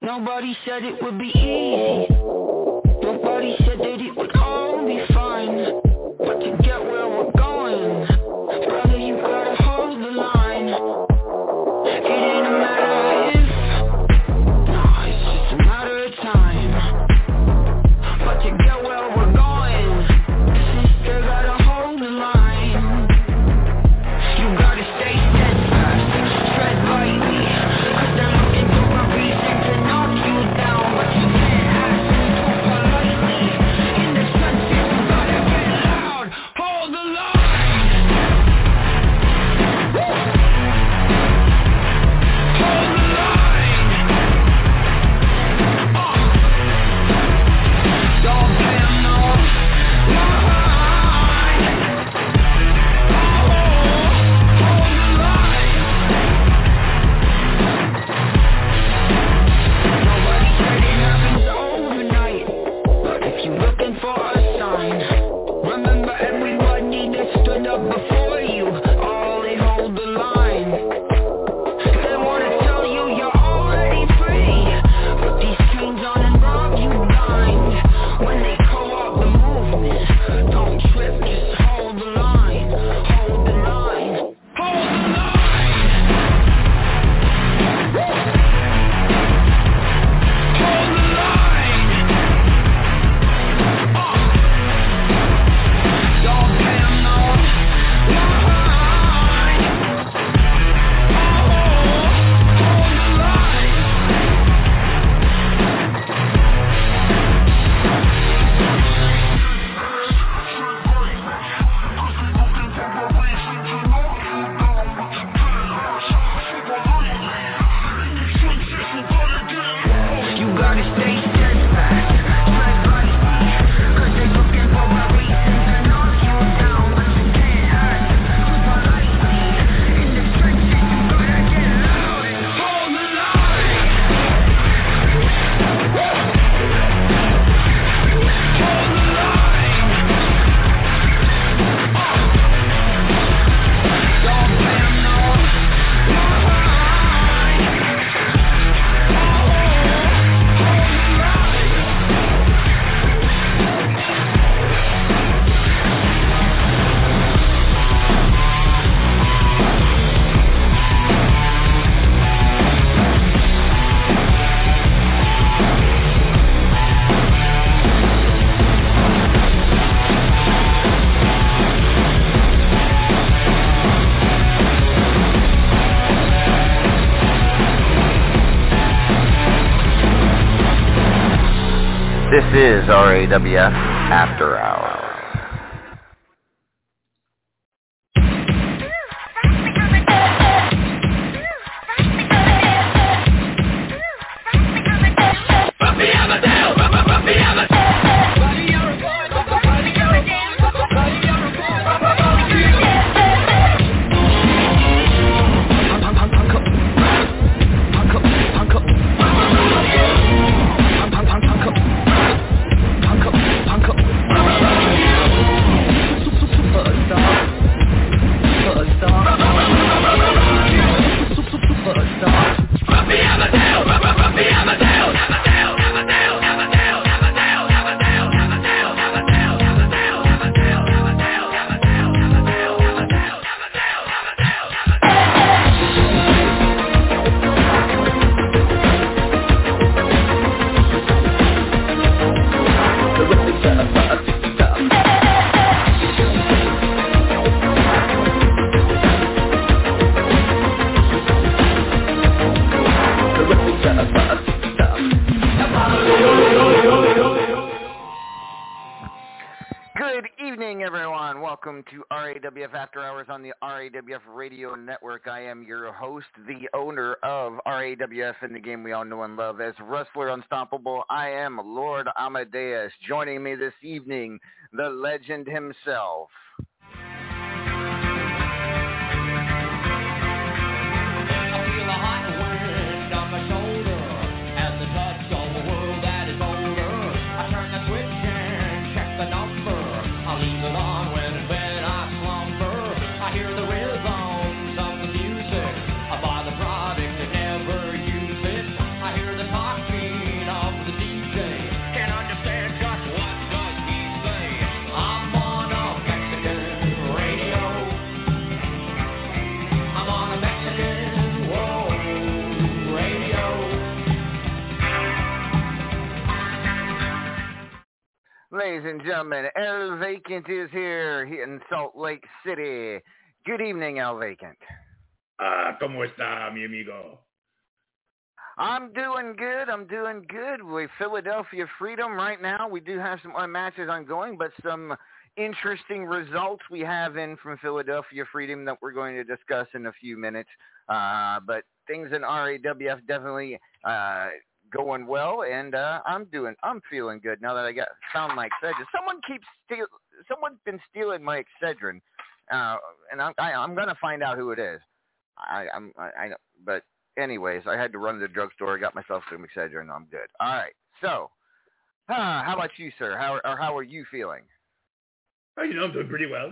Nobody said it would be easy. Nobody said that it would all be fine. But to get where we're going, brother, you gotta hold the line. It ain't a matter if, no, it's just a matter of time. But to get where we're going, sister, gotta hold the line. You gotta stay steadfast, tread lightly, 'cause they're looking for a reason to knock you down. But you can't ask too politely. In the trenches, you gotta get loud. Hold the line. Hold the line. Don't pay 'em no mind. Hold the line. Nobody said it happens overnight, but if you're looking for a sign, remember everybody that stood up before you, all they hold the line. They wanna tell you you're already free, but these chains on and rob you blind. When they call out the movement, don't trip, just hold the line. Hold the line. Hold the line. Hold the line. Don't pay 'em no mind. Hold the line. You gotta stay steadfast, tread lightly, 'cause they're looking for a reason to knock you down. But you can't act too politely. In the trenches, you gotta get loud and hold the line. Hold the line. Don't pay 'em no mind. Hold the line. This is RAWF After Hours. Good evening, everyone. Welcome to RAWF After Hours on the RAWF Radio Network. I am your host, the owner of RAWF and the game we all know and love as Wrestler Unstoppable. I am Lord Amadeus. Joining me this evening, the legend himself. I feel a hot wind on my shoulder as the touch of a world that is older. I turn the switch and check the number. I leave it on when in bed I slumber. I hear the rhythms of the music. I buy the product and never use it. I hear the talk Ladies and gentlemen, El Vacant is here in Salt Lake City. Good evening, El Vacant. ¿Cómo está, mi amigo? I'm doing good. With Philadelphia Freedom right now, we do have some matches ongoing, but some interesting results we have in from Philadelphia Freedom that we're going to discuss in a few minutes. But things in RAWF definitely going well, and I'm feeling good now that I found my Excedrin. Someone's been stealing my Excedrin, and I'm gonna find out who it is. But anyways, I had to run to the drugstore. I got myself some Excedrin. I'm good. All right. So, how about you, sir? How are you feeling? I'm doing pretty well.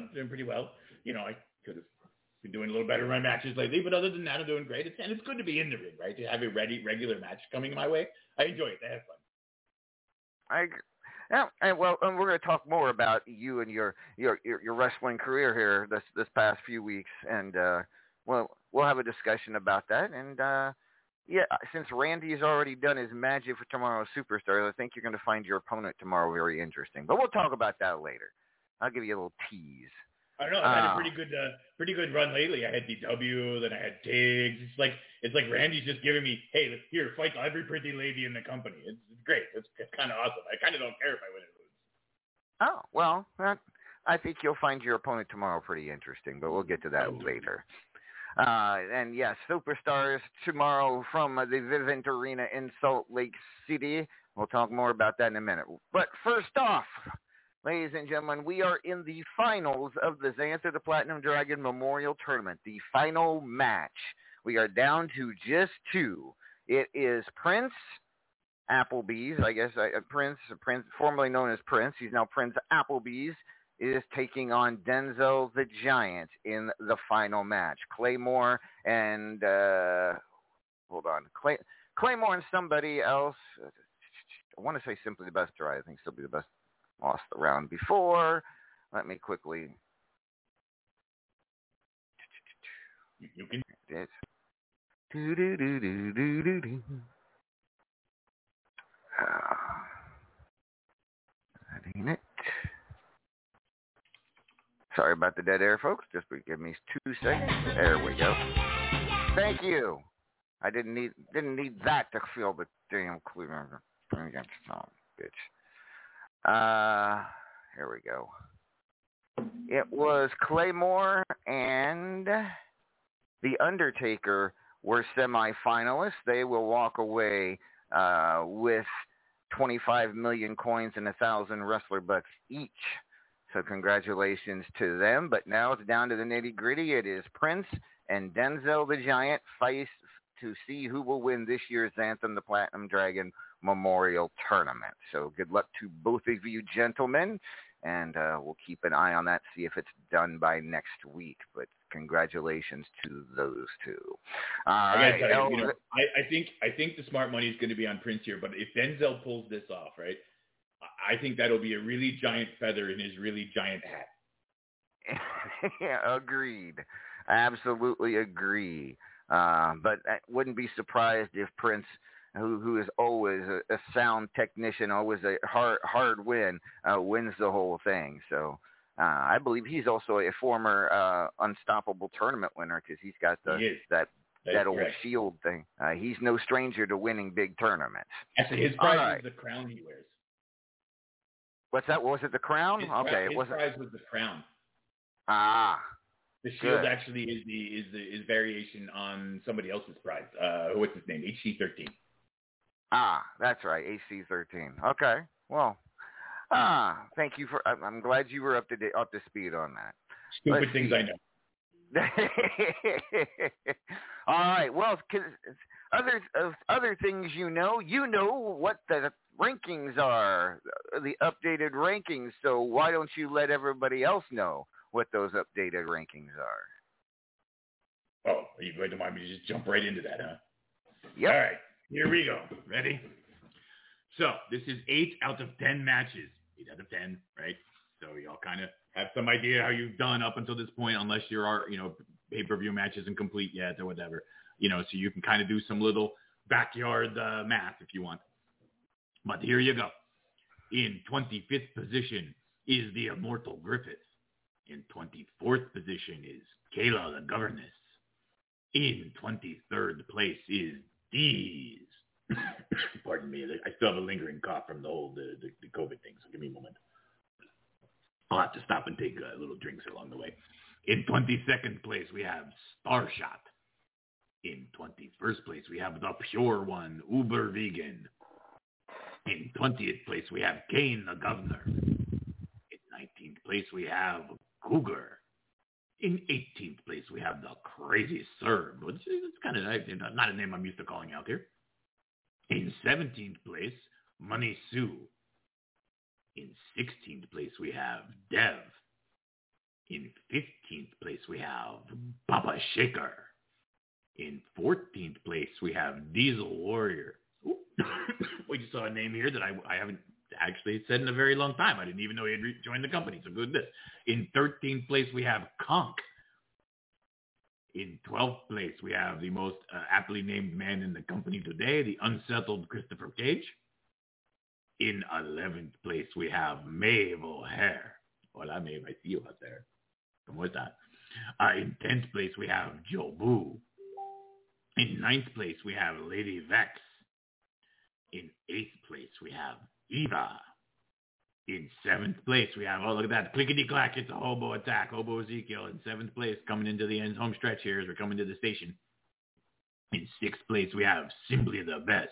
I could have been doing a little better in my matches lately, but other than that, I'm doing great. And it's good to be in the ring, right? To have a regular match coming my way. I enjoy it. I have fun. I agree. Yeah, and we're going to talk more about you and your wrestling career here this past few weeks, and we'll have a discussion about that. And since Randy's already done his magic for tomorrow's Superstars, I think you're going to find your opponent tomorrow very interesting. But we'll talk about that later. I'll give you a little tease. I don't know. I've had a pretty good run lately. I had DW, then I had Tiggs. It's like Randy's just giving me, hey, here, fight every pretty lady in the company. It's great. It's kind of awesome. I kind of don't care if I win or lose. Oh, well, I think you'll find your opponent tomorrow pretty interesting, but we'll get to that later. And yes, Superstars tomorrow from the Vivint Arena in Salt Lake City. We'll talk more about that in a minute. But first off, ladies and gentlemen, we are in the finals of the Xantha the Platinum Dragon Memorial Tournament, the final match. We are down to just two. It is Prince Applebee's, I guess, Prince, formerly known as Prince. He's now Prince Applebee's, is taking on Denzel the Giant in the final match. Claymore and, Claymore and somebody else. I want to say Simply the Best Try. I think Simply the Best lost the round before. Let me quickly. You can. That ain't it. Sorry about the dead air, folks. Just give me 2 seconds. There we go. Thank you. I didn't need that to feel the damn clear. Oh, bitch. Here we go. It was Claymore and The Undertaker were semifinalists. They will walk away with 25 million coins and 1,000 wrestler bucks each. So congratulations to them. But now it's down to the nitty-gritty. It is Prince and Denzel the Giant fight to see who will win this year's Xantha the Platinum Dragon Memorial Tournament. So good luck to both of you gentlemen, and we'll keep an eye on that, see if it's done by next week. But congratulations to those two. All right. I think the smart money is going to be on Prince here, but if Denzel pulls this off, right, I think that'll be a really giant feather in his really giant hat. Yeah, agreed. Absolutely agree. But I wouldn't be surprised if Prince, who is always a sound technician, always a hard win, wins the whole thing. So I believe he's also a former Unstoppable tournament winner because he's got that old shield thing. He's no stranger to winning big tournaments. Actually, his prize is the crown he wears. What's that? Was it the crown? His prize was the crown. Ah. The shield actually is variation on somebody else's prize. What's his name? HC13. Ah, that's right. HC13. Okay. Well, thank you for. I'm glad you were up to speed on that. Stupid things I know. All right. Well, other things you know what the rankings are, the updated rankings. So why don't you let everybody else know what those updated rankings are? Oh, are you going to mind me to just jump right into that, huh? Yep. All right. Here we go. Ready? So this is 8 out of 10 matches. 8 out of 10, right? So y'all kind of have some idea how you've done up until this point, unless your pay-per-view match isn't complete yet or whatever. So you can kind of do some little backyard math if you want. But here you go. In 25th position is the Immortal Griffith. In 24th position is Kayla the Governess. In 23rd place is Deez. Pardon me, I still have a lingering cough from the whole the COVID thing, so give me a moment. I'll have to stop and take little drinks along the way. In 22nd place, we have Starshot. In 21st place, we have the Pure One, Uber Vegan. In 20th place, we have Kane the Governor. In 19th place, we have Cougar. In 18th place, we have the Crazy Serb. It's kind of not a name I'm used to calling out here. In 17th place, Money Sue. In 16th place, we have Dev. In 15th place, we have Papa Shaker. In 14th place, we have Diesel Warrior. We just saw a name here that I haven't actually said in a very long time. I didn't even know he had joined the company, so good this. In 13th place, we have Conk. In 12th place, we have the most aptly named man in the company today, the unsettled Christopher Cage. In 11th place, we have Maeve O'Hare. Hola, Maeve, I see you out there. ¿Cómo está? In 10th place, we have Joe Boo. In 9th place, we have Lady Vex. In 8th place, we have Eva. In 7th place, we have, oh, look at that, clickety-clack, it's a hobo attack, Hobo Ezekiel. In 7th place, coming into the end home stretch here as we're coming to the station. In 6th place, we have Simply the Best.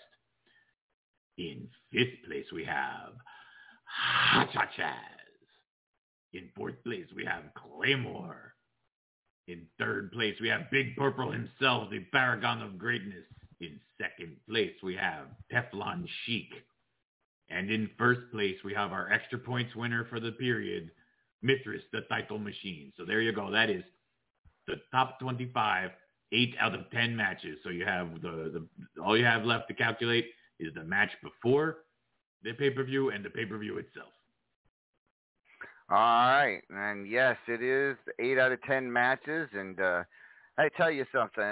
In 5th place, we have Ha-Cha-Chaz. In 4th place, we have Claymore. In 3rd place, we have Big Purple himself, the paragon of greatness. In 2nd place, we have Teflon Chic. And in 1st place, we have our extra points winner for the period, Mithras, the title machine. So there you go. That is the top 25, 8 out of 10 matches. So you have all you have left to calculate is the match before the pay-per-view and the pay-per-view itself. All right. And yes, it is 8 out of 10 matches. And I tell you something,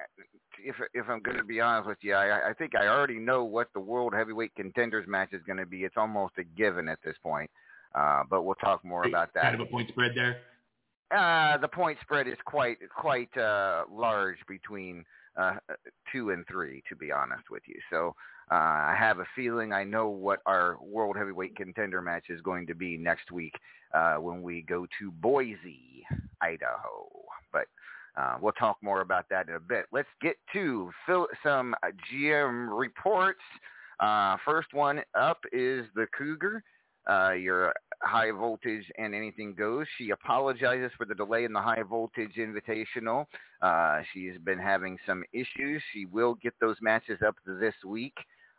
if I'm going to be honest with you, I think I already know what the World Heavyweight Contenders match is going to be. It's almost a given at this point. But we'll talk more about that. Kind of a point spread there? The point spread is quite large between 2 and 3, to be honest with you. So I have a feeling I know what our World Heavyweight Contender match is going to be next week when we go to Boise, Idaho. But we'll talk more about that in a bit. Let's get to some GM reports. First one up is the Cougar. Your high voltage and anything goes. She apologizes for the delay in the high voltage invitational. She's been having some issues. She will get those matches up this week.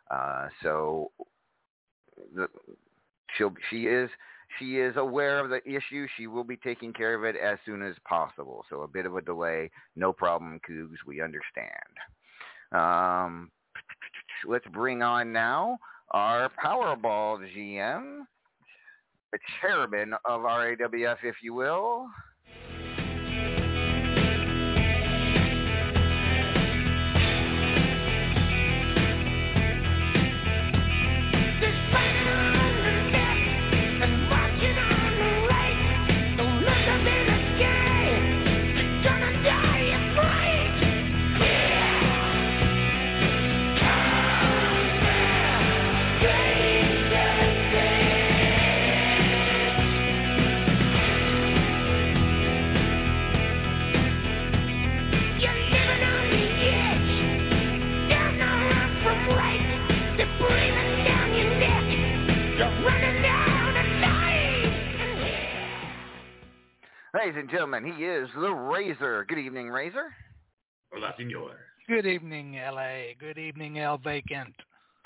So she is aware of the issue. She will be taking care of it as soon as possible. So a bit of a delay, no problem, Cougs. We understand. Let's bring on now our Powerball GM, the chairman of RAWF, if you will. Ladies and gentlemen, he is the Razor. Good evening, Razor. Hola, senor. Good evening, L.A. Good evening, El Vacant.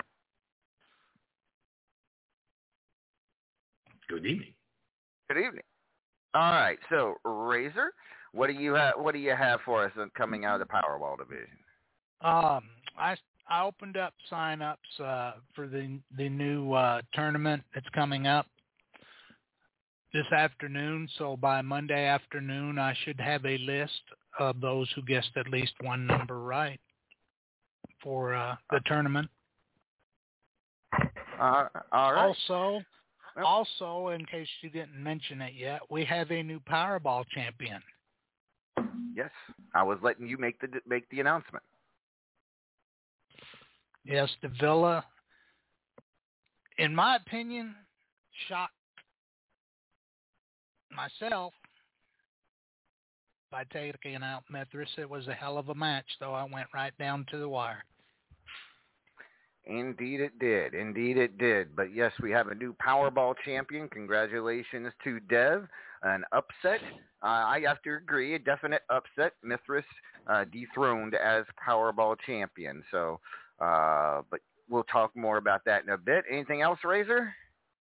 Good evening. Good evening. All right, so Razor, what do you have for us coming out of the Powerball division? I opened up sign-ups for the new tournament that's coming up this afternoon, so by Monday afternoon I should have a list of those who guessed at least one number right for the tournament. All right. Also, Also, in case you didn't mention it yet, we have a new Powerball champion. Yes, I was letting you make the announcement. Yes, the Villa, in my opinion, shocked myself by taking out Mithras. It was a hell of a match, though. I went right down to the wire. Indeed it did. Indeed it did. But yes, we have a new Powerball champion. Congratulations to Dev. An upset. I have to agree, a definite upset. Mithras dethroned as Powerball champion. So, but we'll talk more about that in a bit. Anything else, Razor?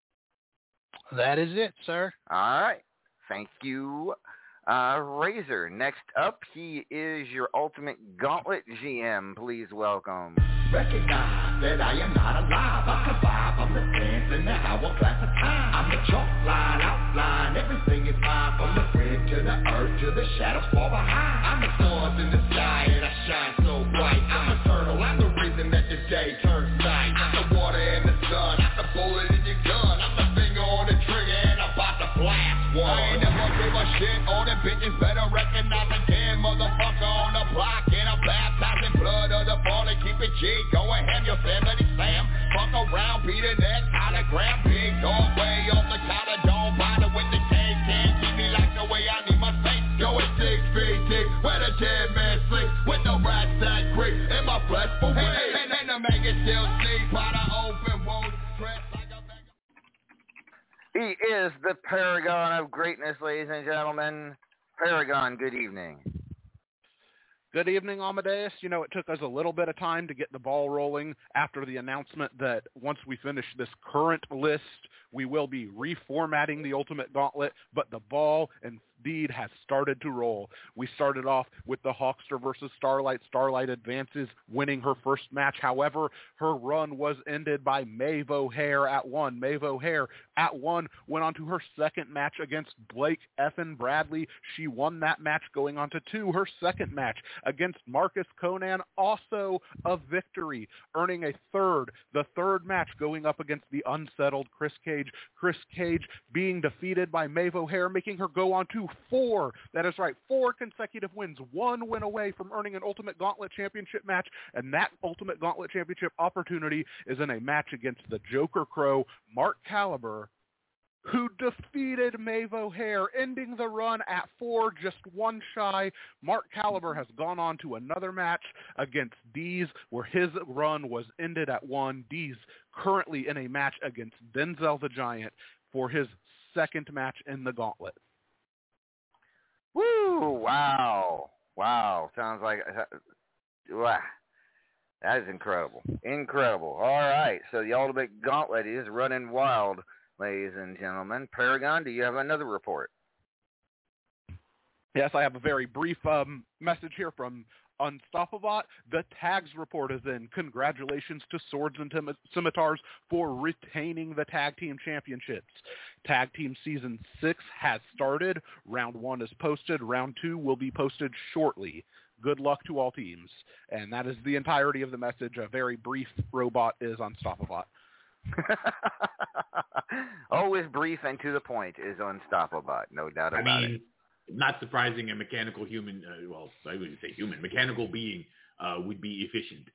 That is it, sir. All right. Thank you, Razor. Next up, he is your Ultimate Gauntlet GM. Please welcome. Recognize that I am not alive. I survive. I'm the dance in the hourglass of time. I'm the chalk line, outline. Everything is mine. From the grid to the earth to the shadows far behind. I'm the stars in the sky and I shine so bright. I'm eternal. I'm the reason that the day turns night. I'm the water and the sun. I'm the bullet in your gun. I'm the finger on the trigger and I'm about to blast one. I ain't never give a shit. All them bitches better recognize again. Motherfucker on the block and I'm baptizing blood of the ball and keep it G. Go ahead, your family slam. Fuck around, beat the neck, hologram, big dog way off the counter. Don't bother with the cake, can't keep me like the way I need my face. Go at 6 feet deep, where the dead man sleep, with the rats that creep in my flesh for weed. And the maggot still sleep by the open wound, dressed like a bag. He is the paragon of greatness, ladies and gentlemen. Paragon, good evening. Good evening, Amadeus. You know, it took us a little bit of time to get the ball rolling after the announcement that once we finish this current list, we will be reformatting the Ultimate Gauntlet, but the ball indeed has started to roll. We started off with the Hawkster versus Starlight. Starlight advances, winning her first match. However, her run was ended by Maeve O'Hare at 1. Maeve O'Hare at 1 went on to her second match against Blake Effin Bradley. She won that match, going on to 2. Her second match against Marcus Conan, also a victory, earning a third. The third match going up against the unsettled Chris Cage. Chris Cage being defeated by Maeve O'Hare, making her go on to 4. That is right, 4 consecutive wins. 1 win away from earning an Ultimate Gauntlet Championship match, and that Ultimate Gauntlet Championship opportunity is in a match against the Joker Crow, Mark Caliber, who defeated Maeve O'Hare, ending the run at 4, just 1 shy. Mark Caliber has gone on to another match against Deez, where his run was ended at 1. Deez currently in a match against Denzel the Giant for his second match in the Gauntlet. Woo! Wow. Wow. Sounds like... wow. That is incredible. Incredible. All right. So the Ultimate Gauntlet is running wild, ladies and gentlemen. Paragon, do you have another report? Yes, I have a very brief message here from Unstoppabot. The tags report is in. Congratulations to Swords and Scimitars for retaining the tag team championships. Tag team season 6 has started. Round 1 is posted. Round 2 will be posted shortly. Good luck to all teams. And that is the entirety of the message. A very brief robot is Unstoppabot. Always brief and to the point is Unstoppabot, no doubt about it. Not surprising a mechanical human, well, I wouldn't say human, mechanical being would be efficient.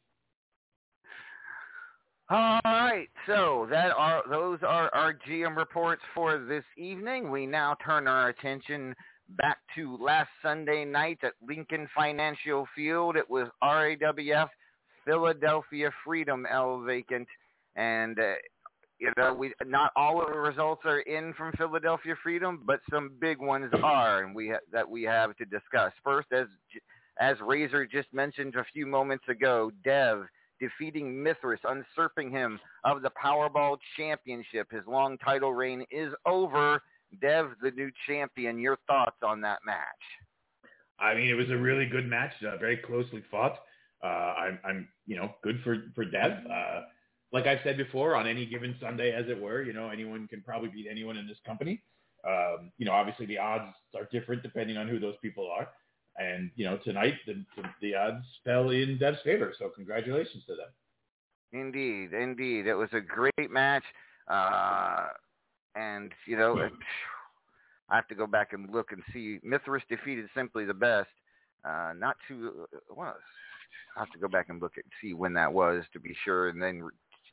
All right, so those are our GM reports for this evening. We now turn our attention back to last Sunday night at Lincoln Financial Field. It was RAWF Philadelphia Freedom L vacant, and not all of the results are in from Philadelphia Freedom, but some big ones are, and we have to discuss. First, as Razor just mentioned a few moments ago, Dev defeating Mithras, usurping him of the Powerball Championship. His long title reign is over. Dev, the new champion. Your thoughts on that match? I mean, it was a really good match, very closely fought. I'm good for Dev. Like I've said before, on any given Sunday, as it were, anyone can probably beat anyone in this company. Obviously the odds are different depending on who those people are. And, tonight the odds fell in Dev's favor. So congratulations to them. Indeed. It was a great match. And, I have to go back and look and see. Mithras defeated Simply the Best. Not too, well, I have to go back and look and see when that was to be sure, and then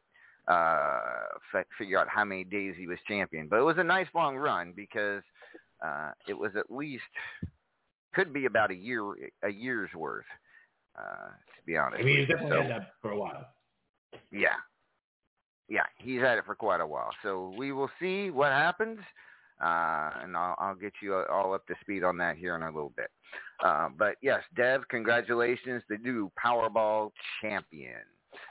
figure out how many days he was champion. But it was a nice long run because it was at least, could be about a year's worth, to be honest. I mean, he's definitely had that for a while. Yeah. Yeah, he's had it for quite a while. So we will see what happens, and I'll get you all up to speed on that here in a little bit. But, yes, Dev, congratulations, the new Powerball champion.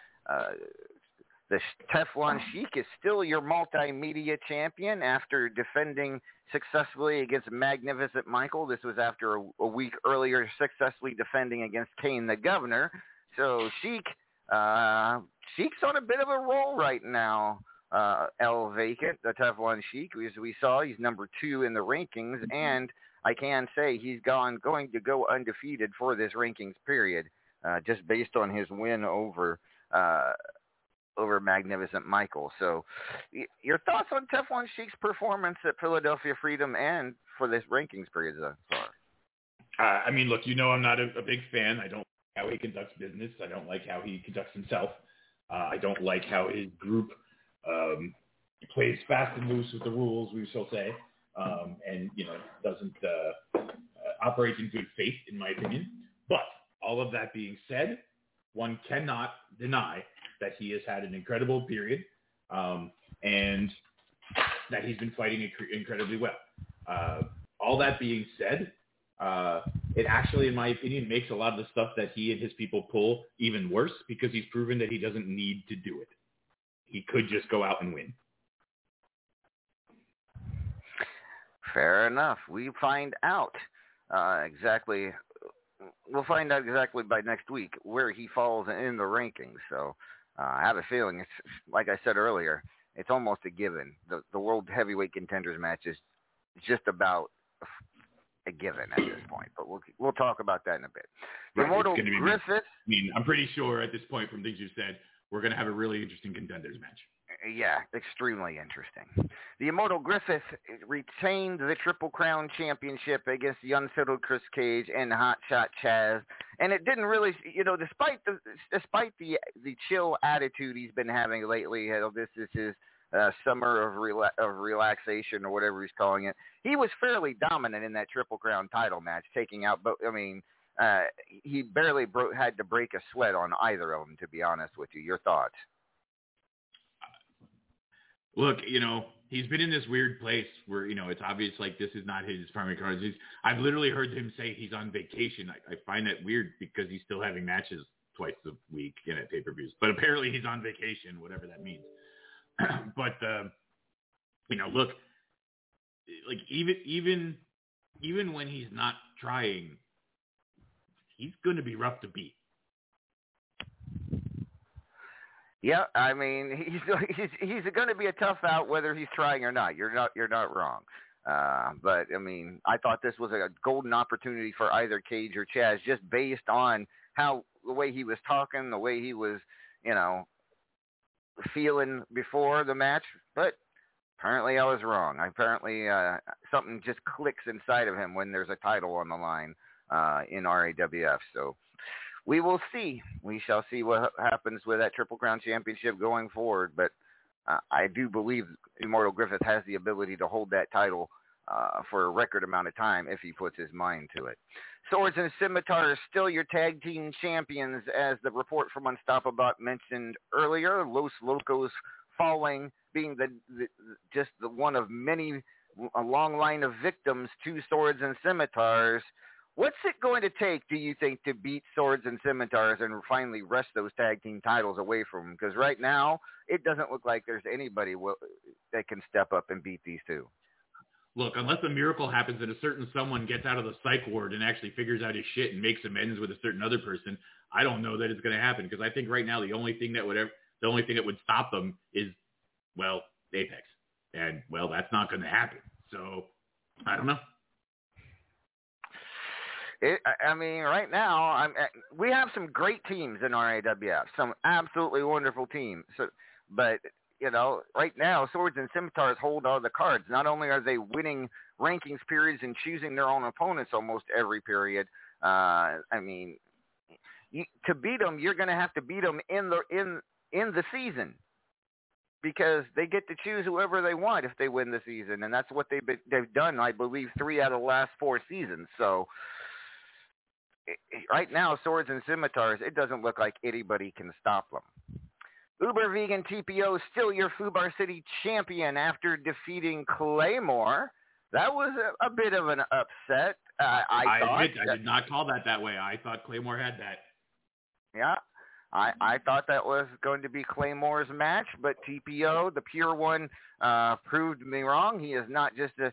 The Teflon Sheik is still your multimedia champion after defending successfully against Magnificent Michael. This was after a week earlier successfully defending against Kane the Governor. So Sheik's on a bit of a roll right now. El Vacant, the Teflon Sheik, as we saw, he's number 2 in the rankings, and I can say he's going to go undefeated for this rankings period, just based on his win over Magnificent Michael. So your thoughts on Teflon Sheik's performance at Philadelphia Freedom and for this rankings period so far? I mean, look, I'm not a big fan. I don't like how he conducts business. I don't like how he conducts himself. I don't like how his group plays fast and loose with the rules, we shall say, and, doesn't operate in good faith, in my opinion. But all of that being said, one cannot deny that he has had an incredible period, and that he's been fighting incredibly well. All that being said, it actually, in my opinion, makes a lot of the stuff that he and his people pull even worse because he's proven that he doesn't need to do it. He could just go out and win. Fair enough. We find out exactly. We'll find out exactly by next week where he falls in the rankings. So I have a feeling it's like I said earlier. It's almost a given. The World Heavyweight Contenders match is just about a given at this point. But we'll talk about that in a bit. The Immortal Griffith. I'm pretty sure at this point, from things you said, we're going to have a really interesting contenders match. Yeah, extremely interesting. The Immortal Griffith retained the Triple Crown Championship against the Unsettled Chris Cage and Hot Shot Chaz, and it didn't really, despite the chill attitude he's been having lately, this is his summer of relaxation or whatever he's calling it. He was fairly dominant in that Triple Crown title match, taking out. He barely had to break a sweat on either of them, to be honest with you. Your thoughts? Look, he's been in this weird place where, it's obvious like this is not his primary card. I've literally heard him say he's on vacation. I find that weird because he's still having matches twice a week at pay-per-views. But apparently he's on vacation, whatever that means. But, look, like even when he's not trying, he's going to be rough to beat. Yeah, I mean, he's going to be a tough out whether he's trying or not. You're not wrong. But I mean, I thought this was a golden opportunity for either Cage or Chaz, just based on the way he was talking, the way he was, feeling before the match. But apparently I was wrong. Apparently something just clicks inside of him when there's a title on the line in RAWF. So we will see. We shall see what happens with that Triple Crown Championship going forward. But I do believe Immortal Griffith has the ability to hold that title for a record amount of time if he puts his mind to it. Swords and Scimitar are still your tag team champions, as the report from Unstoppable mentioned earlier. Los Locos falling, being just the one of many, a long line of victims to Swords and Scimitars. What's it going to take, do you think, to beat Swords and Scimitars and finally wrest those tag team titles away from them? Because right now, it doesn't look like there's anybody that can step up and beat these two. Look, unless a miracle happens and a certain someone gets out of the psych ward and actually figures out his shit and makes amends with a certain other person, I don't know that it's going to happen. Because I think right now the only thing that would stop them is, well, Apex, and well, that's not going to happen. So I don't know. Right now, we have some great teams in RAWF, some absolutely wonderful teams. So, but right now, Swords and Scimitars hold all the cards. Not only are they winning rankings periods and choosing their own opponents almost every period, to beat them, you're going to have to beat them in the season, because they get to choose whoever they want if they win the season, and that's what they've done, I believe, 3 out of the last 4 seasons. So right now, Swords and Scimitars, it doesn't look like anybody can stop them. Uber Vegan TPO is still your Fubar City champion after defeating Claymore. That was a bit of an upset. I did not call that way. I thought Claymore had that. Yeah. I thought that was going to be Claymore's match, but TPO, the pure one, proved me wrong. He is not just a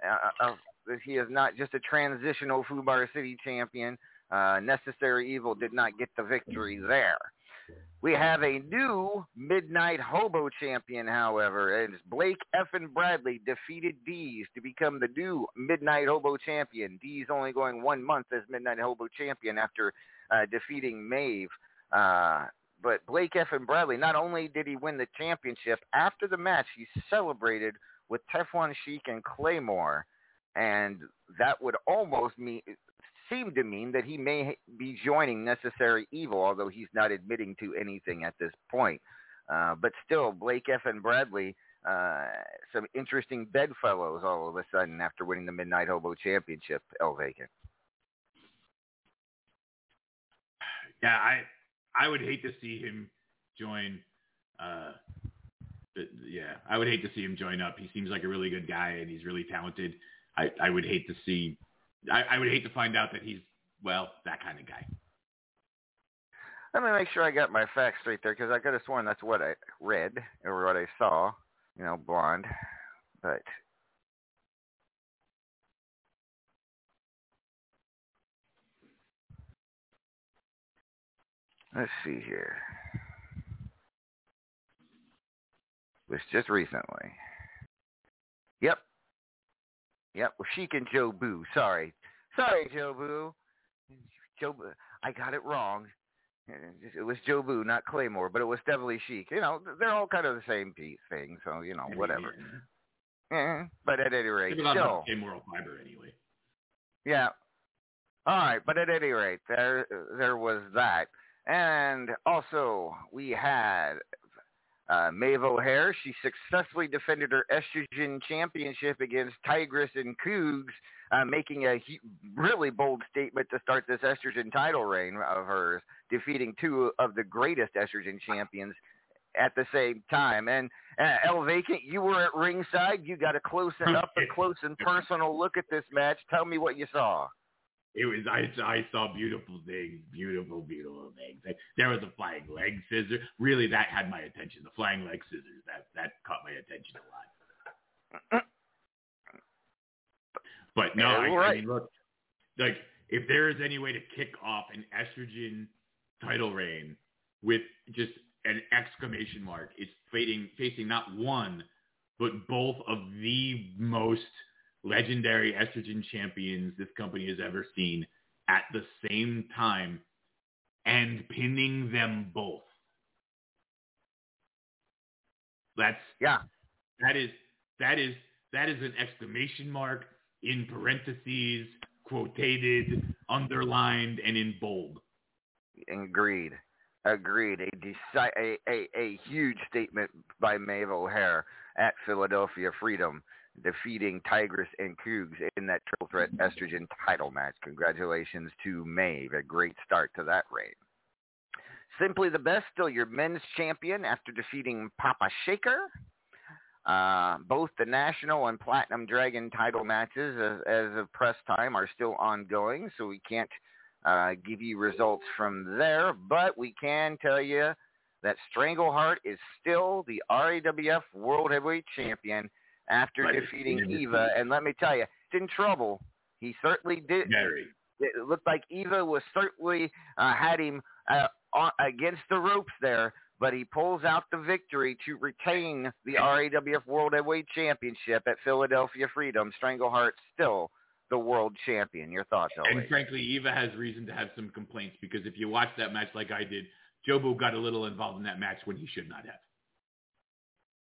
transitional Fubar City champion. Necessary Evil did not get the victory there. We have a new Midnight Hobo champion, however, and Blake Effin Bradley defeated Dees to become the new Midnight Hobo champion. Dees only going 1 month as Midnight Hobo champion after defeating Maeve. But Blake Effin Bradley, not only did he win the championship, after the match he celebrated with Teflon Sheik and Claymore, and that would almost seem to mean that he may be joining Necessary Evil, although he's not admitting to anything at this point. But still, Blake Effin Bradley, some interesting bedfellows all of a sudden after winning the Midnight Hobo Championship, El Vacant. Yeah, I would hate to see him join. I would hate to see him join up. He seems like a really good guy, and he's really talented. I would hate to see. I would hate to find out that he's, that kind of guy. Let me make sure I got my facts straight there, because I could have sworn that's what I read or what I saw. Blonde, but. Let's see here. It was just recently. Yep. Well, Sheik and Joe Boo. Sorry, Joe Boo. I got it wrong. It was Joe Boo, not Claymore, but it was definitely Sheik. They're all kind of the same thing, so, whatever. Yeah. But at any rate, still. Moral fiber anyway. Yeah. All right, but at any rate, there was that. And also, we had Maeve O'Hare. She successfully defended her estrogen championship against Tigress and Cougs, making a really bold statement to start this estrogen title reign of hers, defeating 2 of the greatest estrogen champions at the same time. And El Vacant, you were at ringside. You got a close and personal look at this match. Tell me what you saw. I saw beautiful things, beautiful things. There was a flying leg scissor. Really, that had my attention. The flying leg scissors, that caught my attention a lot. But no, I mean, look, like, if there is any way to kick off an estrogen title reign with just an exclamation mark, it's facing not one, but both of the most legendary estrogen champions this company has ever seen at the same time, and pinning them both. That is an exclamation mark in parentheses, quotated, underlined, and in bold. Agreed. A huge statement by Maeve O'Hare at Philadelphia Freedom, defeating Tigress and Cougs in that triple threat estrogen title match. Congratulations to Maeve. A great start to that reign. Simply the Best, still your men's champion after defeating Papa Shaker. Both the National and Platinum Dragon title matches as of press time are still ongoing, so we can't give you results from there, but we can tell you that Strangleheart is still the RAWF World Heavyweight Champion after defeating Eva, and let me tell you, it's in trouble. He certainly did. It looked like Eva was certainly had him against the ropes there, but he pulls out the victory to retain the RAWF World Heavyweight Championship at Philadelphia Freedom. Strangleheart still the world champion. Your thoughts, Elway? And frankly, Eva has reason to have some complaints, because if you watch that match like I did, Jobu got a little involved in that match when he should not have.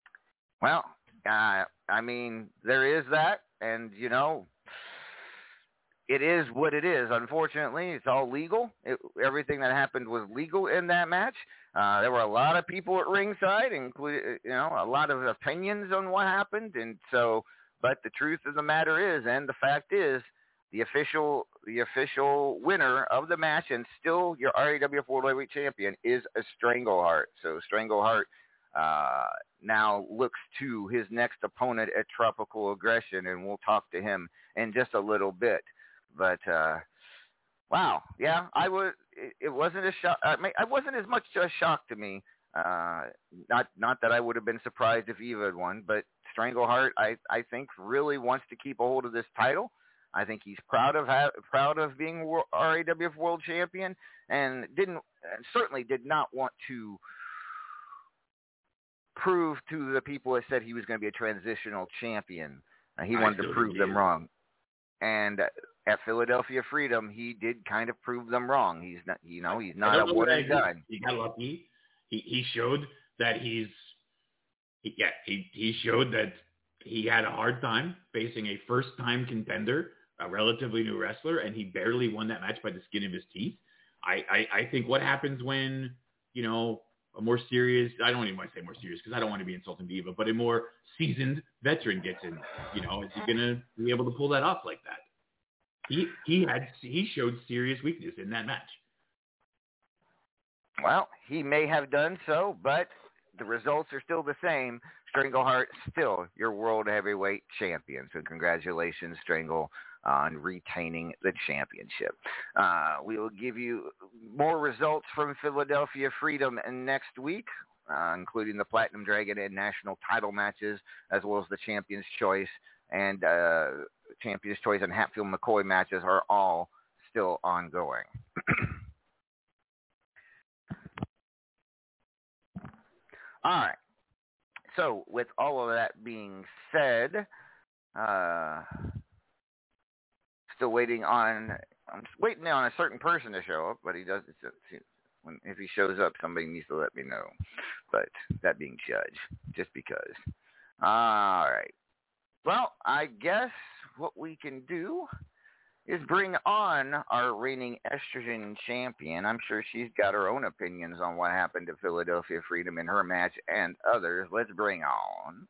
Well, I mean, there is that, and, you know, it is what it is. Unfortunately, it's all legal. Everything that happened was legal in that match. There were a lot of people at ringside, including, you know, a lot of opinions on what happened, and so. But the truth of the matter is, and the fact is, the official winner of the match, and still your RAWF World Heavyweight Champion, is a Strangleheart. So Strangleheart now looks to his next opponent at Tropical Aggression, and we'll talk to him in just a little bit. But wow, yeah, it wasn't a shock. It wasn't as much a shock to me. Not that I would have been surprised if Eva had won, but Strangleheart, I think, really wants to keep a hold of this title. I think he's proud of being RAWF World Champion, and certainly did not want to prove to the people that said he was going to be a transitional champion. He wanted to prove them wrong. And at Philadelphia Freedom, he did kind of prove them wrong. He's not, you know, he's not a one and done. He got lucky. He showed that he showed that he had a hard time facing a first-time contender, a relatively new wrestler, and he barely won that match by the skin of his teeth. I think what happens when, you know, a more serious, I don't even want to say more serious because I don't want to be insulting to Eva, but a more seasoned veteran gets in, you know, is he going to be able to pull that off like that? He showed serious weakness in that match. Well, he may have done so, but the results are still the same. Strangleheart still your World Heavyweight Champion. So congratulations, Strangle, on retaining the championship. We will give you more results from Philadelphia Freedom next week, including the Platinum Dragon and national title matches, as well as the Champion's Choice and Hatfield-McCoy matches are all still ongoing. All right. So with all of that being said, I'm waiting on a certain person to show up, but he does. If he shows up, somebody needs to let me know. But that being Judge, just because. All right. Well, I guess what we can do is bring on our reigning estrogen champion. I'm sure she's got her own opinions on what happened to Philadelphia Freedom in her match and others. Let's bring on...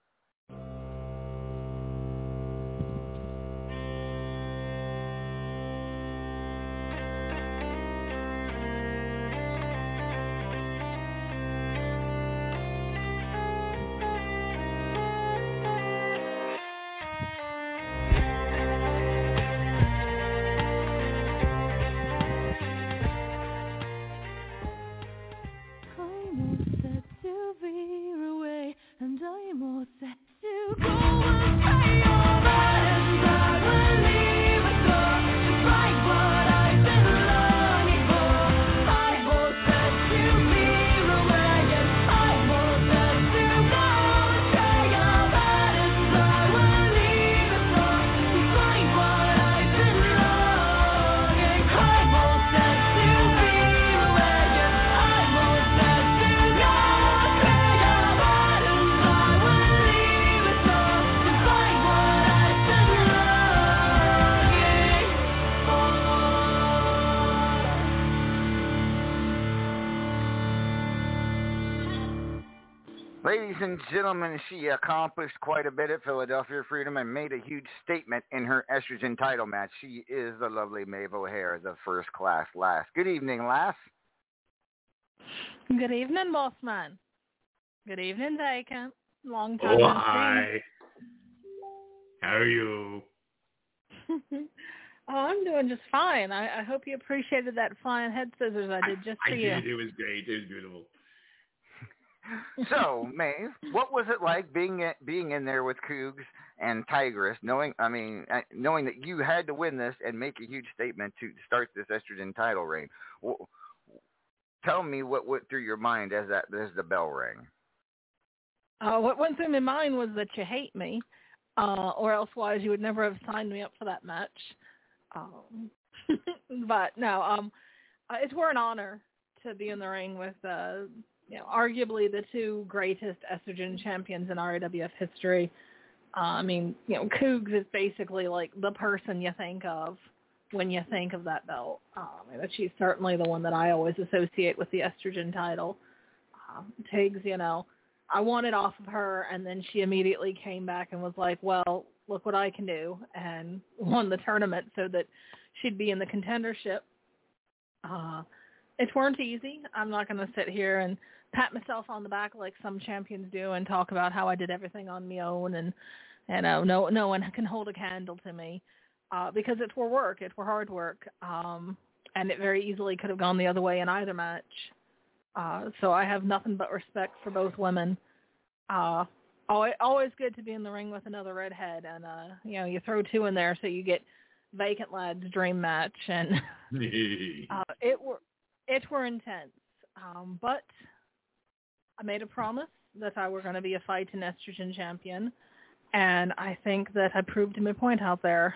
Ladies and gentlemen, she accomplished quite a bit at Philadelphia Freedom and made a huge statement in her estrogen title match. She is the lovely Maeve O'Hare, the first class Lass. Good evening, Lass. Good evening, boss man. Good evening, Dakin. Long time. Oh, hi. How are you? Oh, I'm doing just fine. I hope you appreciated that flying head scissors I did just for you. I did. It was great. It was beautiful. So, Maeve, what was it like being in there with Cougs and Tigress, knowing that you had to win this and make a huge statement to start this estrogen title reign? Well, tell me what went through your mind as the bell rang. What went through my mind was that you hate me, or elsewise you would never have signed me up for that match. But no, it's an honor to be in the ring with arguably the two greatest estrogen champions in RAWF history. Cougs is basically like the person you think of when you think of that belt. She's certainly the one that I always associate with the estrogen title. Tiggs, I wanted off of her, and then she immediately came back and was like, well, look what I can do, and won the tournament so that she'd be in the contendership. It weren't easy. I'm not going to sit here and pat myself on the back like some champions do and talk about how I did everything on my own and no one can hold a candle to me because it were work. It were hard work, and it very easily could have gone the other way in either match. So I have nothing but respect for both women. Always good to be in the ring with another redhead, and you throw two in there so you get Vacant Lad's dream match, and it were intense. But I made a promise that I were going to be a fighting estrogen champion, and I think that I proved my point out there.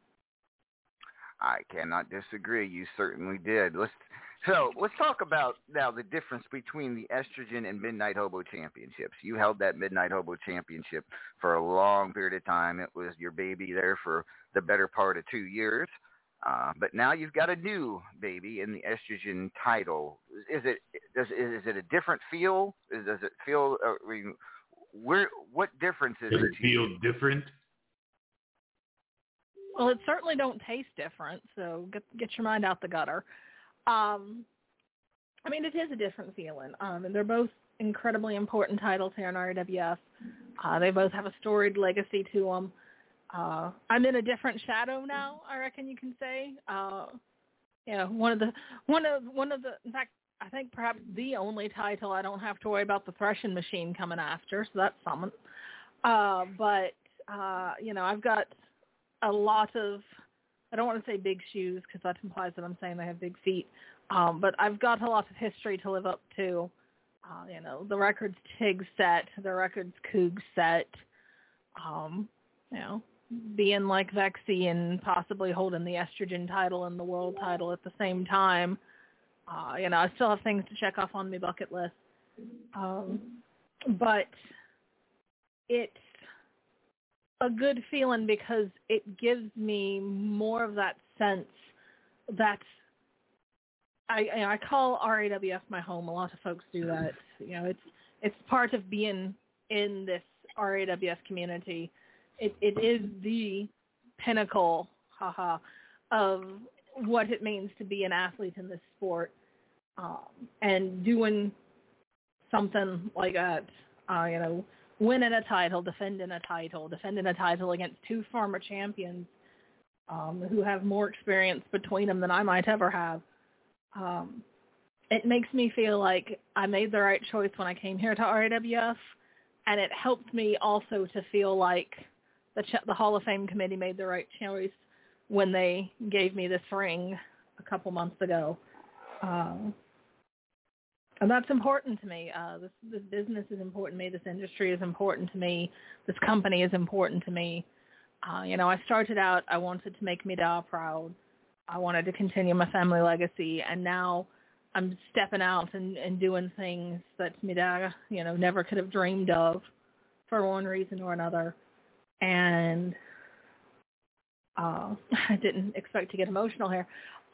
I cannot disagree. You certainly did. Let's talk about now the difference between the Estrogen and Midnight Hobo Championships. You held that Midnight Hobo Championship for a long period of time. It was your baby there for the better part of 2 years. But now you've got a new baby in the Estrogen title. Is it a different feel? Does it feel? What difference is it? Does it feel different? Well, it certainly don't taste different. So get your mind out the gutter. It is a different feeling. And they're both incredibly important titles here in RAWF. They both have a storied legacy to them. I'm in a different shadow now, I reckon you can say. One of the, in fact, I think perhaps the only title I don't have to worry about the threshing machine coming after, so that's something. But I've got a lot of, I don't want to say big shoes because that implies that I'm saying I have big feet, but I've got a lot of history to live up to. The records Tig set, the records Coug set, being like Vexy and possibly holding the Estrogen title and the world title at the same time. I still have things to check off on my bucket list. But it's a good feeling because it gives me more of that sense that I call RAWF my home. A lot of folks do that. It's part of being in this RAWF community. It is the pinnacle, of what it means to be an athlete in this sport. And doing something like that, winning a title, defending a title against two former champions who have more experience between them than I might ever have. It makes me feel like I made the right choice when I came here to RAWF, and it helped me also to feel like the Hall of Fame committee made the right choice when they gave me this ring a couple months ago. And that's important to me. This business is important to me. This industry is important to me. This company is important to me. I started out, I wanted to make Mida proud. I wanted to continue my family legacy, and now I'm stepping out and doing things that Mida, never could have dreamed of for one reason or another. And I didn't expect to get emotional here.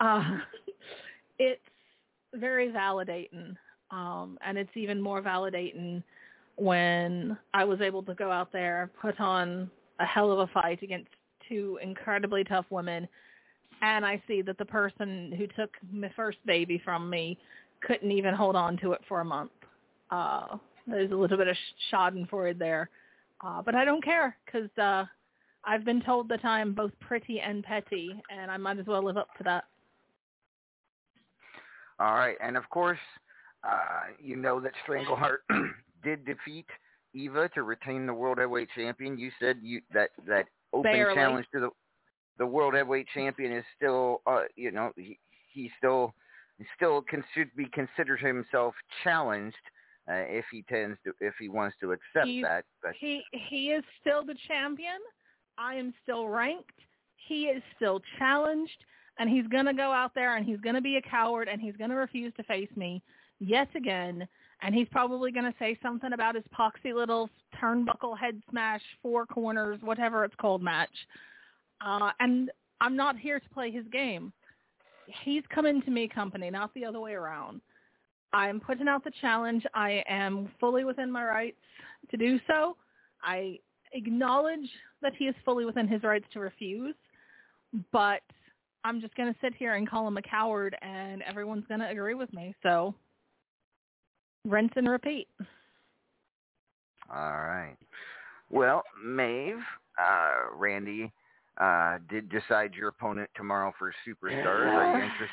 It's very validating, and it's even more validating when I was able to go out there, put on a hell of a fight against two incredibly tough women, and I see that the person who took my first baby from me couldn't even hold on to it for a month. There's a little bit of schadenfreude there. But I don't care because I've been told that I'm both pretty and petty, and I might as well live up to that. All right. And, of course, that Strangleheart did defeat Eva to retain the World Heavyweight Champion. You said that open Barely. Challenge to the World Heavyweight Champion is still, he still should be considered himself challenged. If he wants to accept that. But he is still the champion. I am still ranked. He is still challenged, and he's going to go out there and he's going to be a coward and he's going to refuse to face me yet again. And he's probably going to say something about his poxy little turnbuckle head smash, four corners, whatever it's called match. And I'm not here to play his game. He's coming to me company, not the other way around. I'm putting out the challenge. I am fully within my rights to do so. I acknowledge that he is fully within his rights to refuse, but I'm just going to sit here and call him a coward, and everyone's going to agree with me. So rinse and repeat. All right. Well, Maeve, Randy did decide your opponent tomorrow for Superstars. Are you interested?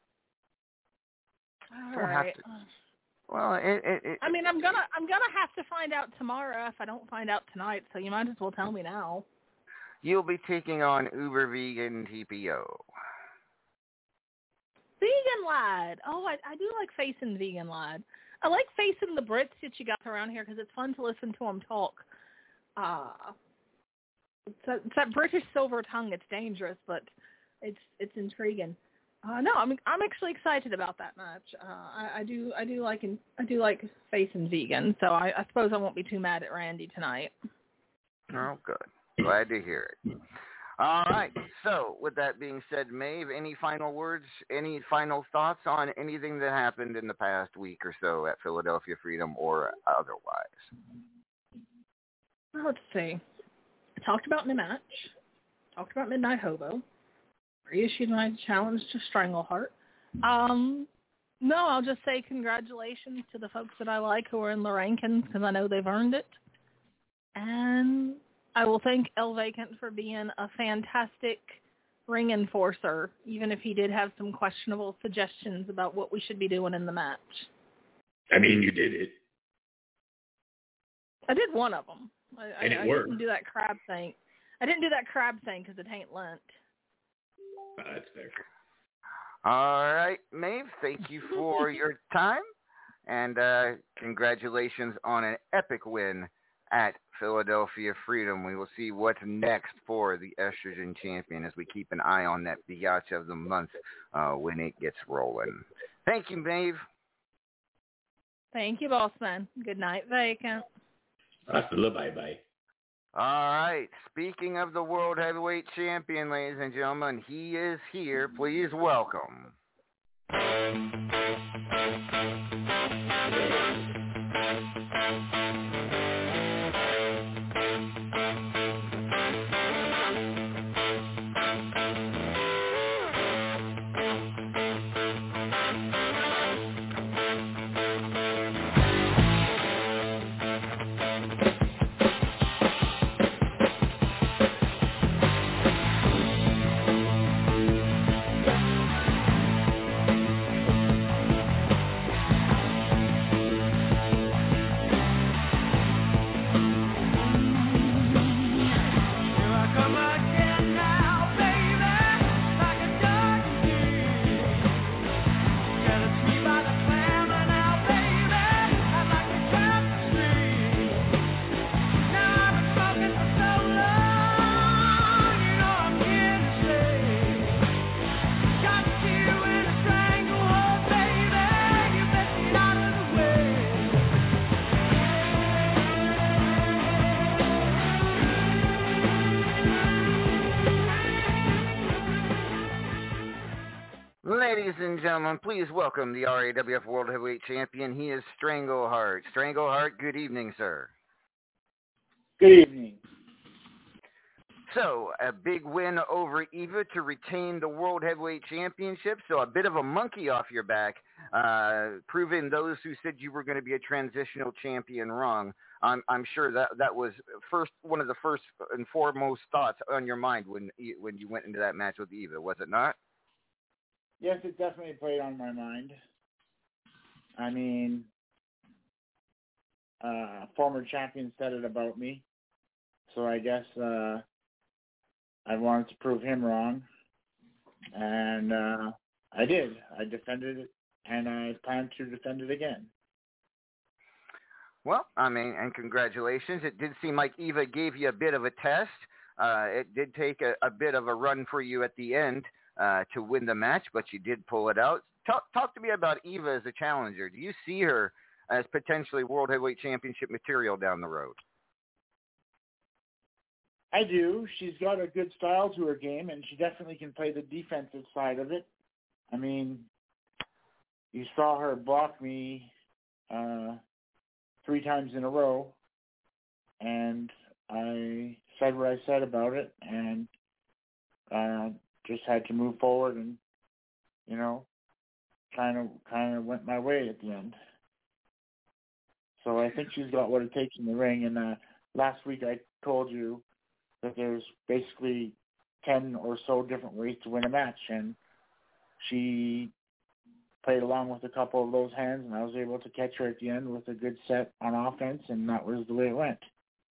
All right. Well, I mean, I'm gonna have to find out tomorrow if I don't find out tonight. So you might as well tell me now. You'll be taking on Uber Vegan TPO. Vegan Lad. Oh, I do like facing Vegan Lad. I like facing the Brits that you got around here because it's fun to listen to them talk. It's that British silver tongue. It's dangerous, but it's intriguing. No, I'm actually excited about that match. I do like facing Vegan, so I suppose I won't be too mad at Randy tonight. Oh, good. Glad to hear it. All right. So, with that being said, Maeve, any final words, any final thoughts on anything that happened in the past week or so at Philadelphia Freedom or otherwise? Let's see. I talked about my match. Talked about Midnight Hobo. Reissued my challenge to Strangleheart. No, I'll just say congratulations to the folks that I like who are in the rankings because I know they've earned it. And I will thank El Vacant for being a fantastic ring enforcer, even if he did have some questionable suggestions about what we should be doing in the match. I mean, you did it. I did one of them. And it worked. I didn't do that crab thing. I didn't do that crab thing because it ain't Lent. That's fair. All right, Maeve, thank you for your time, and congratulations on an epic win at Philadelphia Freedom. We will see what's next for the Estrogen Champion as we keep an eye on that Biatch of the Month when it gets rolling. Thank you, Maeve. Thank you, Bossman. Good night, Vacant. Hasta la bye-bye. All right. Speaking of the World Heavyweight Champion, ladies and gentlemen, he is here. Please welcome. Ladies and gentlemen, please welcome the RAWF World Heavyweight Champion. He is Strangleheart. Strangleheart, good evening, sir. Good evening. So, a big win over Eva to retain the World Heavyweight Championship. So, a bit of a monkey off your back, proving those who said you were going to be a transitional champion wrong. I'm sure that was one of the first and foremost thoughts on your mind when you went into that match with Eva, was it not? Yes, it definitely played on my mind. I mean, former champion said it about me, so I guess I wanted to prove him wrong, and I did. I defended it, and I plan to defend it again. Well, I mean, and congratulations. It did seem like Eva gave you a bit of a test. It did take a bit of a run for you at the end to win the match, but you did pull it out. Talk to me about Eva as a challenger. Do you see her as potentially World Heavyweight Championship material down the road? I do. She's got a good style to her game, and she definitely can play the defensive side of it. I mean, you saw her block me 3 times in a row, and I said what I said about it, and just had to move forward and, you know, kind of went my way at the end. So I think she's got what it takes in the ring. And last week I told you that there's basically 10 or so different ways to win a match, and she played along with a couple of those hands, and I was able to catch her at the end with a good set on offense, and that was the way it went.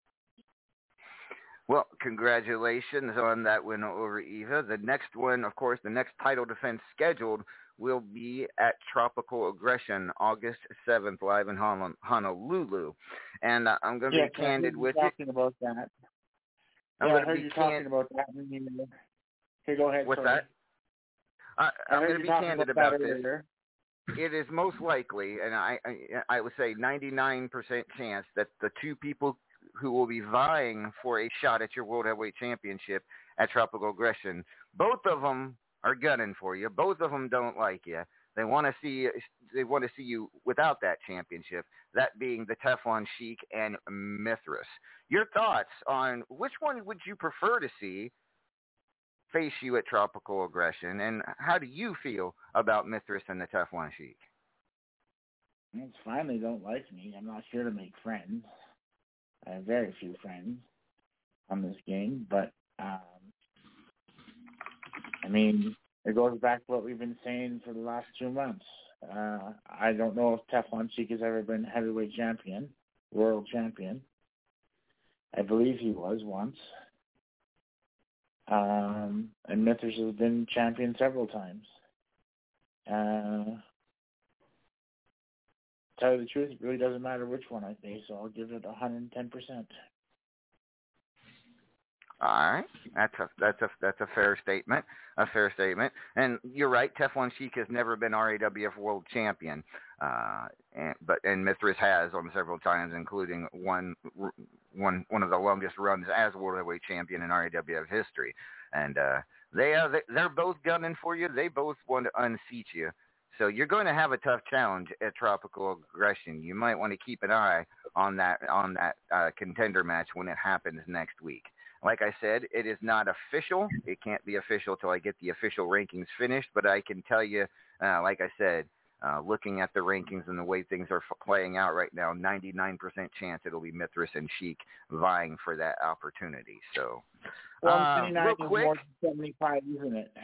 Well, congratulations on that win over Eva. The next one, of course, the next title defense scheduled will be at Tropical Aggression, August 7th, live in Honolulu. And I'm going to be candid with you. Talking about that. I heard you talking about that. Okay, go ahead. What's sorry. that? I'm going to be candid about this. Earlier. It is most likely, and I would say 99% chance that the 2 people who will be vying for a shot at your World Heavyweight Championship at Tropical Aggression, both of them are gunning for you. Both of them don't like you. They want to see you without that championship. That being the Teflon Sheik and Mithras. Your thoughts on which one would you prefer to see face you at Tropical Aggression, and how do you feel about Mithras and the Teflon Sheik? It's fine they don't like me. I'm not here to make friends. I have very few friends on this game, but I mean, it goes back to what we've been saying for the last 2 months. I don't know if Teflon Sheik has ever been heavyweight champion, world champion. I believe he was once. And Mithras has been champion several times. To tell you the truth, it really doesn't matter which one I face, so I'll give it 110%. All right, that's a fair statement. A fair statement, and you're right. Teflon Sheik has never been RAWF World Champion, and Mithras has on several times, including one of the longest runs as World Heavyweight Champion in RAWF history. And they're both gunning for you. They both want to unseat you. So you're going to have a tough challenge at Tropical Aggression. You might want to keep an eye on that contender match when it happens next week. Like I said, it is not official. It can't be official till I get the official rankings finished. But I can tell you, like I said, looking at the rankings and the way things are playing out right now, 99% chance it'll be Mithras and Sheik vying for that opportunity. So, real quick, more than 75, isn't it?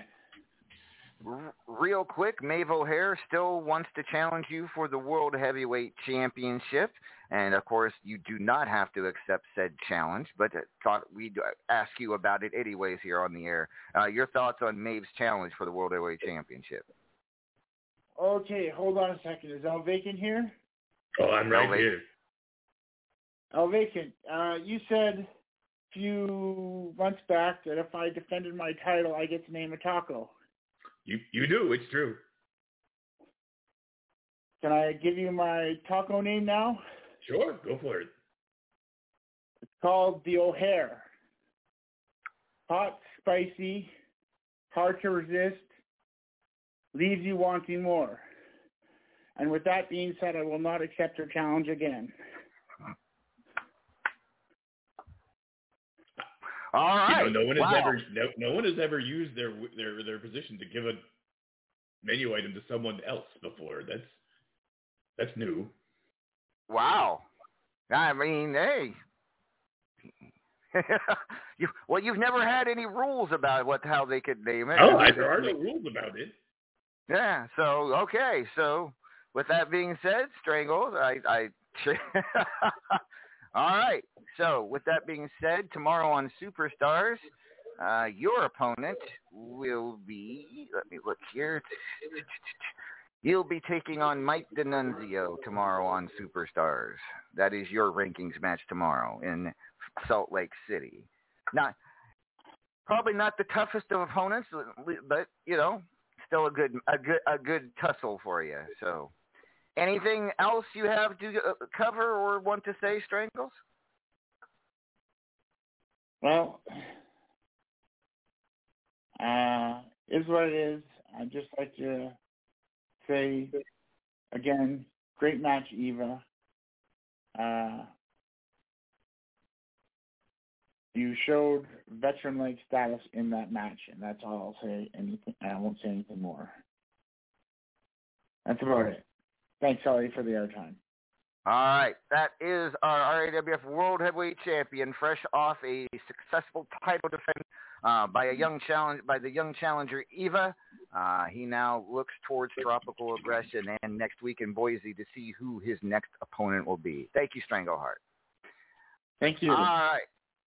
Real quick, Maeve O'Hare still wants to challenge you for the World Heavyweight Championship. And, of course, you do not have to accept said challenge, but thought we'd ask you about it anyways here on the air. Your thoughts on Maeve's challenge for the World Heavyweight Championship? Okay, hold on a second. Is Al Vacant here? Oh, I'm right here. Al Vacant, you said a few months back that if I defended my title, I get to name a taco. You do. It's true. Can I give you my taco name now? Sure. Go for it. It's called the O'Hare. Hot, spicy, hard to resist, leaves you wanting more. And with that being said, I will not accept her challenge again. All right. No one has ever used their position to give a menu item to someone else before. That's new. Wow. I mean, hey. You've never had any rules about how they could name it. Oh, there are no rules about it. Yeah. So okay. So with that being said, Strangles, All right. So with that being said, tomorrow on Superstars, your opponent will be, let me look here. You'll be taking on Mike D'Annunzio tomorrow on Superstars. That is your rankings match tomorrow in Salt Lake City. Probably not the toughest of opponents, but still a good tussle for you. So, Anything else you have to cover or want to say, Strangles? Well, is what it is. I'd just like to say, again, great match, Eva. You showed veteran-like status in that match, and that's all I'll say. I won't say anything more. That's about it. Thanks, Ellie, for the airtime. All right, that is our RAWF World Heavyweight Champion, fresh off a successful title defense by the young challenger Eva. He now looks towards Tropical Aggression and next week in Boise to see who his next opponent will be. Thank you, Strangleheart. Thank you. All right.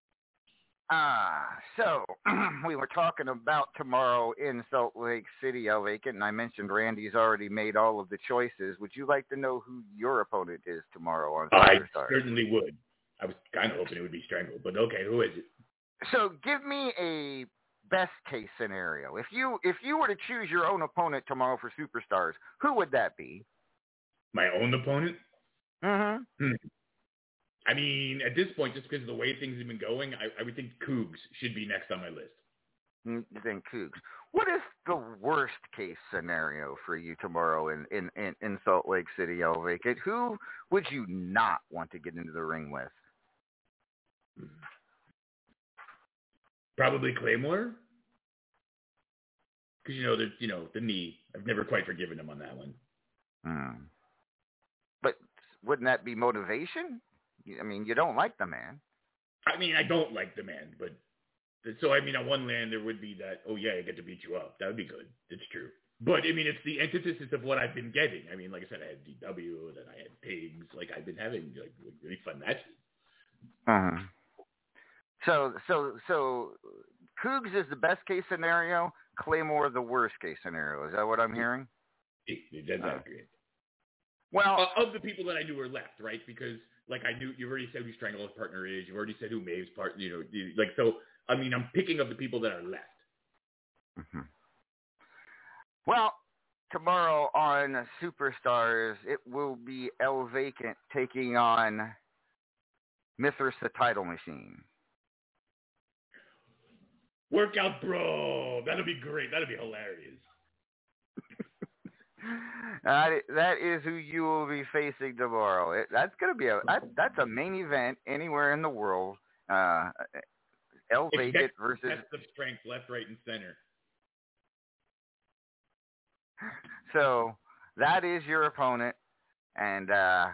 So we were talking about tomorrow in Salt Lake City, El Vacant, and I mentioned Randy's already made all of the choices. Would you like to know who your opponent is tomorrow on Superstars? I certainly would. I was kind of hoping it would be Strangle, but okay, who is it? So give me a best case scenario. If you were to choose your own opponent tomorrow for Superstars, who would that be? My own opponent? Mm-hmm. I mean, at this point, just because of the way things have been going, I would think Cougs should be next on my list. You think Cougs? What is the worst case scenario for you tomorrow in Salt Lake City, El Vacant? Who would you not want to get into the ring with? Probably Claymore. Because, the knee. I've never quite forgiven him on that one. But wouldn't that be motivation? I mean, you don't like the man. I mean, I don't like the man, but so, I mean, on one hand, there would be that, oh, yeah, I get to beat you up. That would be good. It's true. But, I mean, it's the antithesis of what I've been getting. I mean, like I said, I had DW, then I had Pigs. Like, I've been having, really fun matches. So Cougs is the best case scenario, Claymore the worst case scenario. Is that what I'm hearing? That's accurate. Well, of the people that I knew were left, right? Because, like, I knew, you've already said who Strangle's partner is. You've already said who Maeve's partner, so, I mean, I'm picking of the people that are left. Mm-hmm. Well, tomorrow on Superstars, it will be El Vacant taking on Mithras the Title Machine. Workout Bro! That'll be great. That'll be hilarious. That is who you will be facing tomorrow. That's going to be that's a main event anywhere in the world. El Vacant versus test of strength, left, right, and center. So that is your opponent, and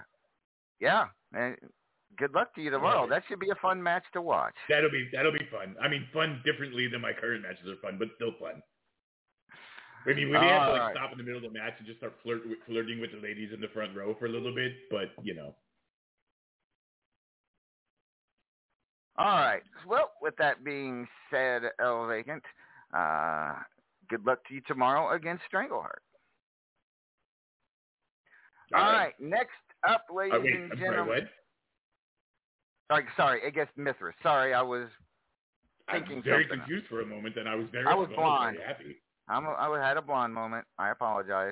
good luck to you tomorrow. That should be a fun match to watch. That'll be fun. I mean, fun differently than my current matches are fun, but still fun. I mean, we may have to stop in the middle of the match and just start flirting with the ladies in the front row for a little bit, but All right. Well, with that being said, El Vacant, good luck to you tomorrow against Strangleheart. All right. Next up, ladies and gentlemen. Sorry, against Mithras. Sorry, I was thinking. I was very confused for a moment, and I was very happy. I had a blonde moment. I apologize.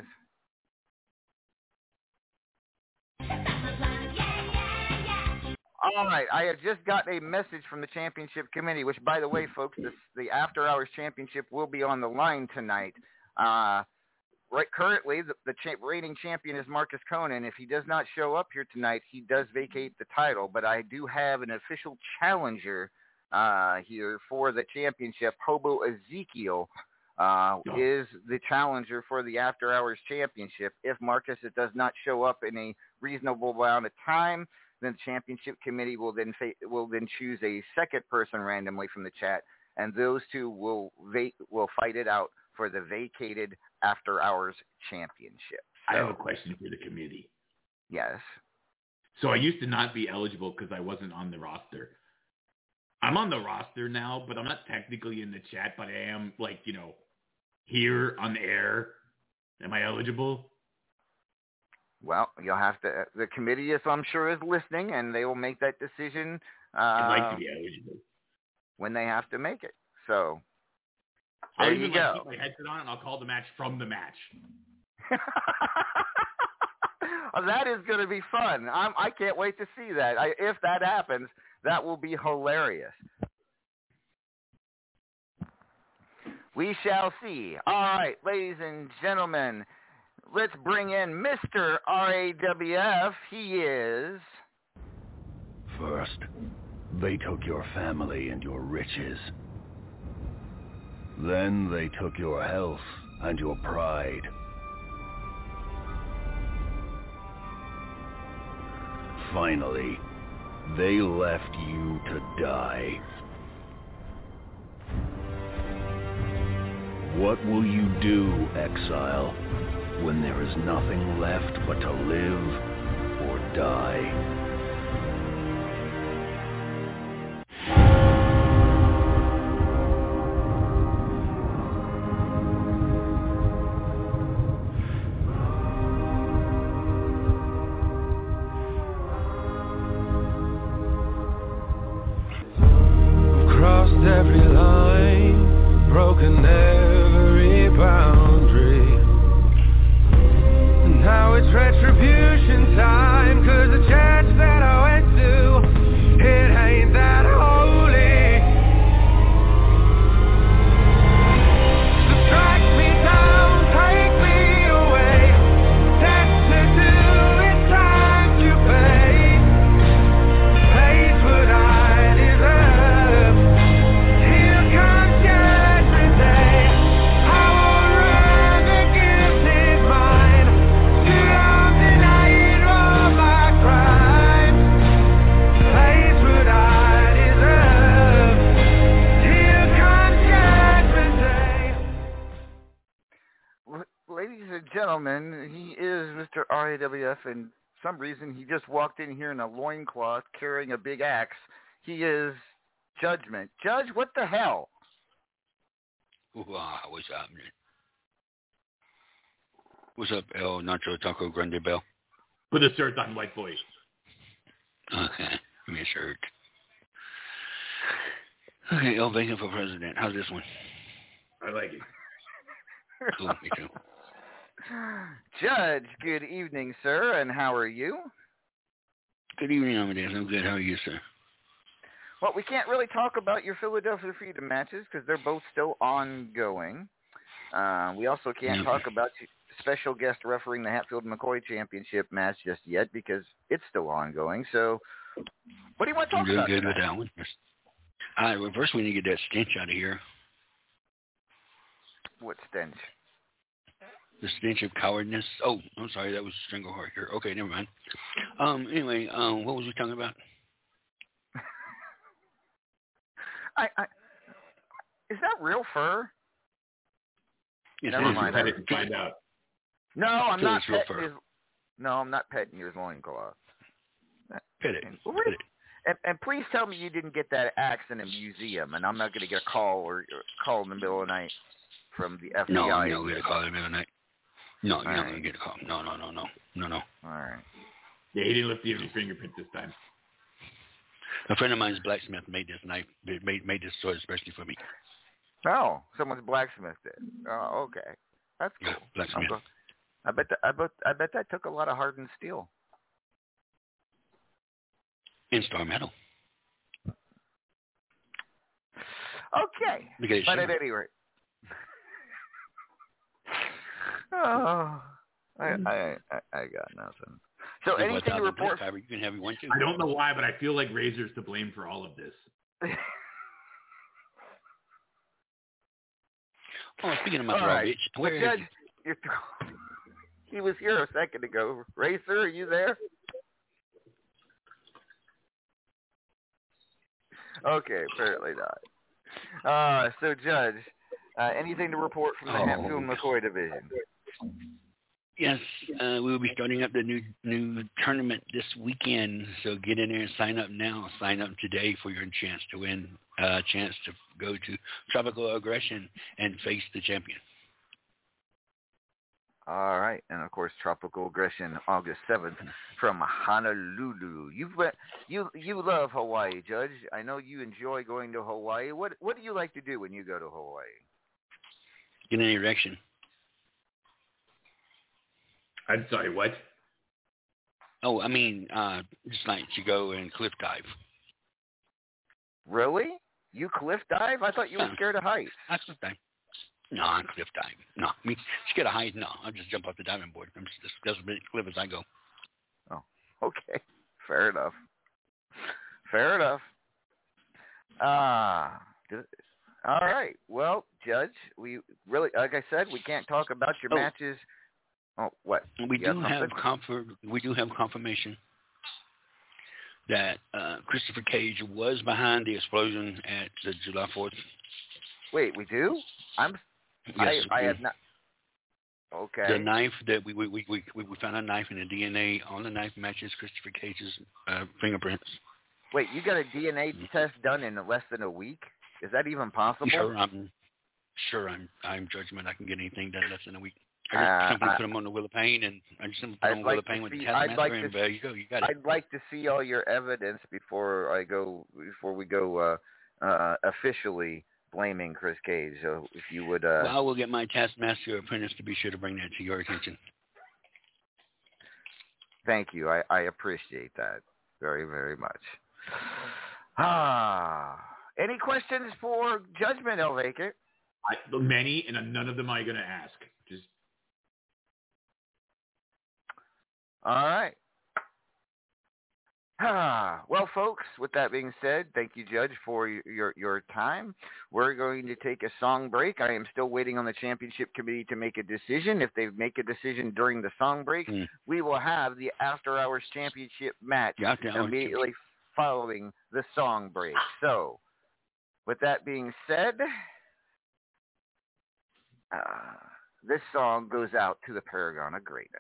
All right, I have just got a message from the championship committee, which, by the way, folks, the After Hours Championship will be on the line tonight. Currently, the reigning champion is Marcus Conan. If he does not show up here tonight, he does vacate the title. But I do have an official challenger here for the championship. Hobo Ezekiel is the challenger for the After Hours Championship. If Marcus does not show up in a reasonable amount of time, then the championship committee will then choose a second person randomly from the chat, and those two will fight it out for the vacated After Hours Championship. I have a question for the committee. Yes. So I used to not be eligible because I wasn't on the roster. I'm on the roster now, but I'm not technically in the chat, but I am, here on the air. Am I eligible? Well, you'll have to. The committee, I'm sure, is listening, and they will make that decision. I'd like to be eligible when they have to make it. So I'll there even you go. Keep my headset on, and I'll call the match from the match. That is going to be fun. I can't wait to see that. If that happens, that will be hilarious. We shall see. All right, ladies and gentlemen, let's bring in Mr. RAWF. He is... First, they took your family and your riches. Then they took your health and your pride. Finally, they left you to die. What will you do, exile, when there is nothing left but to live or die? Every line, broken every boundary. Now it's retribution time, 'cause the church that I went to, it ain't that holy. So strike me down, take me away. That's to do, it's time to pay. Pays what I deserve. Ladies and gentlemen, he is Mr. RAWF, and for some reason he just walked in here in a loincloth carrying a big axe. He is Judgment. Judge, what the hell? What's happening? What's up, El Nacho Taco Grande Bell? Put a shirt on, white boy. Okay, give me a shirt. Okay, El Bacon for president. How's this one? I like it. Cool, me too. Judge, good evening, sir, and how are you? Good evening, Amadeus. I'm good. How are you, sir? Well, we can't really talk about your Philadelphia Freedom matches because they're both still ongoing. We also can't talk about special guest refereeing the Hatfield-McCoy Championship match just yet because it's still ongoing. So what do you want to talk about? I'm doing good with that one. All right, well, first we need to get that stench out of here. What stench? The stench of cowardness. Oh, I'm sorry, that was Strangleheart here. Okay, never mind. Anyway, what was we talking about? Is that real fur? Yes, never mind. Pet it and find out. No, I'm not real petting fur. his. No, I'm not petting your loincloth. Pet it. Pet it. And please tell me you didn't get that axe in a museum, and I'm not going to get a call in the middle of the night from the FBI. No, you don't get a call in the middle of the night. No, you're All not right. going to get a call. No. All right. Yeah, he didn't lift the fingerprint this time. A friend of mine's blacksmith made this knife. Made this sword especially for me. Oh, someone's blacksmithed it. Oh, okay. That's cool. Yeah, blacksmith. I bet that took a lot of hardened steel. In Star Metal. Okay. But at any rate. Oh, I got nothing. So anything to report? You can have one too. I don't know why, but I feel like Razor's to blame for all of this. Oh, speaking of my throat, bitch, where is he? He was here a second ago. Razor, are you there? Okay, apparently not. So, Judge, anything to report from the Hatfield-McCoy division? Yes, we will be starting up the new tournament this weekend. So get in there and sign up now. Sign up today for your chance to win, chance to go to Tropical Aggression and face the champion. All right, and of course, Tropical Aggression, August 7th from Honolulu. You love Hawaii, Judge. I know you enjoy going to Hawaii. What do you like to do when you go to Hawaii? Get an erection. I'm sorry, what? Oh, I mean, just like to go and cliff dive. Really? You cliff dive? I thought you were scared of heights. I cliff dive. No, I cliff dive. No, I mean, scared of heights? No, I'll just jump off the diving board. I'm just as cliff as I go. Oh, okay. Fair enough. Fair enough. All right. Well, Judge, we really, like I said, we can't talk about your matches. Oh, what? We do have confirmation that Christopher Cage was behind the explosion at July 4th. Wait, we do? Yes, I have not. Okay. The knife that we found a knife and a DNA on the knife matches Christopher Cage's fingerprints. Wait, you got a DNA test done in less than a week? Is that even possible? Sure, I'm judgment. I can get anything done less than a week. I just simply put them on the Wheel of Pain, and I just simply put them on the Wheel of Pain with the Taskmaster, and there you go. You got it. I'd like to see all your evidence before we go officially blaming Chris Cage. So if you would. Well, I will get my Taskmaster apprentice to be sure to bring that to your attention. Thank you. I appreciate that very, very much. Any questions for Judgment, El Vacant? Many, and none of them I'm going to ask. Just. All right. Well, folks, with that being said, thank you, Judge, for your time. We're going to take a song break. I am still waiting on the championship committee to make a decision. If they make a decision during the song break, we will have the After Hours Championship match immediately following the song break. So, with that being said, this song goes out to the Paragon of Greatness.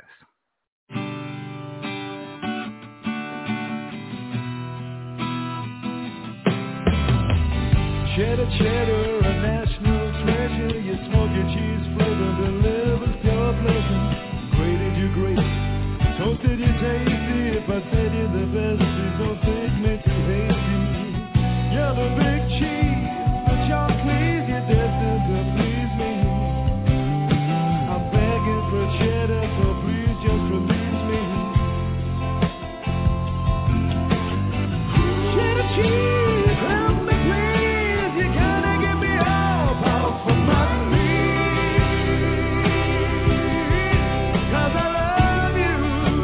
Cheddar, cheddar, a national treasure. You smoke your cheese flavor, delivers pure pleasure. Grated, you great. Toasted, you tasty. If I said you're the best, please don't think me too hasty. You're the big cheese, but y'all please, you're destined to please me. I'm begging for cheddar, so please just release me. Cheddar cheese, help me please. You gotta get me out from my knees. 'Cause I love you.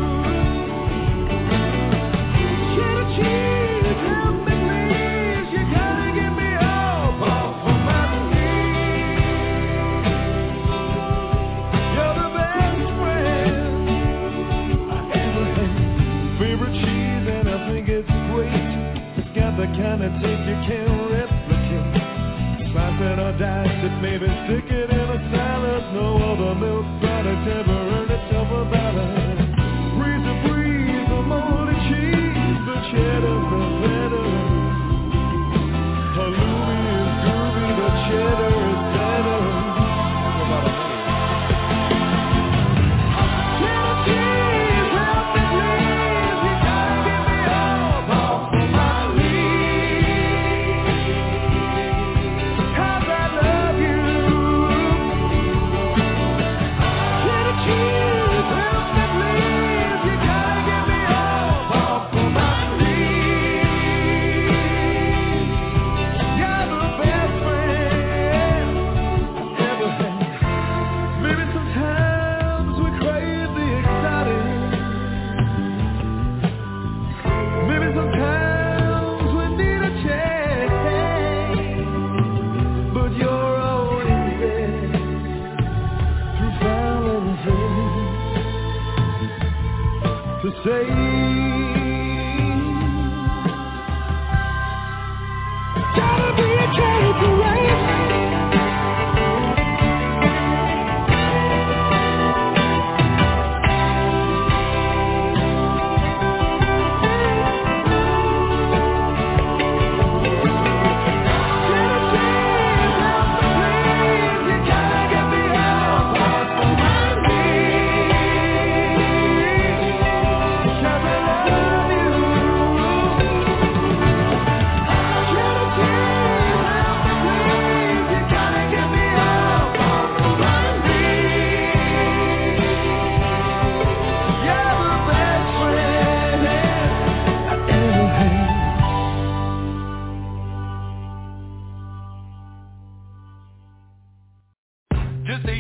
Cheddar cheese, help me please. You gotta get me out from my knees. You're the best friend I ever had. Favorite cheese, and I think it's great. It's got the kind of taste you can't replicate. Slice it or dice it, maybe stick it in a salad. No other milk product ever earned itself a ballot. Breeze to breeze, the moldy cheese, the cheddar's the better. Halloumi is groovy, the cheddar is better. Cheddar cheese, help me please. You gotta get me out from my knees. 'Cause I love you. Cheddar cheese, help me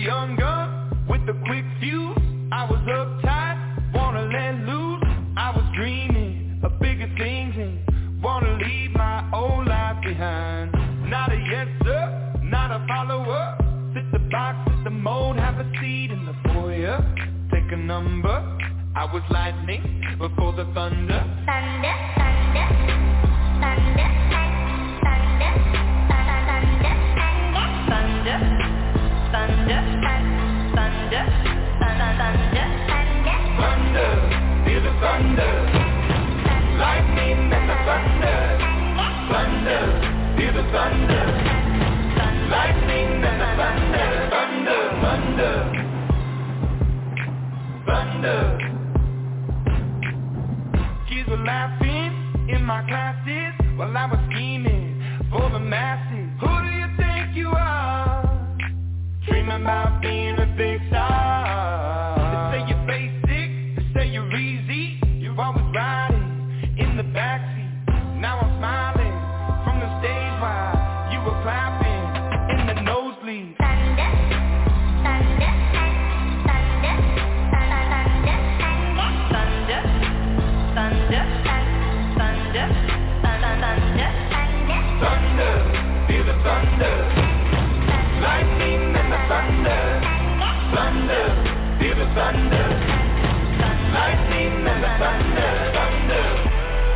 young gun with a quick fuse. I was uptight, wanna let loose. I was dreaming of bigger things and wanna leave my old life behind. Not a yes sir, not a follower. Fit the box, fit the mold, have a seat in the foyer. Take a number. I was lightning before the thunder. Thunder, thunder, thunder, thunder, thunder, thunder, thunder, thunder, thunder, thunder, hear the thunder, lightning and the thunder, thunder, hear the thunder, lightning and the thunder, thunder, thunder, thunder. Kids were laughing in my classes while I was scheming for the masses. Who do you think you are? Dreaming about being a big star. They say you're basic, they say you're easy. You're always riding in the backseat. Now I'm smiling from the stage while you were clapping in the nosebleed. Thunder, thunder, thunder, thunder, thunder, thunder, thunder, thunder, thunder, feel the thunder, lightning and the thunder, thunder, feel the thunder, lightning and the thunder, thunder.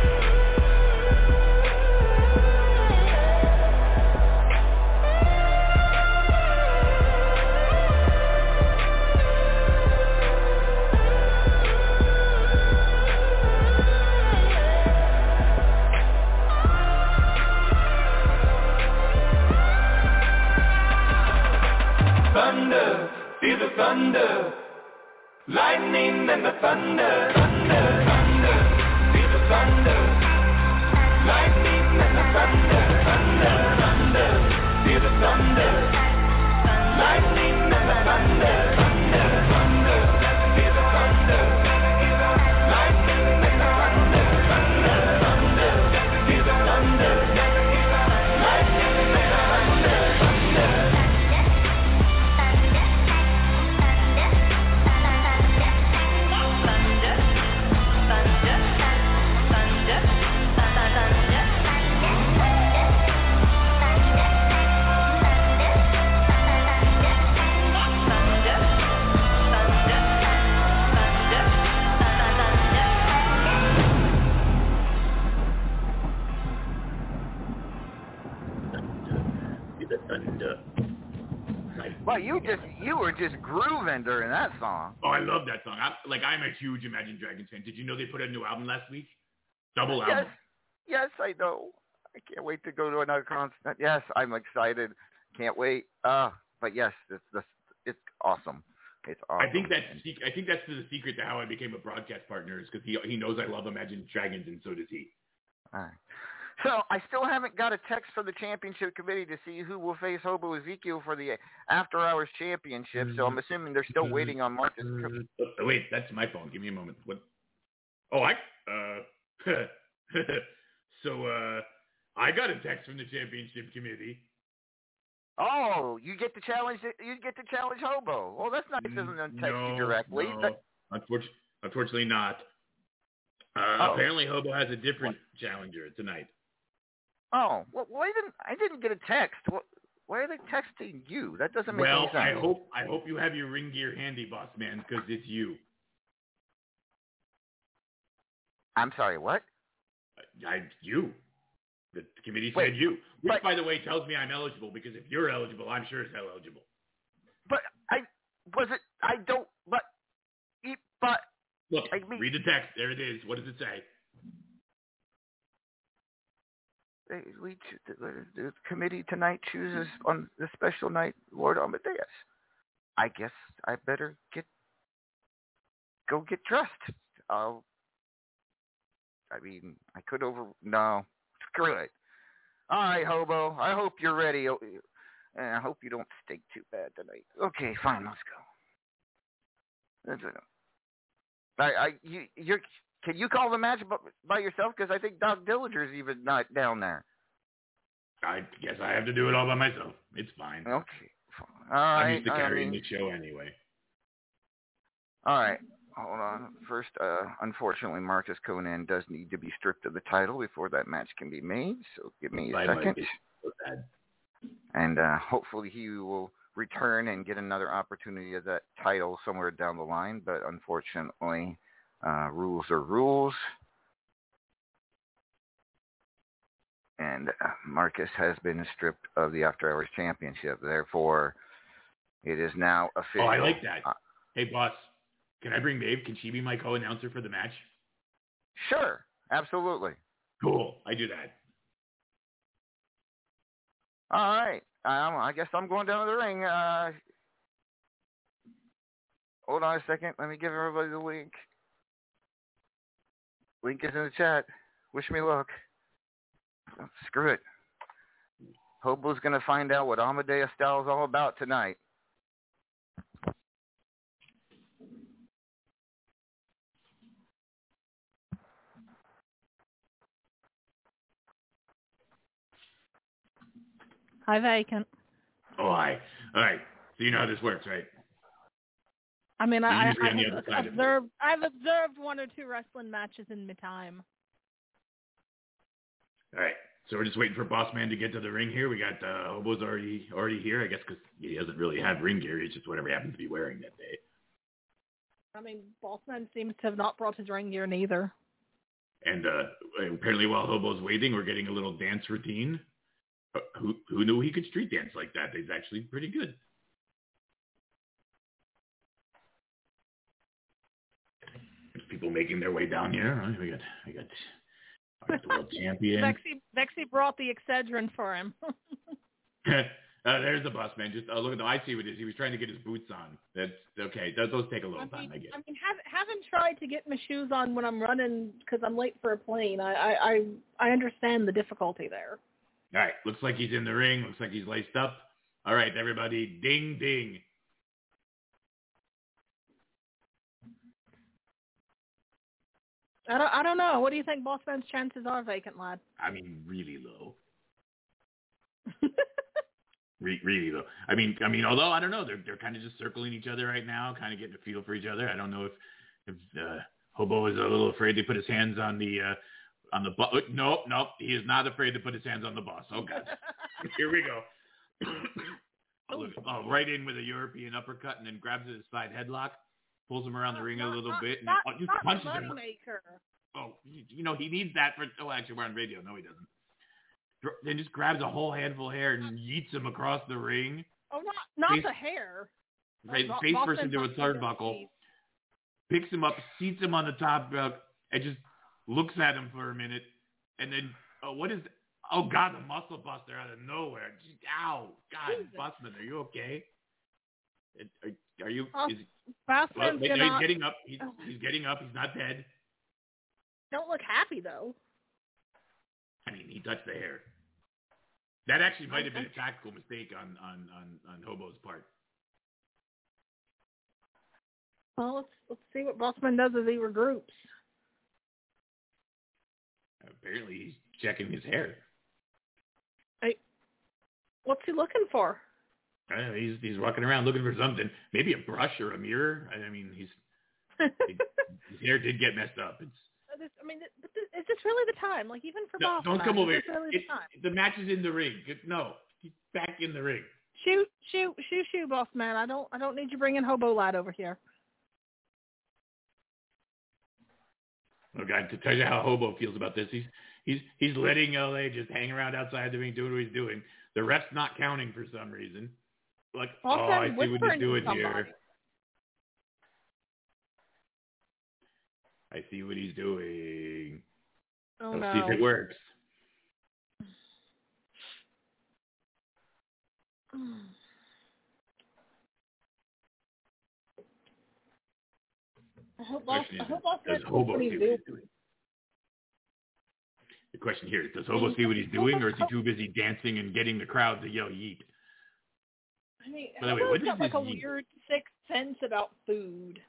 Thunder, feel the thunder, lightning and the thunder, thunder, thunder, feel the thunder, lightning and the thunder, thunder, thunder, feel the thunder, lightning and the thunder, thunder, thunder, feel the thunder, lightning and the thunder, thunder, thunder, feel the thunder, lightning and the thunder, thunder. Well, you were just grooving during that song. Oh, I love that song. I'm a huge Imagine Dragons fan. Did you know they put a new album last week? Double album. Yes, I know. I can't wait to go to another concert. Yes, I'm excited. Can't wait. But yes, it's awesome. It's awesome. I think that's the secret to how I became a broadcast partner is because he knows I love Imagine Dragons and so does he. All right. So I still haven't got a text from the championship committee to see who will face Hobo Ezekiel for the After Hours Championship. So I'm assuming they're still waiting on Marcus. Wait, that's my phone. Give me a moment. What? Oh, So I got a text from the championship committee. Oh, you get to challenge Hobo. Well, that's nice of them to text you directly. No, unfortunately not. Apparently Hobo has a different challenger tonight. Oh, well, I didn't get a text. Why are they texting you? That doesn't make any sense. Well, I hope you have your ring gear handy, boss man, because it's you. I'm sorry, what? You. The committee said you. Which, by the way, tells me I'm eligible, because if you're eligible, I'm sure as hell eligible. But Look, read the text. There it is. What does it say? The committee tonight chooses on the special night Lord Amadeus. I guess I better go get dressed. I could no, screw it. All right, Hobo. I hope you're ready. And I hope you don't stink too bad tonight. Okay, fine. Let's go. That's it. Can you call the match by yourself? Because I think Doc Dillinger's even not down there. I guess I have to do it all by myself. It's fine. Okay, All I'm right. used to carrying the show anyway. All right. Hold on. First, unfortunately, Marcus Conan does need to be stripped of the title before that match can be made. So give me a second. And hopefully he will return and get another opportunity at that title somewhere down the line. But unfortunately, rules are rules. And Marcus has been stripped of the After Hours Championship. Therefore, it is now official. Oh, I like that. Hey, boss, can I bring Maeve? Can she be my co-announcer for the match? Sure. Absolutely. Cool. I do that. All right. I guess I'm going down to the ring. Hold on a second. Let me give everybody the link. Link is in the chat. Wish me luck. Oh, screw it. Hobo's going to find out what Amadeus Style is all about tonight. Hi, Vacant. Oh, hi. All right. So you know how this works, right? I mean, I've observed one or two wrestling matches in my time. All right. So we're just waiting for Boss Man to get to the ring here. We got Hobo's already here, I guess, because he doesn't really have ring gear. It's just whatever he happens to be wearing that day. I mean, Bossman seems to have not brought his ring gear neither. And apparently while Hobo's waiting, we're getting a little dance routine. Who knew he could street dance like that? He's actually pretty good. There's people making their way down here. Right? We got the world champion. Vexy brought the Excedrin for him. There's the boss man. Just look at I see what it is. He was trying to get his boots on. That's okay. Those take a little time. I get it. I mean, haven't tried to get my shoes on when I'm running because I'm late for a plane. I understand the difficulty there. All right. Looks like he's in the ring. Looks like he's laced up. All right, everybody. Ding, ding. I don't know. What do you think Bossman's chances are, Vacant Lad? I mean, really low. Really low. I mean, although I don't know, they're kind of just circling each other right now, kind of getting a feel for each other. I don't know if Hobo is a little afraid to put his hands on the boss. Nope, he is not afraid to put his hands on the boss. Oh God, here we go. Right in with a European uppercut, and then grabs his side headlock. Pulls him around the ring a little bit and just punches him. Oh, he needs that for. Oh, actually, we're on radio. No, he doesn't. Then just grabs a whole handful of hair and yeets him across the ring. Oh, not the hair. Face first into a turnbuckle. Picks him up, seats him on the top rope, and just looks at him for a minute. And then, what is? Oh God, the muscle buster out of nowhere. Ow, God, Busman, are you okay? Are you? He's getting up. He's getting up. He's not dead. Don't look happy though. I mean, he touched the hair. That actually might have been a tactical mistake on Hobo's part. Well, let's see what Bossman does as he regroups. Apparently, he's checking his hair. Hey, what's he looking for? He's walking around looking for something. Maybe a brush or a mirror. I mean, his hair did get messed up. Is this really the time? Like, even for Boss don't come over here. Really the match is in the ring. No, he's back in the ring. Shoot, Boss Man. I don't need you bringing Hobo Lad over here. Oh God, to tell you how Hobo feels about this, he's letting LA just hang around outside the ring doing what he's doing. The ref's not counting for some reason. Like, I see what he's doing here. I see what he's doing. Oh, Let's see if it works. I hope Boss does Hobo see what he's doing? The question here is, does Hobo see what he's doing, or is he too busy dancing and getting the crowd to yell yeet? I mean, by the way, what is got this like a weird sixth sense about food.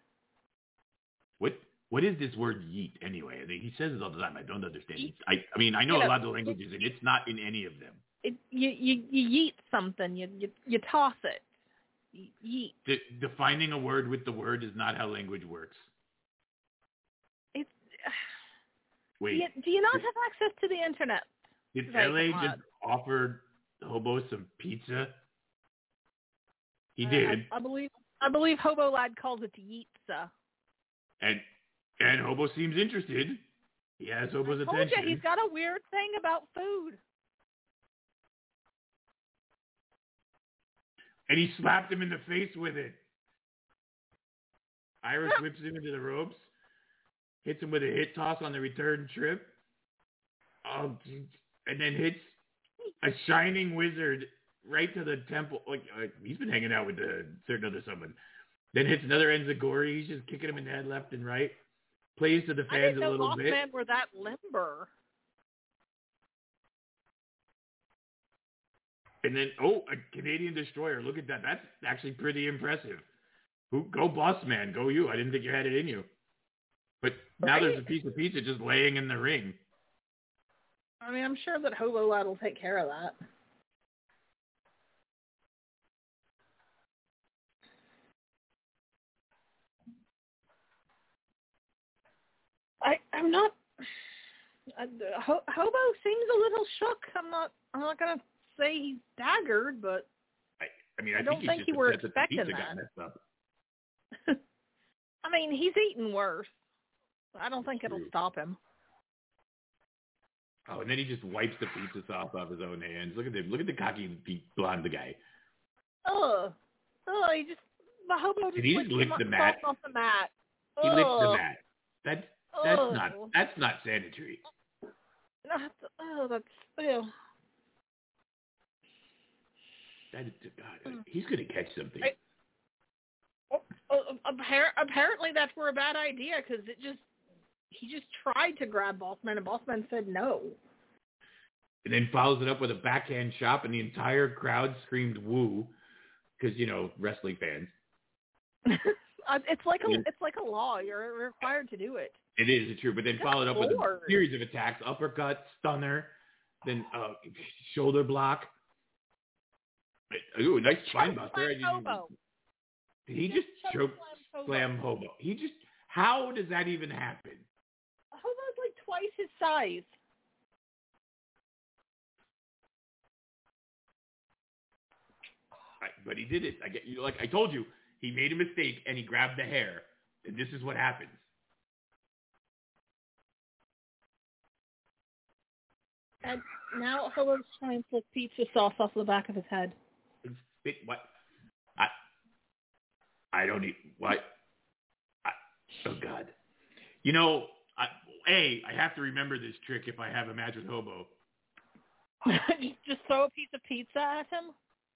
What is this word yeet anyway? He says it all the time. I don't understand. I mean, I know a lot of the languages, and it's not in any of them. You yeet something. You toss it. Yeet. Defining a word with the word is not how language works. It's. Wait. Do you not have access to the internet? Did Right, LA come just on. offer Hobo some pizza? He did. I believe Hobo Lad calls it Yeetza. And Hobo seems interested. He has Hobo's I told attention. you, he's got a weird thing about food. And he slapped him in the face with it. Iris whips him into the ropes, hits him with a hit toss on the return trip, and then hits a shining wizard right to the temple. Like he's been hanging out with a certain other someone. Then hits another Enziguri. He's just kicking him in the head left and right. Plays to the I fans didn't know a little bit. Mothman were that limber. And then, a Canadian Destroyer. Look at that. That's actually pretty impressive. Go Boss Man. Go you. I didn't think you had it in you. But now there's a piece of pizza just laying in the ring. I mean, I'm sure that Hobo Lad will take care of that. I'm not. Hobo seems a little shook. I'm not gonna say he's staggered, but I don't think he were expecting that. I mean, he's eaten worse. I don't think it'll stop him. Oh, and then he just wipes the pizza sauce off his own hands. Look at him. Look at the cocky blonde guy. The Hobo just lick the mat. Off the mat. He licked the mat. That's not sanitary. That's That is, God, he's gonna catch something. Apparently that's were a bad idea because he just tried to grab Bossman and Bossman said no. And then follows it up with a backhand chop, and the entire crowd screamed "woo" because wrestling fans. It's like a law. You're required to do it. It is, it's true. But then followed up with a series of attacks: uppercut, stunner, then shoulder block. Ooh, nice spine buster. Did he just choke slam Hobo? How does that even happen? Hobo's like twice his size. But he did it. I told you, he made a mistake and he grabbed the hair, and this is what happens. And now Hobo's trying to flick pizza sauce off the back of his head. What? I don't need what? Oh God! I have to remember this trick if I have a match with Hobo. Just throw a piece of pizza at him.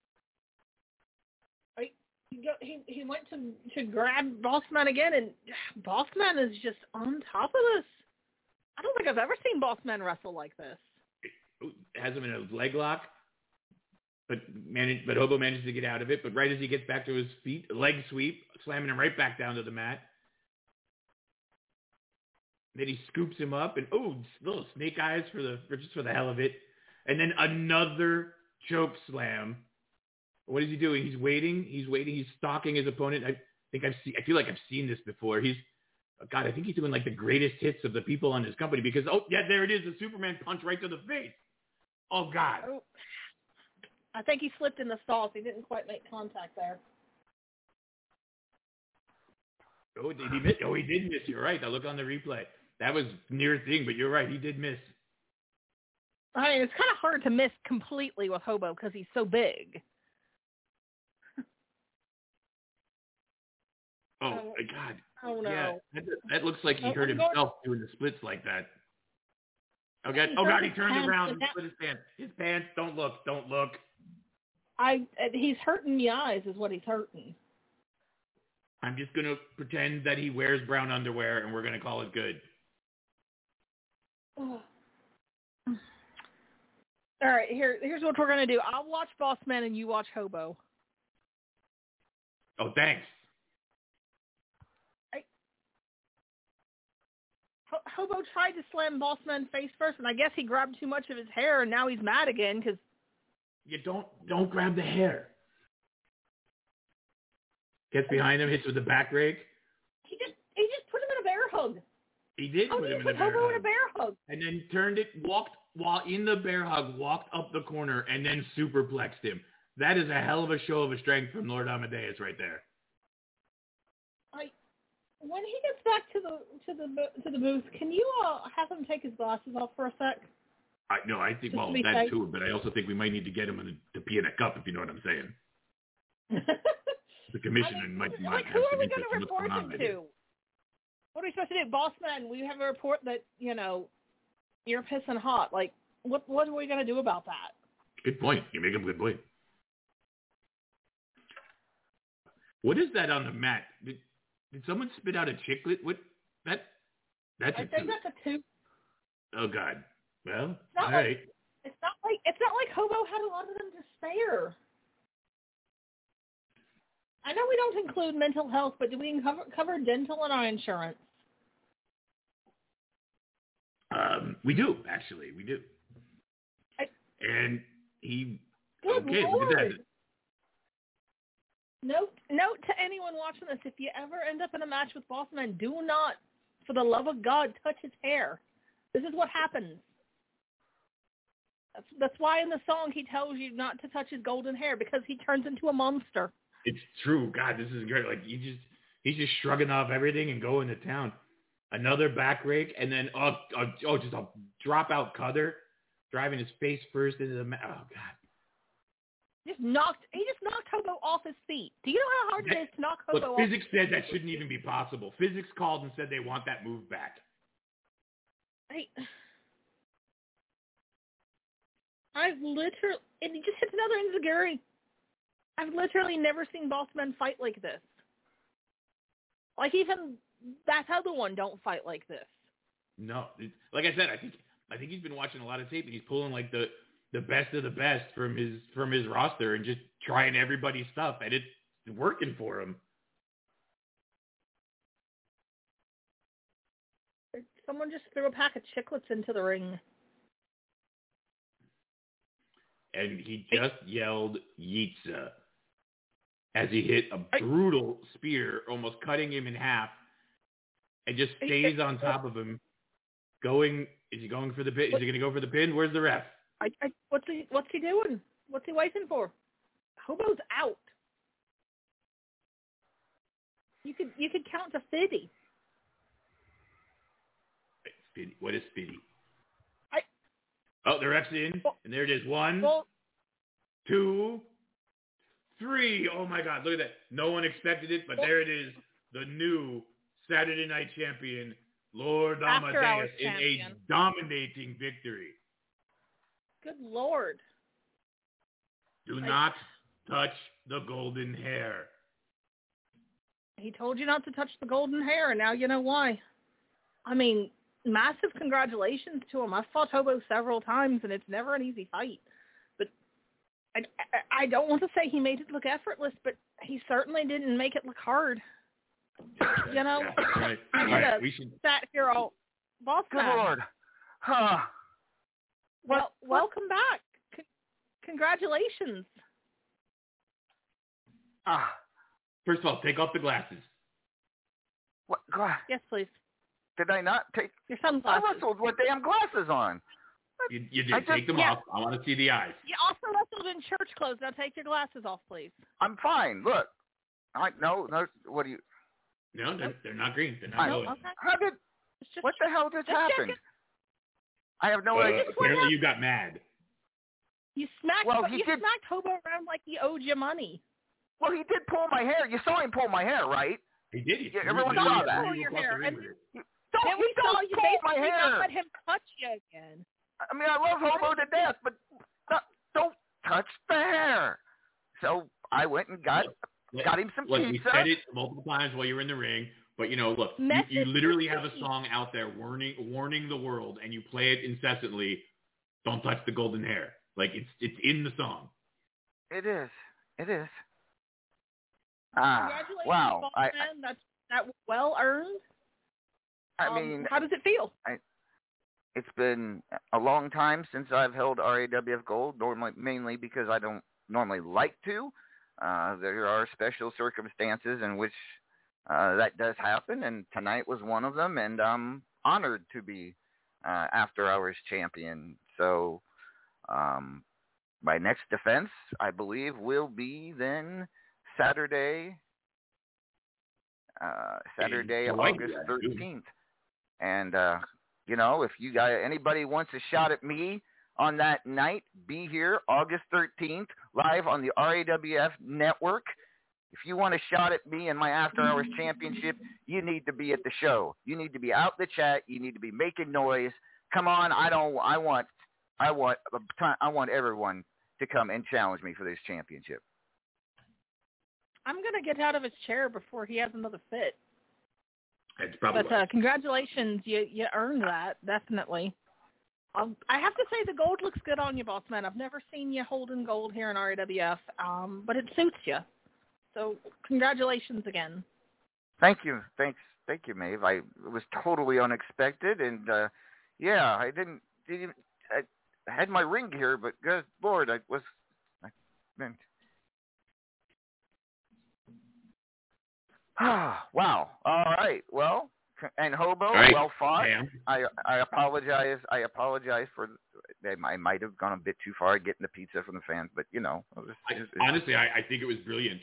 He went to grab Bossman again, and Bossman is just on top of this. I don't think I've ever seen Bossman wrestle like this. Has him in a leg lock, but Hobo manages to get out of it. But right as he gets back to his feet, a leg sweep, slamming him right back down to the mat. Then he scoops him up, and little snake eyes for the hell of it, and then another choke slam. What is he doing? He's waiting. He's stalking his opponent. I feel like I've seen this before. I think he's doing like the greatest hits of the people on his company because there it is, the Superman punch right to the face. Oh God. Oh, I think he slipped in the stalls. He didn't quite make contact there. Oh, did he miss? Oh, he did miss. You're right. I look on the replay. That was near thing, but you're right. He did miss. I mean, it's kind of hard to miss completely with Hobo because he's so big. Oh, my God. Oh, no. Yeah, that looks like he hurt himself doing the splits like that. Oh, God. He turned around and split his pants. His pants, don't look. He's hurting the eyes is what he's hurting. I'm just going to pretend that he wears brown underwear, and we're going to call it good. Oh. All right, here's what we're going to do. I'll watch Bossman, and you watch Hobo. Oh, thanks. Hobo tried to slam Bossman face first, and I guess he grabbed too much of his hair, and now he's mad again because you don't grab the hair. Gets behind him, hits with a back rake. He just put him in a bear hug. He did How put do you him in a put bear Hobo in hug. a bear hug? And then turned it, walked while in the bear hug, walked up the corner, and then superplexed him. That is a hell of a show of strength from Lord Amadeus right there. When he gets back to the booth, can you have him take his glasses off for a sec? I think, Just well, to be that safe. too, but I also think we might need to get him to pee in a cup, if you know what I'm saying. The commissioner might who have are some we interest going to in what's report going on him right to? here. What are we supposed to do? Boss man, we have a report that, you're pissing hot. Like, what are we going to do about that? Good point. You make a good point. What is that on the mat? Did someone spit out a chiclet? What? That's I a think tooth. that's a tooth. Oh God. Well, not all like- right. It's not like Hobo had a lot of them to spare. I know we don't include mental health, but do we cover dental in our insurance? We do, actually. We do. And he... Good okay, Lord. look at that. Note to anyone watching this, if you ever end up in a match with Bossman, do not, for the love of God, touch his hair. This is what happens. That's why in the song he tells you not to touch his golden hair, because he turns into a monster. It's true. God, this is great. Like, he's just shrugging off everything and going to town. Another back rake, and then, just a drop-out cutter, driving his face first into the oh, God. He just knocked Hobo off his feet. Do you know how hard it is to knock Hobo off? Physics said that shouldn't even be possible. Physics called and said they want that move back. I've literally, and he just hits another enziguri. I've literally never seen Bossman fight like this. Like, even that other one don't fight like this. No, like I said, I think he's been watching a lot of tape and he's pulling like the best of the best from his roster and just trying everybody's stuff, and it's working for him. Someone just threw a pack of chiclets into the ring. And he just yelled Yeetza as he hit a brutal spear, almost cutting him in half, and just stays on top of him. Is he going for the pin? Is he going to go for the pin? Where's the ref? What's he doing? What's he waiting for? Hobo's out. You could count to 50. Spitty. What is Spitty? The ref's in, and there it is. 1, 2, 3. Oh my God, look at that. No one expected it, but there it is. The new Saturday Night Champion, Lord Amadeus, in a dominating victory. Good Lord. Do not touch the golden hair. He told you not to touch the golden hair, and now you know why. I mean, massive congratulations to him. I've fought Hobo several times, and it's never an easy fight. But I don't want to say he made it look effortless, but he certainly didn't make it look hard. You know? Yeah, right. We should... sat here all boss Good man. Lord. Huh. Well, welcome back. Congratulations. First of all, take off the glasses. What? God. Yes, please. Did I not take your sunglasses? I wrestled with damn glasses on. You did. Take them off. I want to see the eyes. You also wrestled in church clothes. Now take your glasses off, please. I'm fine. Look. No. What do you? No, they're not green. They're not glowing. Okay. What the hell just happened? I have no idea. Apparently you got mad. You smacked. Well, you smacked Hobo around like he owed you money. Well, he did pull my hair. You saw him pull my hair, right? He did. Everyone saw that. Pull your hair. And Don't pull my hair. Not let him touch you again. I mean, I love Hobo to death, but don't touch the hair. So I went and got him some pizza. We said it multiple times while you were in the ring, but look, you literally have a song out there warning the world, and you play it incessantly. Don't touch the golden hair. Like it's in the song. It is. Congratulations, wow! That's well earned. I mean, how does it feel? It's been a long time since I've held RAWF Gold, mainly because I don't normally like to. there are special circumstances in which that does happen, and tonight was one of them, and I'm honored to be After Hours champion. So my next defense, I believe, will be then Saturday, August 13th. And, if you guys, anybody wants a shot at me on that night, be here August 13th, live on the RAWF network. If you want a shot at me and my After Hours championship, you need to be at the show. You need to be out in the chat. You need to be making noise. Come on, I want everyone to come and challenge me for this championship. I'm going to get out of his chair before he has another fit. It's probably. But congratulations, you earned that, definitely. I have to say the gold looks good on you, boss man. I've never seen you holding gold here in RAWF, but it suits you. So congratulations again. Thank you. Thank you, Maeve. It was totally unexpected, and I didn't. I had my ring here, but good Lord, wow. All right. Well, and Hobo, right. Well fought. Damn. I apologize. For. I might have gone a bit too far getting the pizza from the fans, but honestly, I think it was brilliant.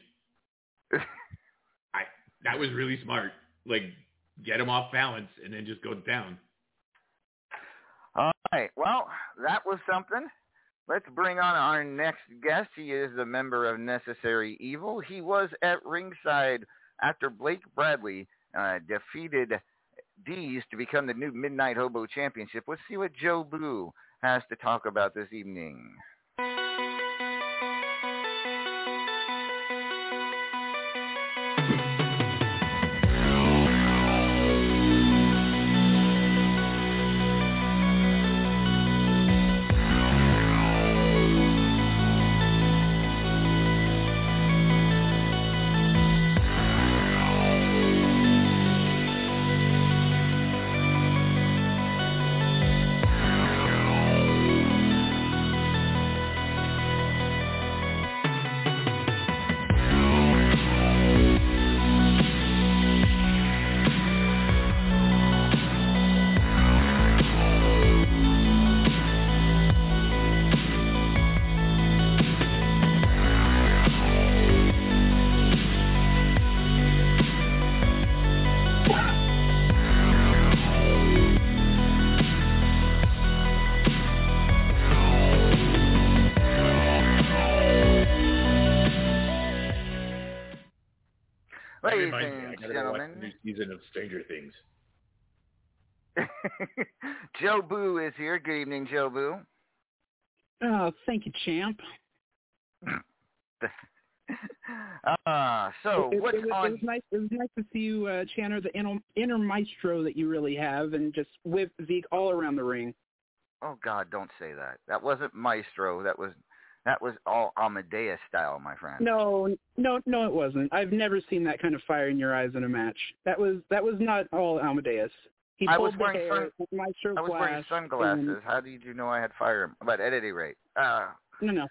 That was really smart. Like, get him off balance and then just go down. All right. Well, that was something. Let's bring on our next guest. He is a member of Necessary Evil. He was at ringside after Blake Bradley defeated Dees to become the new Midnight Hobo Championship. Let's see what Joe Boo has to talk about this evening. Ladies and gentlemen, new season of Stranger Things. Joe Boo is here. Good evening, Joe Boo. Oh, thank you, champ. So it what's on? was nice to see you channel the inner maestro that you really have, and just whip Zeke all around the ring. Oh God, don't say that. That wasn't maestro. That was all Amadeus style, my friend. No, it wasn't. I've never seen that kind of fire in your eyes in a match. That was not all Amadeus. I was wearing sunglasses. How did you know I had fire? But at any rate, no.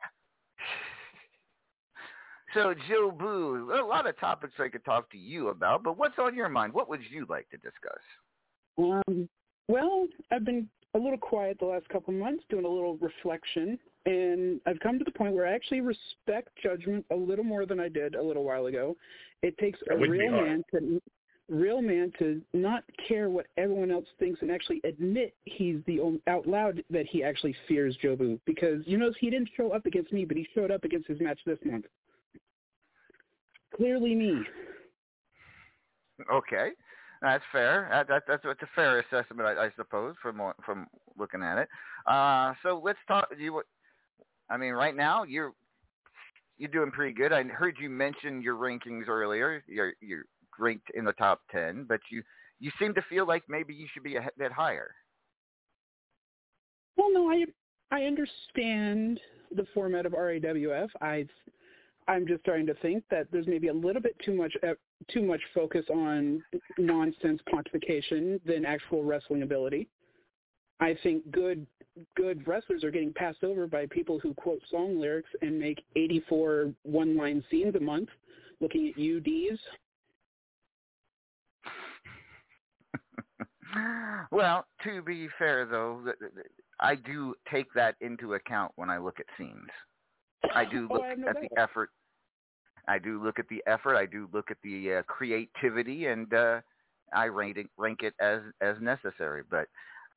So Joe Boo, a lot of topics I could talk to you about, but what's on your mind? What would you like to discuss? Well, I've been a little quiet the last couple of months, doing a little reflection, and I've come to the point where I actually respect judgment a little more than I did a little while ago. It takes a real man to not care what everyone else thinks and actually admit out loud that he actually fears Joe Boo, because he didn't show up against me, but he showed up against his match this month. Clearly me. Okay. That's fair. That's a fair assessment, I suppose, from looking at it. So let's talk. Right now you're doing pretty good. I heard you mention your rankings earlier. You're ranked in the top 10, but you seem to feel like maybe you should be a bit higher. Well, no, I understand the format of RAWF. I'm just starting to think that there's maybe a little bit too much focus on nonsense pontification than actual wrestling ability. I think good wrestlers are getting passed over by people who quote song lyrics and make 84 one-line scenes a month. Looking at you, D's. Well, to be fair, though, I do take that into account when I look at scenes. I do look at the effort. I do look at the effort. I do look at the creativity, and I rank it as necessary. But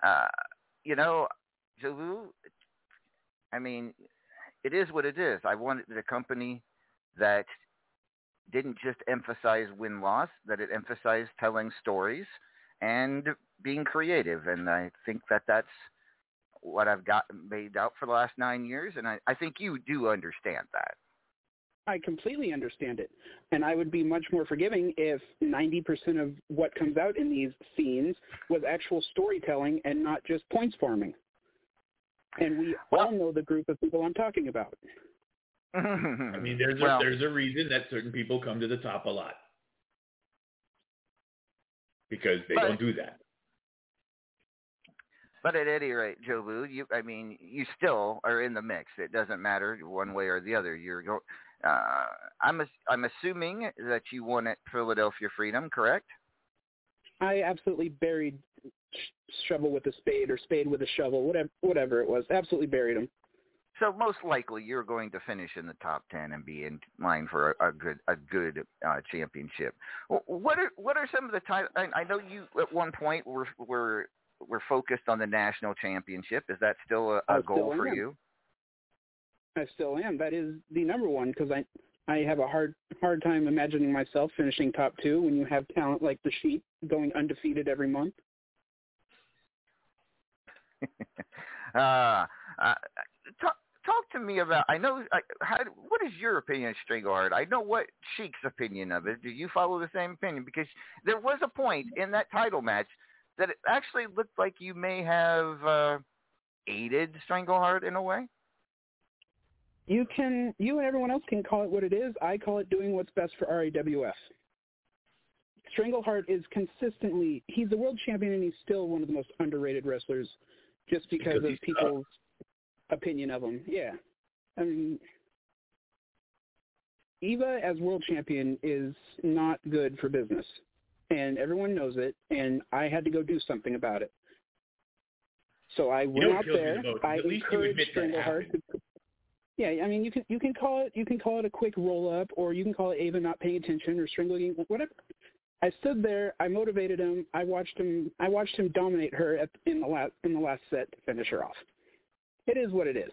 Jobu, I mean, it is what it is. I wanted a company that didn't just emphasize win-loss, that it emphasized telling stories and being creative. And I think that that's what I've got made out for the last 9 years, and I think you do understand that. I completely understand it. And I would be much more forgiving if 90% of what comes out in these scenes was actual storytelling and not just points farming. And we all know the group of people I'm talking about. I mean, there's a reason that certain people come to the top a lot. Because they don't do that. But at any rate, Jobu, you still are in the mix. It doesn't matter one way or the other. I'm assuming that you won at Philadelphia Freedom, correct? I absolutely buried shovel with a spade or spade with a shovel, whatever it was. Absolutely buried him. So most likely you're going to finish in the top 10 and be in line for a good championship. What are some of the titles? I know you at one point were focused on the national championship. Is that still a goal for you? I still am. That is the number one, because I have a hard time imagining myself finishing top 2 when you have talent like the Sheep going undefeated every month. Talk to me about. I know. What is your opinion of Strangleheart? I know what Sheik's opinion of it. Do you follow the same opinion? Because there was a point in that title match that it actually looked like you may have aided Strangleheart in a way. You and everyone else can call it what it is. I call it doing what's best for RAWF. Strangleheart is consistently, he's the world champion, and he's still one of the most underrated wrestlers just because of people's opinion of him. Yeah. I mean, Eva as world champion is not good for business, and everyone knows it, and I had to go do something about it. So I went out there. I encouraged Strangleheart to. Yeah, I mean, you can call it a quick roll up, or you can call it Ava not paying attention, or Strangling, whatever. I stood there. I motivated him. I watched him dominate her in the last set to finish her off. It is what it is.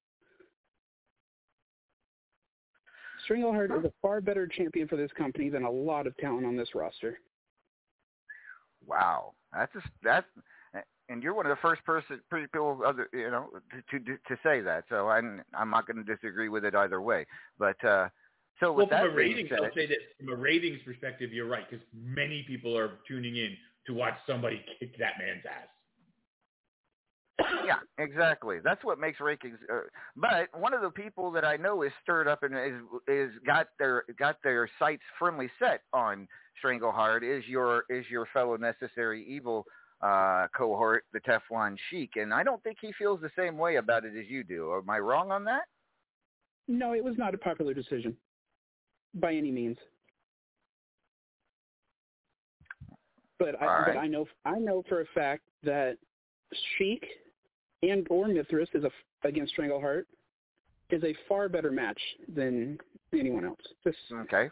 Strangleheart is a far better champion for this company than a lot of talent on this roster. Wow, and you're one of the first people to say that. So I'm not going to disagree with it either way. But so with that being said, I'll say that from a ratings perspective, you're right, because many people are tuning in to watch somebody kick that man's ass. Yeah, exactly. That's what makes rankings. But one of the people that I know is stirred up and is got their sights firmly set on Strangleheart is your fellow Necessary Evil cohort, the Teflon Sheik, and I don't think he feels the same way about it as you do. Am I wrong on that? No, it was not a popular decision by any means. But I know for a fact that Sheik and or Mithras against Strangleheart is a far better match than anyone else. Okay.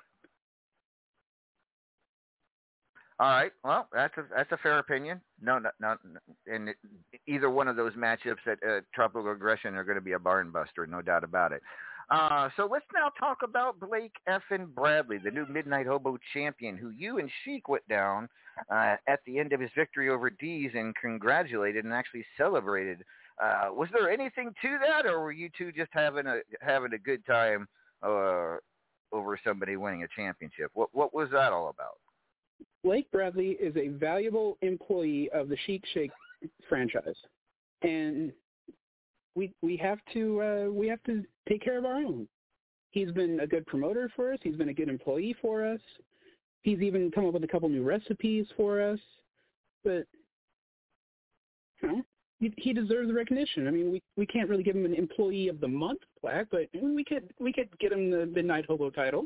All right. Well, that's a fair opinion. No, not and either one of those matchups at Tropical Aggression are going to be a barn buster, no doubt about it. So let's now talk about Blake Effin Bradley, the new Midnight Hobo champion, who you and Sheik went down at the end of his victory over Dees and congratulated and actually celebrated. Was there anything to that, or were you two just having a good time over somebody winning a championship? What was that all about? Blake Bradley is a valuable employee of the Sheik Shake franchise, and we have to take care of our own. He's been a good promoter for us. He's been a good employee for us. He's even come up with a couple new recipes for us. But he deserves the recognition. I mean, we can't really give him an Employee of the Month plaque, but we could get him the Midnight Hobo title.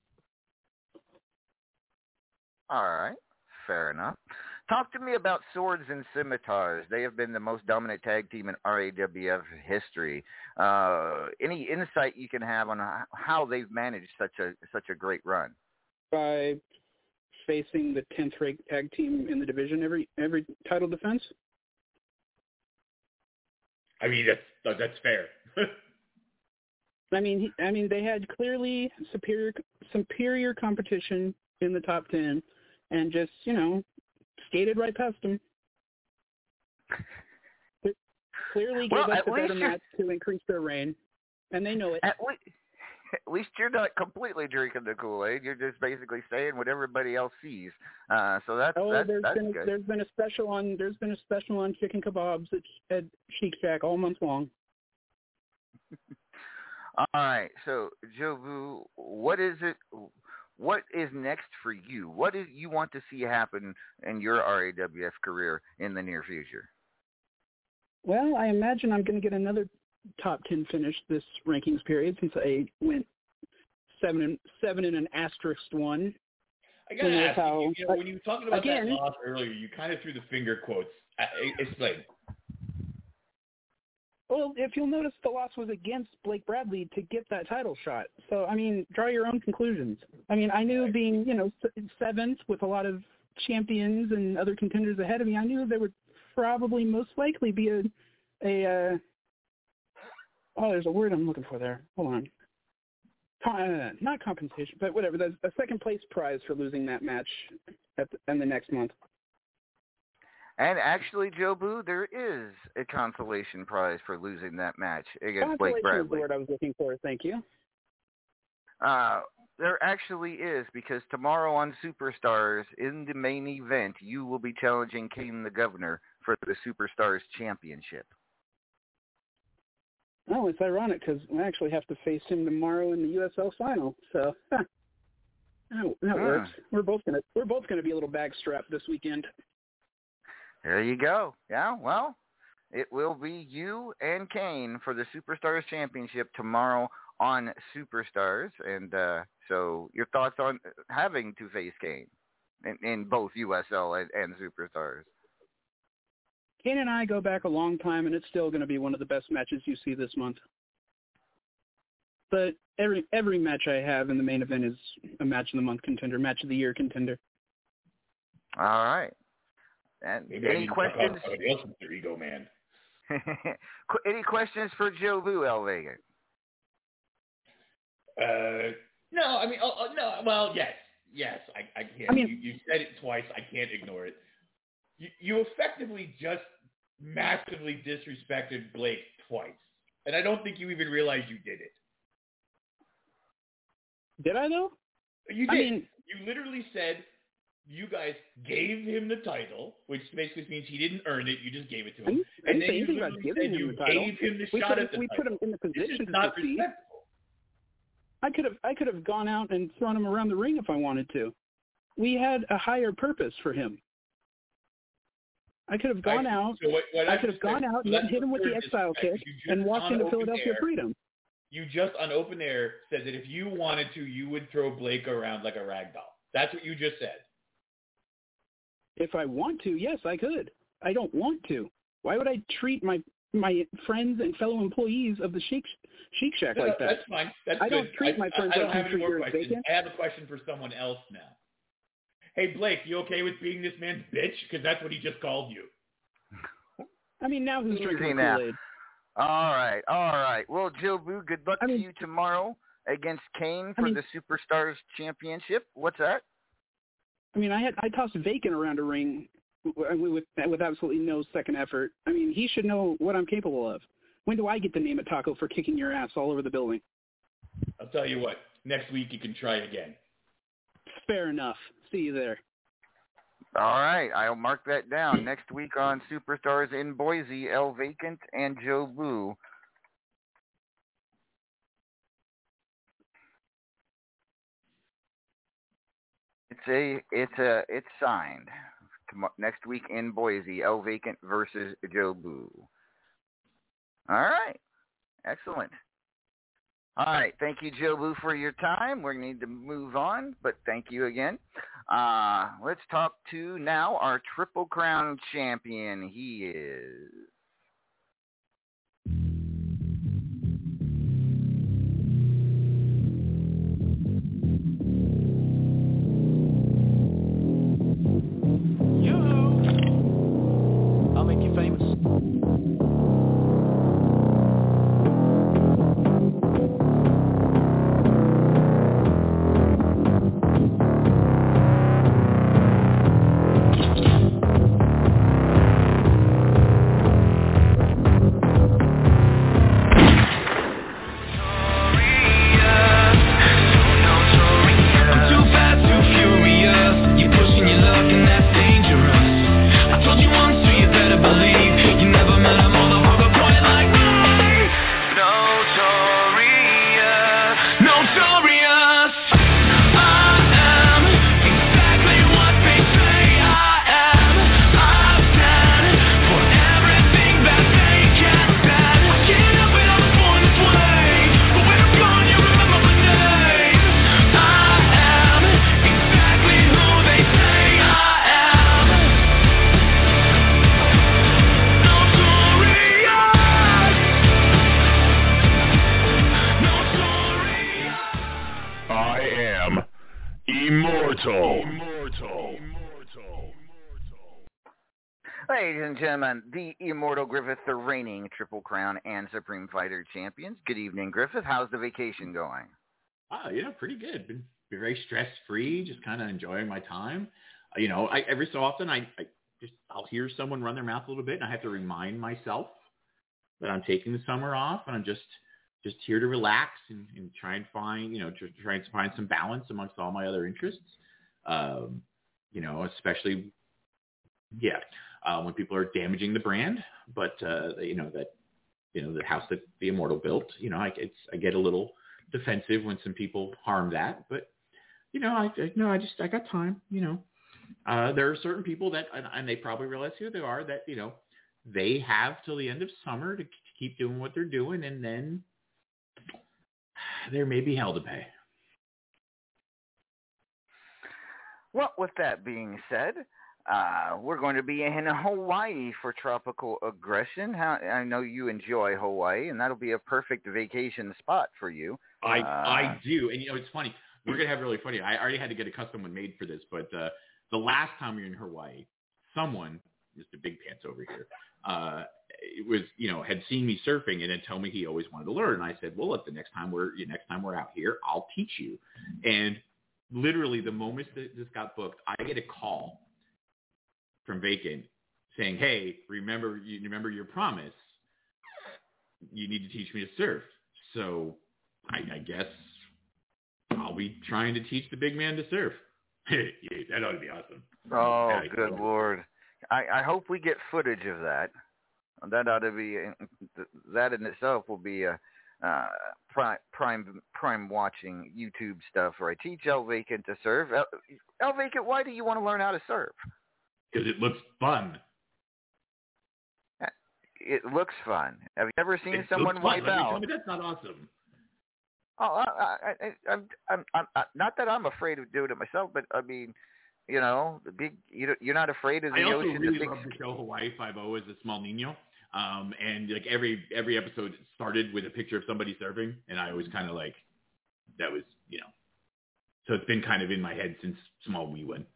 All right, fair enough. Talk to me about Swords and Scimitars. They have been the most dominant tag team in RAWF history. Any insight you can have on how they've managed such a great run? By facing the 10th ranked tag team in the division every title defense. I mean, that's fair. I mean, they had clearly superior competition in the top 10, and just skated right past them. They clearly gave us a better match to increase their reign, and they know it. At least you're not completely drinking the Kool-Aid. You're just basically saying what everybody else sees. So that's good. There's been a special on chicken kebabs at Chic Shack all month long. All right. So Jobu, what is next for you? What do you want to see happen in your RAWF career in the near future? Well, I imagine I'm going to get another top 10 finish this rankings period, since I went 7 and an asterisk 1. I gotta ask you, when you were talking about that loss earlier, you kind of threw the finger quotes. Explain. Well, if you'll notice, the loss was against Blake Bradley to get that title shot. So, I mean, draw your own conclusions. I mean, I knew being, 7th with a lot of champions and other contenders ahead of me, I knew there would probably most likely be there's a word I'm looking for there. Hold on. Not compensation, but whatever. There's a second place prize for losing that match in the next month. And actually, Jobu, there is a consolation prize for losing that match against Blake Bradley. Consolation is the word I was looking for. Thank you. There actually is, because tomorrow on Superstars, in the main event, you will be challenging Kane the Governor for the Superstars Championship. Oh, it's ironic because I actually have to face him tomorrow in the USL final. So that works. We're both gonna be a little backstrapped this weekend. There you go. Yeah, well, it will be you and Kane for the Superstars Championship tomorrow on Superstars. And so your thoughts on having to face Kane in both USL and Superstars? Kane and I go back a long time, and it's still going to be one of the best matches you see this month. But every match I have in the main event is a match of the month contender, match of the year contender. All right. And maybe any questions? Somebody else with their ego, man. Any questions for Jobu, El Vega? No, I mean, no. Well, yes, I can't. I mean, you said it twice. I can't ignore it. You effectively just massively disrespected Blake twice, and I don't think you even realized you did it. Did I though? You did. I mean, you literally said you guys gave him the title, which basically means he didn't earn it. You just gave it to him, and then you literally said you gave him the shot at the title. We put him in the position to not succeed. Respectful. I could have gone out and thrown him around the ring if I wanted to. We had a higher purpose for him. I could have gone out. I could have gone out and hit him with the exile kick and walked into Philadelphia Freedom. You just on open air said that if you wanted to, you would throw Blake around like a rag doll. That's what you just said. If I want to, yes, I could. I don't want to. Why would I treat my friends and fellow employees of the Chic Shack like that? That's fine. That's I good. don't treat my friends I don't like have any more questions. Bacon. I have a question for someone else now. Hey, Blake, you okay with being this man's bitch? Because that's what he just called you. I mean, now who's drinking now. Kool-Aid? All right. Well, Jobu, good luck to you tomorrow against Kane for the Superstars Championship. What's that? I mean, I tossed Bacon around a ring with absolutely no second effort. I mean, he should know what I'm capable of. When do I get to name a taco for kicking your ass all over the building? I'll tell you what. Next week you can try again. Fair enough. See you there. All right. I'll mark that down. Next week on Superstars in Boise, El Vacant and Jobu. It's signed. next week in Boise. El Vacant versus Jobu. All right. Excellent. All right. Thank you, Jobu, for your time. We need to move on, but thank you again. Let's talk to now our Triple Crown champion. He is... I'll make you famous. Ladies and gentlemen, the Immortal Griffith, the reigning Triple Crown and Supreme Fighter champions. Good evening, Griffith. How's the vacation going? Pretty good. Been very stress-free, just kind of enjoying my time. Every so often I'll hear someone run their mouth a little bit, and I have to remind myself that I'm taking the summer off, and I'm just here to relax and try and find, trying to find some balance amongst all my other interests. Especially, when people are damaging the brand, but the house that the Immortal built, I get a little defensive when some people harm that, but I got time. There are certain people that, and they probably realize who they are, that they have till the end of summer to keep doing what they're doing, and then there may be hell to pay. Well, with that being said, we're going to be in Hawaii for Tropical Aggression. I know you enjoy Hawaii, and that'll be a perfect vacation spot for you. I do. And, it's funny. We're going to have really funny. I already had to get a custom one made for this, but the last time we were in Hawaii, someone, Mr. Big Pants over here, had seen me surfing and had told me he always wanted to learn. And I said, well, look, next time we're out here, I'll teach you. And literally the moment that this got booked, I get a call from Vacant saying, hey, remember your promise. You need to teach me to surf. So I guess I'll be trying to teach the big man to surf. That ought to be awesome. Oh, good Lord. I hope we get footage of that. That ought to be, that in itself will be a prime watching YouTube stuff where I teach El Vacant to surf. El Vacant, why do you want to learn how to surf? Because it looks fun. It looks fun. Have you ever seen someone wipe out? Tell me that's not awesome. Oh, I'm not that I'm afraid of doing it myself, but I mean, the big. You're not afraid of the ocean. I also really love the show Hawaii Five-0 as a small Nino, and like every episode started with a picture of somebody surfing, and I always kind of like that was So it's been kind of in my head since small wee one.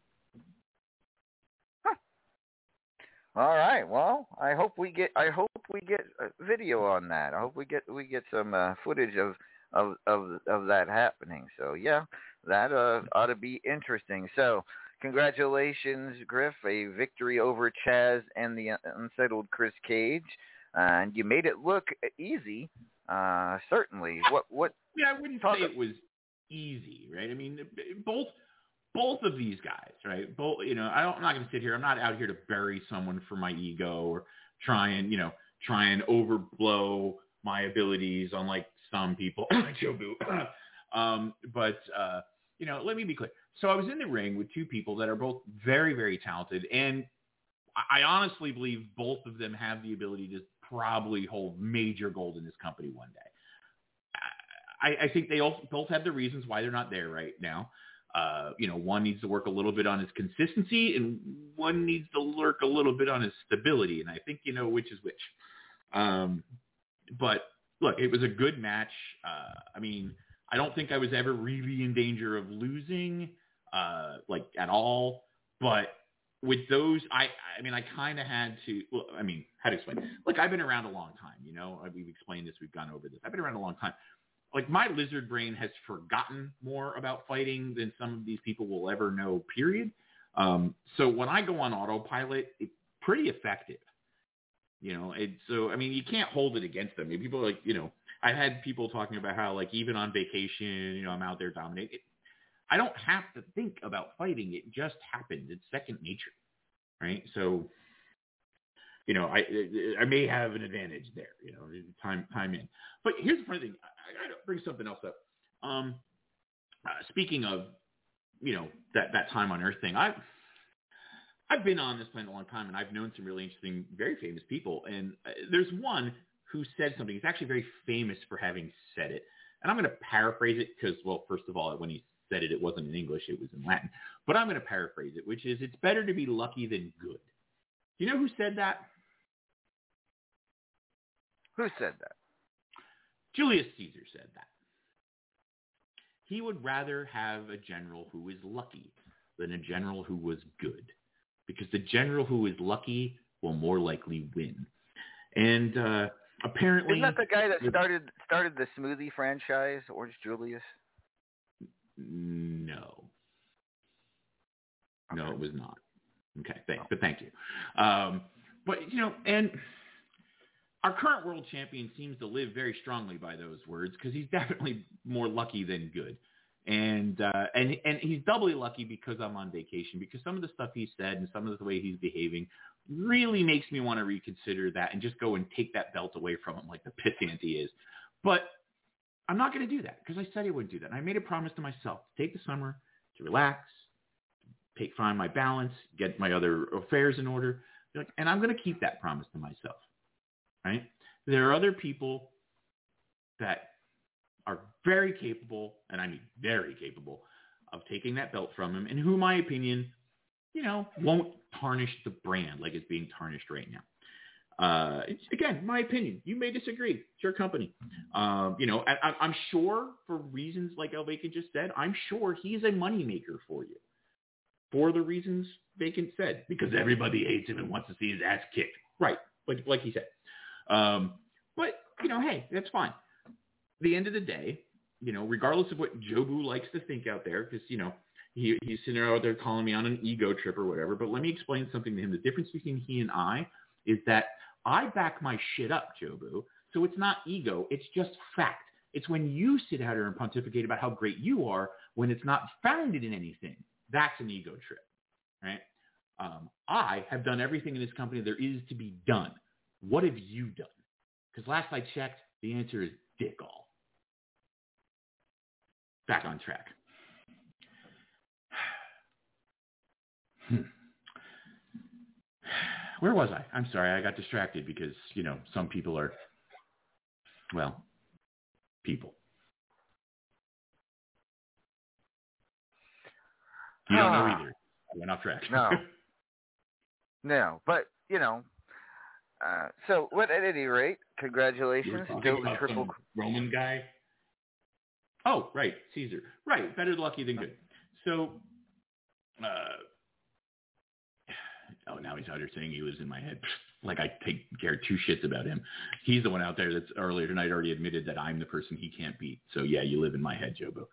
All right. Well, I hope we get a video on that. I hope we get some footage of that happening. So yeah, that ought to be interesting. So congratulations, Griff, a victory over Chaz and the unsettled Chris Cage, and you made it look easy. Certainly. What? Yeah, I wouldn't say it was easy, right? I mean, both of these guys, right? Both, I'm not going to sit here. I'm not out here to bury someone for my ego or try and overblow my abilities, unlike some people. Jobu. But let me be clear. So I was in the ring with two people that are both very, very talented, and I honestly believe both of them have the ability to probably hold major gold in this company one day. I think they both have the reasons why they're not there right now. One needs to work a little bit on his consistency, and one needs to work a little bit on his stability, and I think you know which is which. But look, it was a good match. I don't think I was ever really in danger of losing, at all. But with those, I kind of had to. Well, how to explain? Look, I've been around a long time. We've explained this. We've gone over this. I've been around a long time. Like, my lizard brain has forgotten more about fighting than some of these people will ever know, period. So when I go on autopilot, it's pretty effective. You can't hold it against them. People are like, I've had people talking about how, like, even on vacation, I'm out there dominating. I don't have to think about fighting. It just happens. It's second nature, right? So, I may have an advantage there, time in. But here's the funny thing. I got to bring something else up. Speaking of, that time on Earth thing, I've been on this planet a long time, and I've known some really interesting, very famous people. And there's one who said something. He's actually very famous for having said it. And I'm going to paraphrase it because, well, first of all, when he said it, it wasn't in English. It was in Latin. But I'm going to paraphrase it, which is, it's better to be lucky than good. Do you know who said that? Who said that? Julius Caesar said that. He would rather have a general who is lucky than a general who was good, because the general who is lucky will more likely win. And apparently, isn't that the guy that started the smoothie franchise, Orange Julius? No. Okay. No, it was not. Okay, but thank you. But and our current world champion seems to live very strongly by those words, because he's definitely more lucky than good. And he's doubly lucky because I'm on vacation, because some of the stuff he said and some of the way he's behaving really makes me want to reconsider that and just go and take that belt away from him like the pissant he is. But I'm not going to do that, because I said I wouldn't do that. And I made a promise to myself to take the summer, to relax, find my balance, get my other affairs in order. And I'm going to keep that promise to myself. Right? There are other people that are very capable, and I mean very capable, of taking that belt from him, and who, in my opinion, won't tarnish the brand like it's being tarnished right now. It's, again, my opinion. You may disagree. It's your company. I'm sure, for reasons like El Vacant just said, I'm sure he's a moneymaker for you. For the reasons Vacant said, because everybody hates him and wants to see his ass kicked. Right, like he said. But, hey, that's fine. At the end of the day, regardless of what Jobu likes to think out there, because, he's sitting out there calling me on an ego trip or whatever, but let me explain something to him. The difference between he and I is that I back my shit up, Jobu, so it's not ego, it's just fact. It's when you sit out here and pontificate about how great you are when it's not founded in anything. That's an ego trip, right? I have done everything in this company there is to be done. What have you done? Because last I checked, the answer is dick all. Back on track. Where was I? I'm sorry, I got distracted because, some people are, well, people. You don't know either. I went off track. No, but, so at any rate, congratulations. Triple Roman guy. Oh, right, Caesar. Right, better lucky than good. So, now he's out here saying he lives in my head. Like I take care two shits about him. He's the one out there that's earlier tonight already admitted that I'm the person he can't beat. So yeah, you live in my head, Jobo.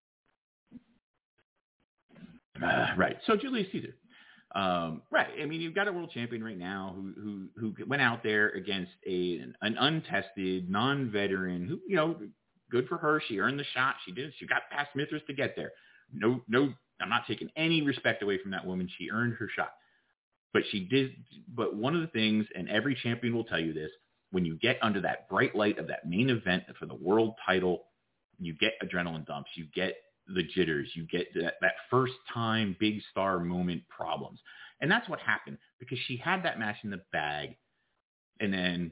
Right. So Julius Caesar. Right. I mean, you've got a world champion right now who went out there against an untested, non-veteran who, good for her. She earned the shot. She did. She got past Mithras to get there. No, I'm not taking any respect away from that woman. She earned her shot. But she did. But one of the things, and every champion will tell you this, when you get under that bright light of that main event for the world title, you get adrenaline dumps. You get the jitters. You get that first time big star moment problems. And that's what happened because she had that match in the bag. And then,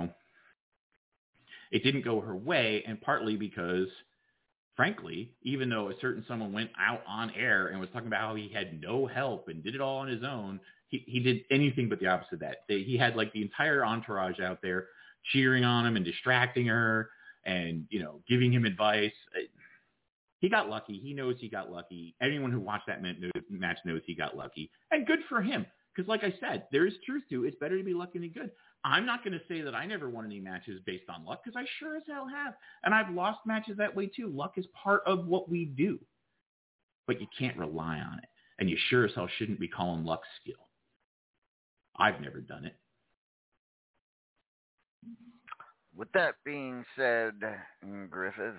it didn't go her way. And partly because, frankly, even though a certain someone went out on air and was talking about how he had no help and did it all on his own, he did anything but the opposite of that. He had like the entire entourage out there cheering on him and distracting her and, giving him advice. He got lucky. He knows he got lucky. Anyone who watched that match knows he got lucky. And good for him. Because like I said, there is truth to it. It's better to be lucky than good. I'm not going to say that I never won any matches based on luck because I sure as hell have. And I've lost matches that way too. Luck is part of what we do. But you can't rely on it. And you sure as hell shouldn't be calling luck skill. I've never done it. With that being said, Griffith,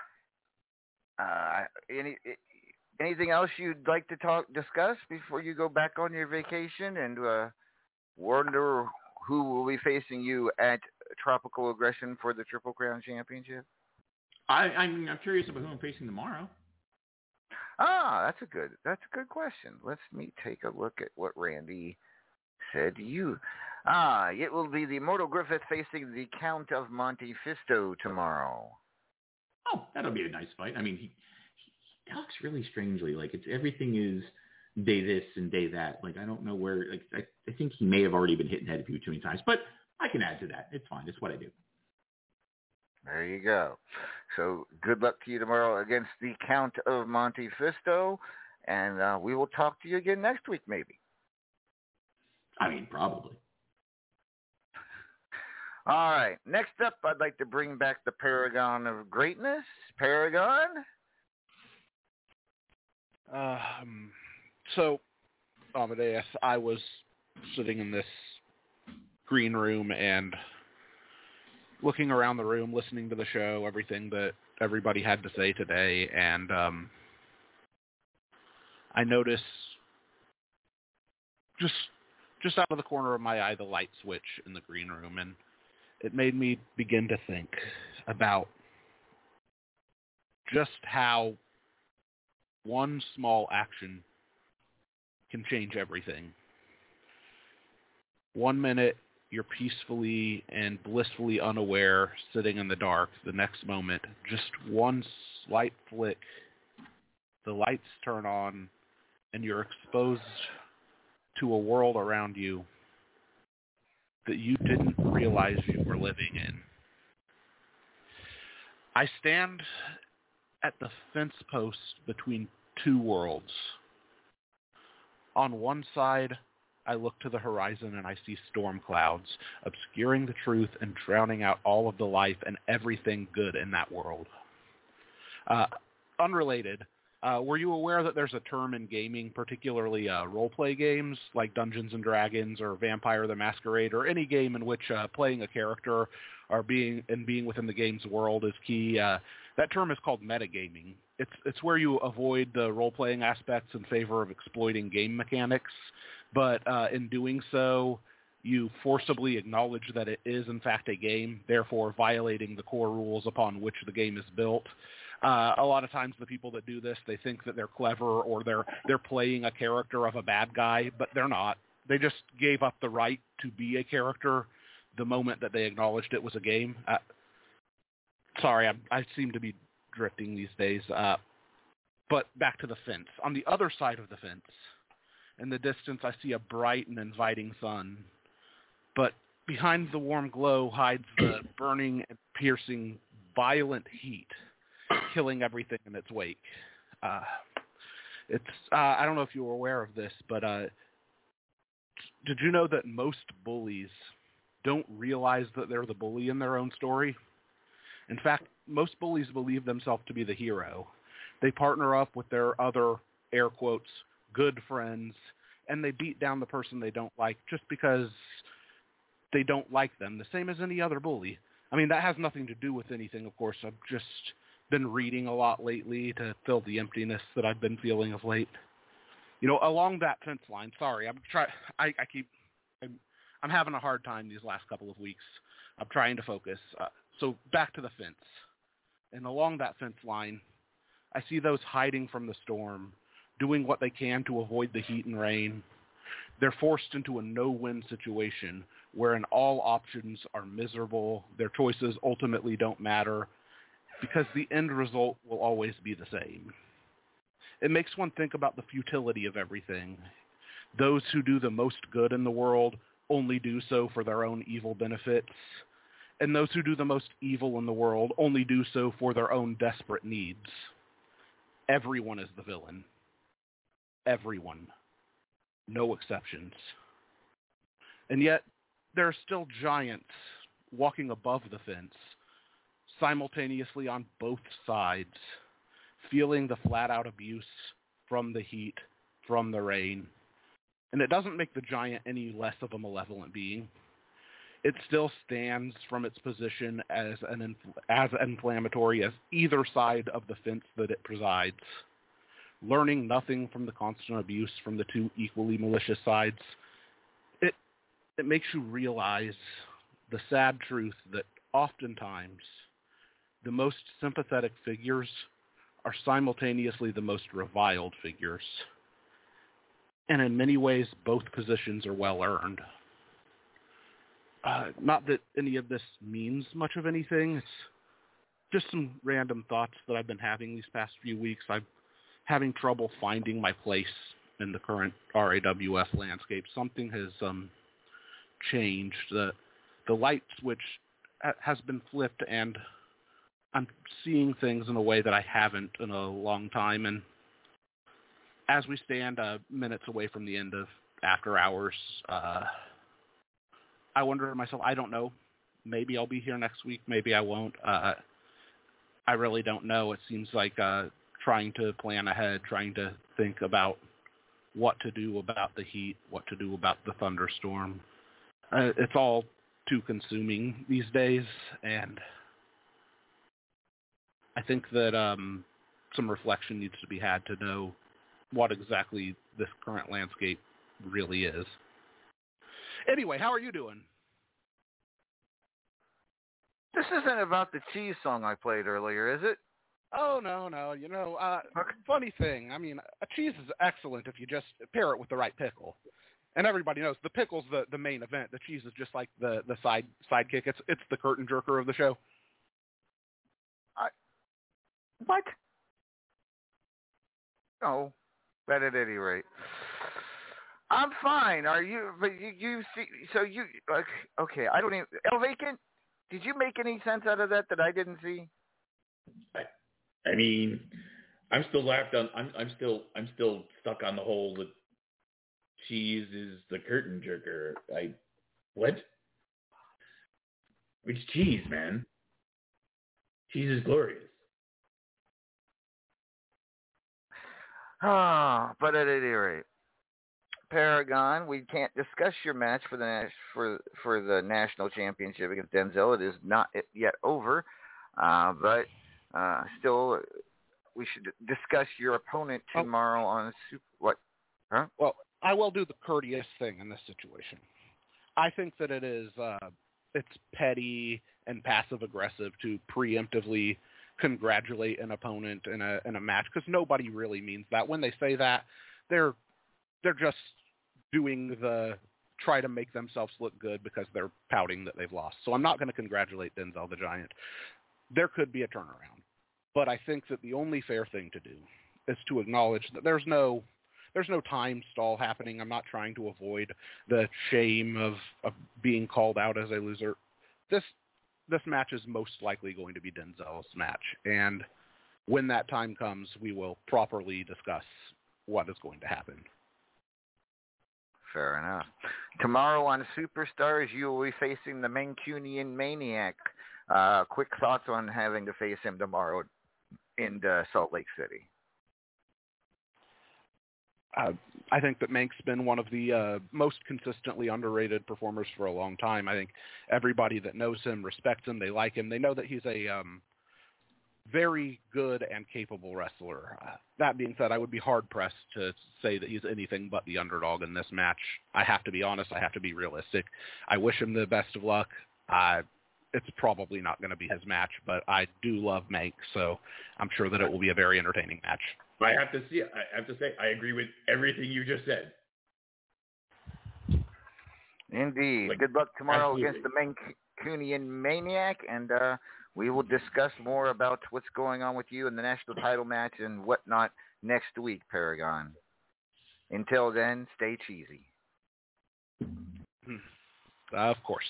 anything else you'd like to discuss before you go back on your vacation and wonder who will be facing you at Tropical Aggression for the Triple Crown Championship? I'm curious about who I'm facing tomorrow. That's a good question. Let me take a look at what Randy said to you. It will be the Immortal Griffith facing the Count of Monte Fisto tomorrow. Oh, that'll be a nice fight. I mean, he talks really strangely. Like everything is day this and day that. Like I don't know where. Like I think he may have already been hit in the head a few too many times, but I can add to that. It's fine. It's what I do. There you go. So good luck to you tomorrow against the Count of Monte Fisto, and we will talk to you again next week, maybe. I mean, probably. All right. Next up, I'd like to bring back the Paragon of Greatness. Paragon? So, Amadeus, I was sitting in this green room and looking around the room, listening to the show, everything that everybody had to say today, and I noticed just out of the corner of my eye the light switch in the green room, and it made me begin to think about just how one small action can change everything. 1 minute, you're peacefully and blissfully unaware, sitting in the dark. The next moment, just one slight flick, the lights turn on, and you're exposed to a world around you that you didn't realize you were living in. I stand at the fence post between two worlds. On one side, I look to the horizon and I see storm clouds obscuring the truth and drowning out all of the life and everything good in that world. Unrelated, were you aware that there's a term in gaming, particularly role-play games like Dungeons & Dragons or Vampire the Masquerade, or any game in which playing a character or being within the game's world is key? That term is called metagaming. It's where you avoid the role-playing aspects in favor of exploiting game mechanics, but in doing so, you forcibly acknowledge that it is in fact a game, therefore violating the core rules upon which the game is built. A lot of times the people that do this, they think that they're clever or they're playing a character of a bad guy, but they're not. They just gave up the right to be a character the moment that they acknowledged it was a game. Sorry, I seem to be drifting these days. But back to the fence. On the other side of the fence, in the distance, I see a bright and inviting sun. But behind the warm glow hides the burning and piercing, violent heat, killing everything in its wake. I don't know if you were aware of this, but did you know that most bullies don't realize that they're the bully in their own story? In fact, most bullies believe themselves to be the hero. They partner up with their other, air quotes, good friends, and they beat down the person they don't like just because they don't like them, the same as any other bully. I mean, that has nothing to do with anything, of course. I've just been reading a lot lately to fill the emptiness that I've been feeling of late. You know, along that fence line, sorry, I'm having a hard time these last couple of weeks. I'm trying to focus. So back to the fence. And along that fence line, I see those hiding from the storm, doing what they can to avoid the heat and rain. They're forced into a no-win situation wherein all options are miserable, their choices ultimately don't matter, because the end result will always be the same. It makes one think about the futility of everything. Those who do the most good in the world only do so for their own evil benefits, and those who do the most evil in the world only do so for their own desperate needs. Everyone is the villain. Everyone. No exceptions. And yet, there are still giants walking above the fence, simultaneously on both sides, feeling the flat-out abuse from the heat, from the rain. And it doesn't make the giant any less of a malevolent being. It still stands from its position as inflammatory as either side of the fence that it presides, learning nothing from the constant abuse from the two equally malicious sides. It makes you realize the sad truth that oftentimes the most sympathetic figures are simultaneously the most reviled figures. And in many ways, both positions are well earned. Not that any of this means much of anything. It's just some random thoughts that I've been having these past few weeks. I'm having trouble finding my place in the current RAWF landscape. Something has changed. The light switch has been flipped, and I'm seeing things in a way that I haven't in a long time. And as we stand minutes away from the end of After Hours, I wonder to myself, I don't know. Maybe I'll be here next week. Maybe I won't. I really don't know. It seems like trying to plan ahead, trying to think about what to do about the heat, what to do about the thunderstorm. It's all too consuming these days, and I think that some reflection needs to be had to know what exactly this current landscape really is. Anyway, how are you doing? This isn't about the cheese song I played earlier, is it? Oh, no. You know, funny thing. I mean, a cheese is excellent if you just pair it with the right pickle. And everybody knows the pickle's the main event. The cheese is just like the sidekick. It's the curtain jerker of the show. What? Oh, but at any rate, I'm fine. Are you? But you see, so you okay? I don't even. El Vacant, did you make any sense out of that I didn't see? I mean, I'm still laughed on. I'm still stuck on the whole that cheese is the curtain jerker. What? It's cheese, man. Cheese is glorious. But at any rate, Paragon, we can't discuss your match for the national championship against Denzel. It is not yet over, but still, we should discuss your opponent tomorrow on what? Huh? Well, I will do the courteous thing in this situation. I think that it's petty and passive aggressive to preemptively congratulate an opponent in a match, because nobody really means that. When they say that, they're just doing the try to make themselves look good because they're pouting that they've lost. So I'm not going to congratulate Denzel the Giant. There could be a turnaround, but I think that the only fair thing to do is to acknowledge that there's no time stall happening. I'm not trying to avoid the shame of being called out as a loser. This match is most likely going to be Denzel's match, and when that time comes, we will properly discuss what is going to happen. Fair enough. Tomorrow on Superstars, you will be facing the Mancunian Maniac. Quick thoughts on having to face him tomorrow in Salt Lake City? I think that Mank's been one of the most consistently underrated performers for a long time. I think everybody that knows him respects him. They like him. They know that he's a very good and capable wrestler. That being said, I would be hard-pressed to say that he's anything but the underdog in this match. I have to be honest. I have to be realistic. I wish him the best of luck. it's probably not going to be his match, but I do love Mank, so I'm sure that it will be a very entertaining match. I have to say, I agree with everything you just said. Indeed. Good luck tomorrow against the Mancunian Maniac, and we will discuss more about what's going on with you in the national title match and whatnot next week, Paragon. Until then, stay cheesy. Of course.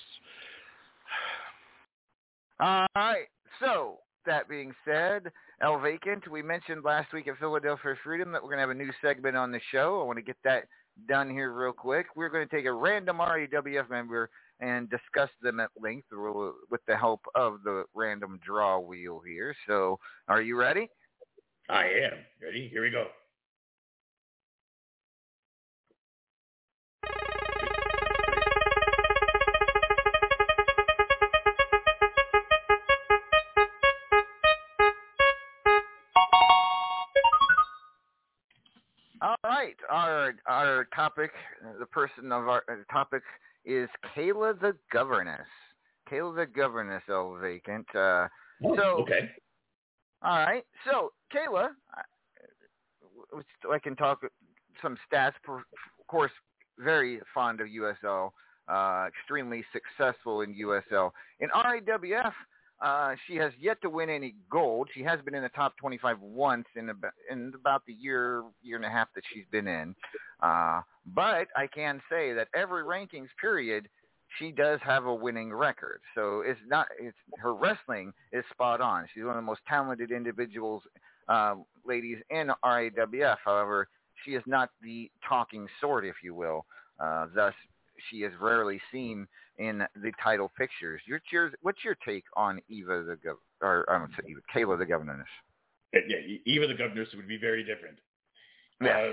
All right. So, that being said, El Vacant, we mentioned last week at Philadelphia Freedom that we're going to have a new segment on the show. I want to get that done here real quick. We're going to take a random RAWF member and discuss them at length with the help of the random draw wheel here. So, are you ready? I am. Ready? Here we go. All right. Our topic, the person of our topic is Kayla the Governess. Kayla the Governess, El Vacant. Okay. All right. So, Kayla, I can talk some stats. Of course, very fond of USL, extremely successful in USL. In RAWF, she has yet to win any gold. She has been in the top 25 once in about the year and a half that she's been in. But I can say that every rankings period, she does have a winning record. So her wrestling is spot on. She's one of the most talented individuals, ladies in RAWF. However, she is not the talking sword, if you will. Thus, she is rarely seen in the title pictures. What's your take on Kayla the Governess? Yeah, Eva the Governess would be very different. Yeah.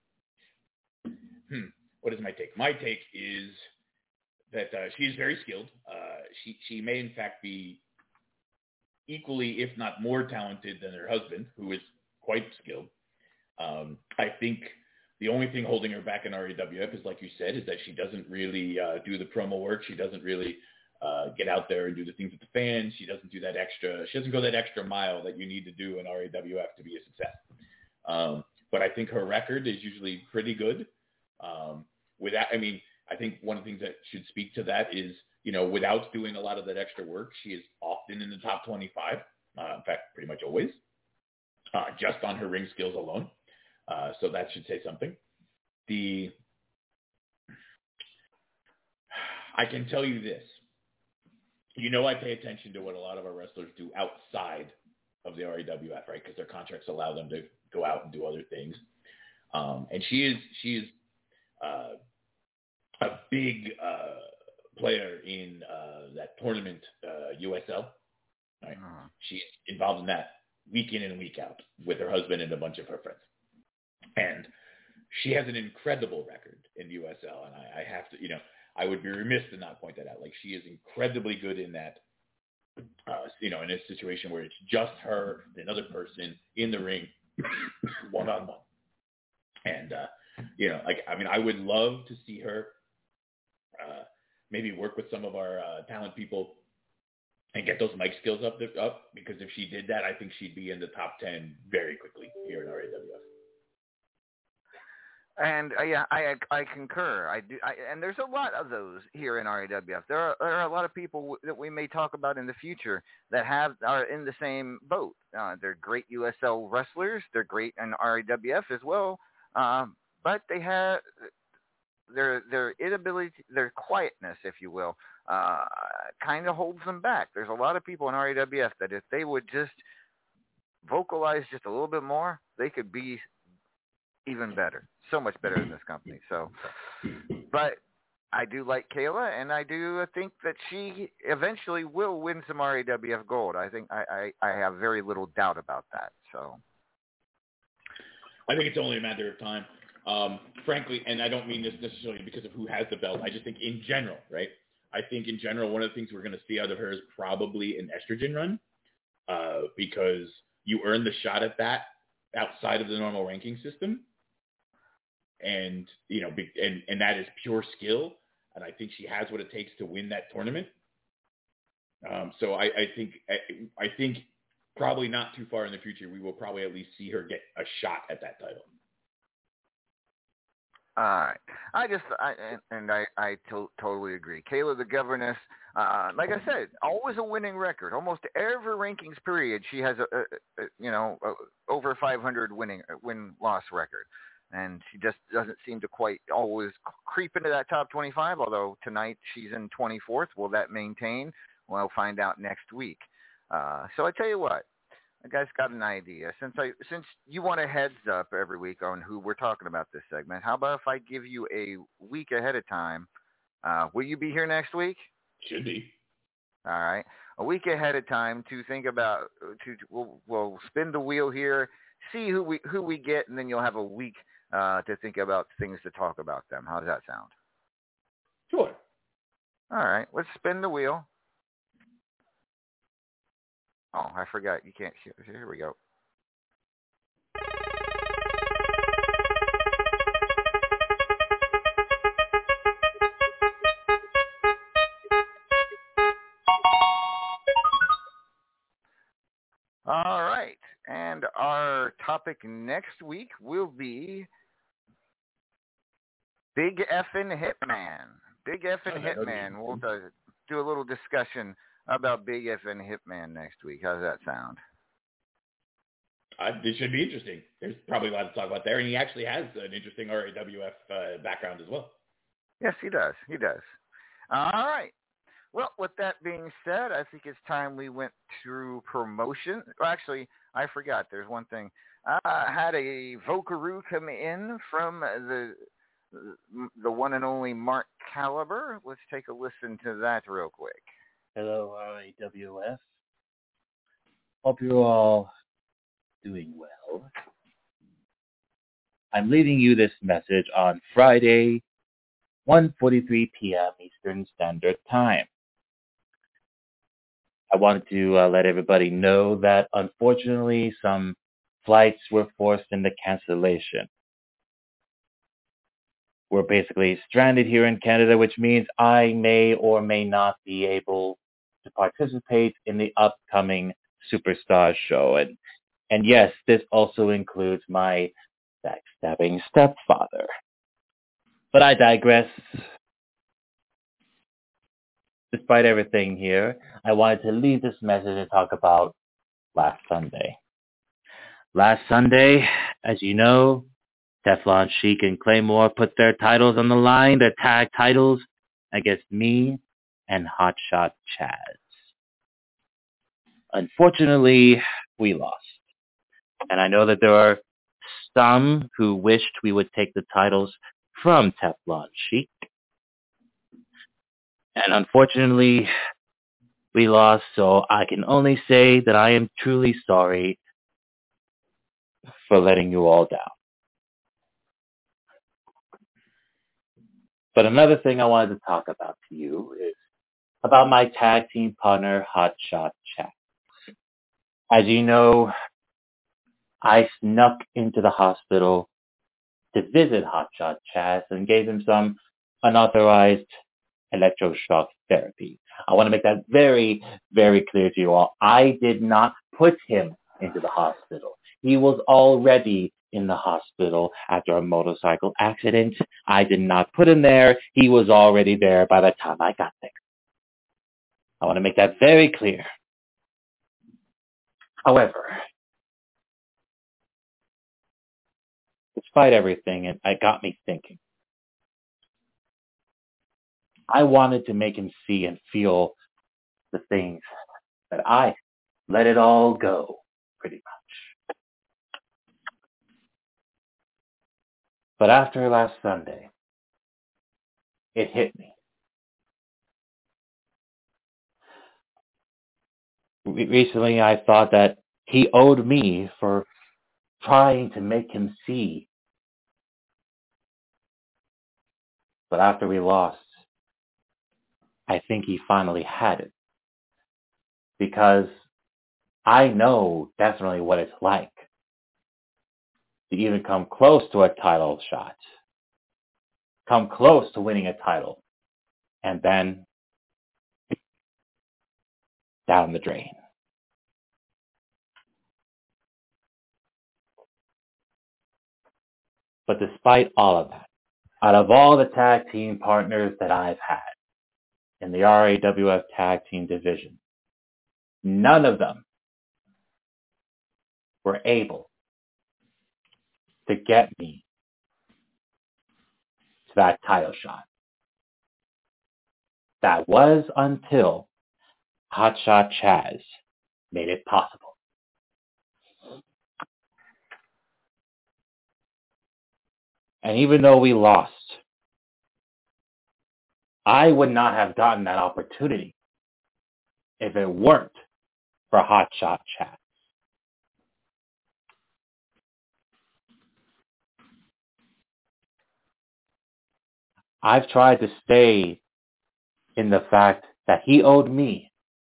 What is my take? My take is that she's very skilled. She may in fact be equally, if not more talented than her husband, who is quite skilled. I think the only thing holding her back in RAWF is, like you said, is that she doesn't really do the promo work. She doesn't really get out there and do the things with the fans. She doesn't do that extra. She doesn't go that extra mile that you need to do in RAWF to be a success. But I think her record is usually pretty good. I think one of the things that should speak to that is, without doing a lot of that extra work, she is often in the top 25. In fact, pretty much always, just on her ring skills alone. So that should say something. I can tell you this. I pay attention to what a lot of our wrestlers do outside of the RAWF, right? Because their contracts allow them to go out and do other things. And she is a big player in that tournament, USL. Right? She's involved in that week in and week out with her husband and a bunch of her friends. And she has an incredible record in USL, and I have to, I would be remiss to not point that out. Like, she is incredibly good in that, in a situation where it's just her and another person in the ring, one-on-one. And, I would love to see her maybe work with some of our talent people and get those mic skills up, because if she did that, I think she'd be in the top 10 very quickly here in RAWF. And I concur. I do, and there's a lot of those here in RAWF. There are a lot of people that we may talk about in the future that are in the same boat. They're great USL wrestlers. They're great in RAWF as well. But they have their inability, their quietness, if you will, kind of holds them back. There's a lot of people in RAWF that if they would just vocalize just a little bit more, they could be even better. So much better than this company. So, but I do like Kayla, and I do think that she eventually will win some RAWF gold. I think I have very little doubt about that. So, I think it's only a matter of time. Frankly, and I don't mean this necessarily because of who has the belt. I just think in general, right? I think in general, one of the things we're going to see out of her is probably an estrogen run, because you earn the shot at that outside of the normal ranking system. And, and that is pure skill. And I think she has what it takes to win that tournament. So I think probably not too far in the future, we will probably at least see her get a shot at that title. All right. I totally agree. Kayla the Governess, like I said, always a winning record. Almost every rankings period, she has a over 500 win-loss record, and she just doesn't seem to quite always creep into that top 25. Although tonight she's in 24th. Will that maintain? We'll find out next week. So I tell you what. I guys got an idea. Since you want a heads up every week on who we're talking about this segment, how about if I give you a week ahead of time? Will you be here next week? Should be. All right, a week ahead of time to think about. We'll spin the wheel here, see who we get, and then you'll have a week to think about things to talk about them. How does that sound? Sure. All right, let's spin the wheel. Oh, I forgot. You can't. Here we go. All right. And our topic next week will be Big Effin' Hitman. Big Effin' Hitman. We'll do a little discussion about Big Effin' Hitman next week. How does that sound? This should be interesting. There's probably a lot to talk about there, and he actually has an interesting RAWF background as well. Yes, he does. He does. All right. Well, with that being said, I think it's time we went through promotion. Well, actually, I forgot. There's one thing. I had a Vocaroo come in from the one and only Mark Caliber. Let's take a listen to that real quick. Hello, RAWF. Hope you're all doing well. I'm leaving you this message on Friday, 1:43 p.m. Eastern Standard Time. I wanted to let everybody know that, unfortunately, some flights were forced into cancellation. We're basically stranded here in Canada, which means I may or may not be able to participate in the upcoming Superstar show. And yes, this also includes my backstabbing stepfather. But I digress. Despite everything here, I wanted to leave this message and talk about last Sunday. Last Sunday, as you know, Teflon Sheik and Claymore put their titles on the line, their tag titles, against me and Hotshot Chaz. Unfortunately, we lost. And I know that there are some who wished we would take the titles from Teflon Sheik. And unfortunately, we lost, so I can only say that I am truly sorry for letting you all down. But another thing I wanted to talk about to you is about my tag team partner, Hotshot Chaz. As you know, I snuck into the hospital to visit Hotshot Chaz and gave him some unauthorized electroshock therapy. I want to make that very, very clear to you all. I did not put him into the hospital. He was already in the hospital after a motorcycle accident. I did not put him there. He was already there by the time I got there. I want to make that very clear. However, despite everything, it got me thinking. I wanted to make him see and feel the things that I let it all go, pretty much. But after last Sunday, it hit me. Recently, I thought that he owed me for trying to make him see. But after we lost, I think he finally had it. Because I know definitely what it's like to even come close to a title shot, come close to winning a title, and then down the drain. But despite all of that, out of all the tag team partners that I've had in the RAWF tag team division, none of them were able to get me to that title shot. That was until Hotshot Chaz made it possible. And even though we lost, I would not have gotten that opportunity if it weren't for Hotshot Chaz. I've tried to stay in the fact that he owed me.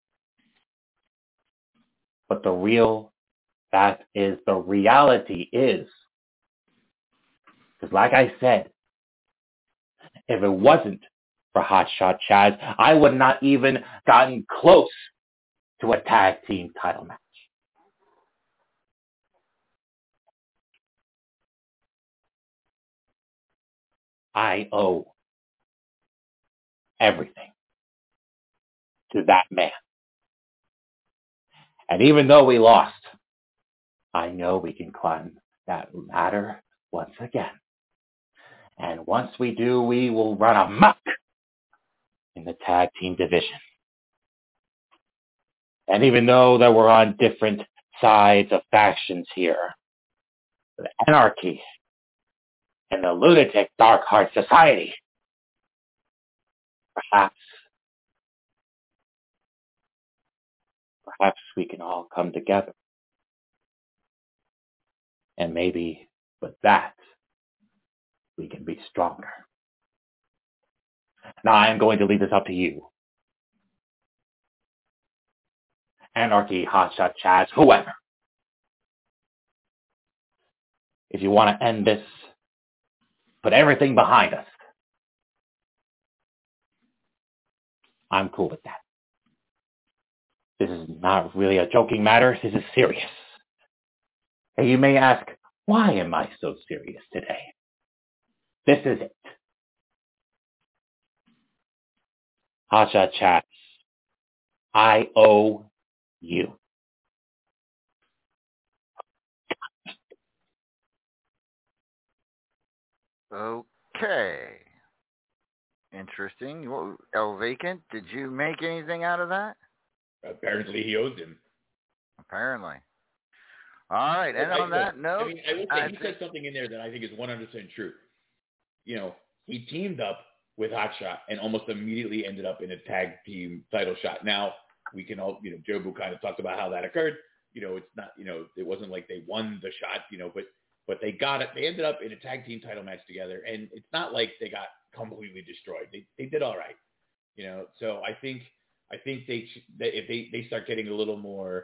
But the real fact is, the reality is, because like I said, if it wasn't for Hotshot Chaz, I would not even gotten close to a tag team title match. I owe everything to that man. And even though we lost, I know we can climb that ladder once again. And once we do, we will run amok in the tag team division. And even though that we're on different sides of factions here, the Anarchy and the Lunatic Dark Heart Society, perhaps we can all come together. And maybe with that, we can be stronger. Now I am going to leave this up to you. Anarchy, Hotshot Chaz, whoever. If you want to end this, put everything behind us. I'm cool with that. This is not really a joking matter. This is serious. And you may ask, why am I so serious today? This is it. Hotshot Chaz, I owe you. Okay. Interesting. Well, El Vacant, did you make anything out of that? Apparently he owes him. Apparently. All right, and on that note, I mean, I will say he said something in there that I think is 100% true. You know, he teamed up with Hotshot and almost immediately ended up in a tag team title shot. Now, we can all, you know, Jobu kind of talked about how that occurred. You know, it's not, you know, it wasn't like they won the shot, you know, but they got it. They ended up in a tag team title match together, and it's not like they got completely destroyed. They did all right, you know. So I think if they start getting a little more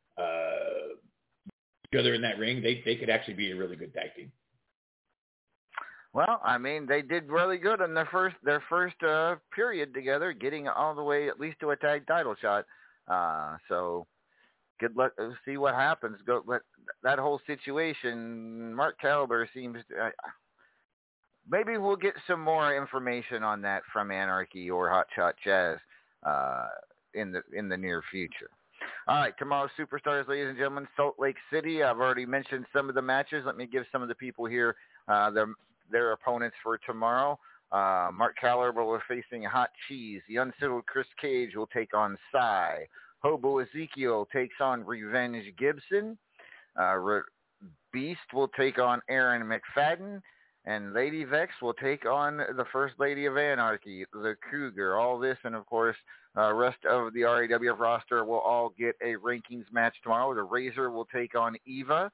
together in that ring, they could actually be a really good tag team. Well, I mean, they did really good in their first period together, getting all the way at least to a tag title shot. So good luck. See what happens. But that whole situation, Mark Caliber seems to, maybe we'll get some more information on that from Anarchy or Hotshot Chaz in the near future. All right, tomorrow's Superstars, ladies and gentlemen, Salt Lake City. I've already mentioned some of the matches. Let me give some of the people here their opponents for tomorrow. Mark Caliber will be facing Hot Cheese. The Unsettled Chris Cage will take on Psy. Hobo Ezekiel takes on Revenge Gibson. Beast will take on Aaron McFadden. And Lady Vex will take on the First Lady of Anarchy, the Cougar. All this, and of course, rest of the RAWF roster will all get a rankings match tomorrow. The Razor will take on Eva.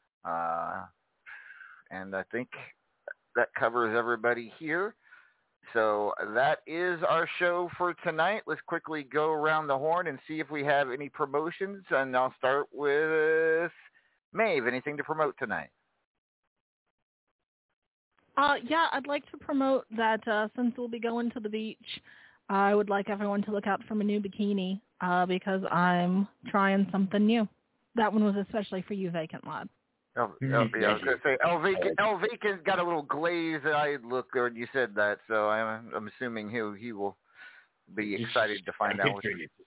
And I think that covers everybody here. So that is our show for tonight. Let's quickly go around the horn and see if we have any promotions. And I'll start with Maeve. Anything to promote tonight? Yeah, I'd like to promote that since we'll be going to the beach, I would like everyone to look out for my new bikini. because I'm trying something new. That one was especially for you, Vacant Lad. I was going to say, El Vacant's got a little glazed-eyed look when you said that, so I'm assuming he will be excited to find out.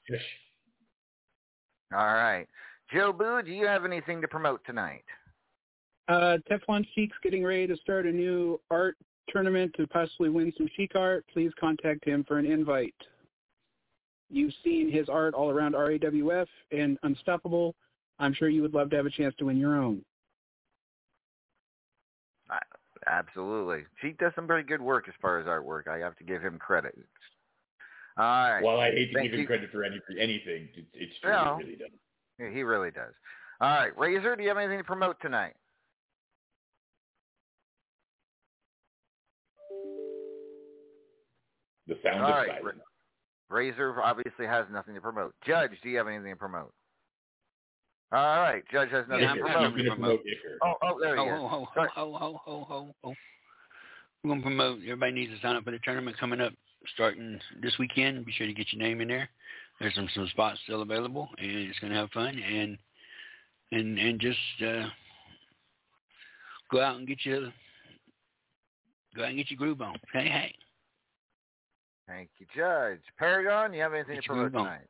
All right. Joe Boo, do you have anything to promote tonight? Teflon Cheek's getting ready to start a new art tournament to possibly win some Cheek art. Please contact him for an invite. You've seen his art all around RAWF and Unstoppable. I'm sure you would love to have a chance to win your own. Absolutely. Cheek does some very good work as far as artwork. I have to give him credit. All right. Well, I hate to give him credit for anything. It's true. He really does. Yeah, he really does. All right. Razor, do you have anything to promote tonight? The sound of silence. Razor obviously has nothing to promote. Judge, do you have anything to promote? All right. Judge has nothing to promote. There he is. We're going to promote. Everybody needs to sign up for the tournament coming up starting this weekend. Be sure to get your name in there. There's some spots still available, and it's going to have fun. And just go out and get your groove on. Hey. Thank you, Judge. Paragon, you have anything to promote tonight?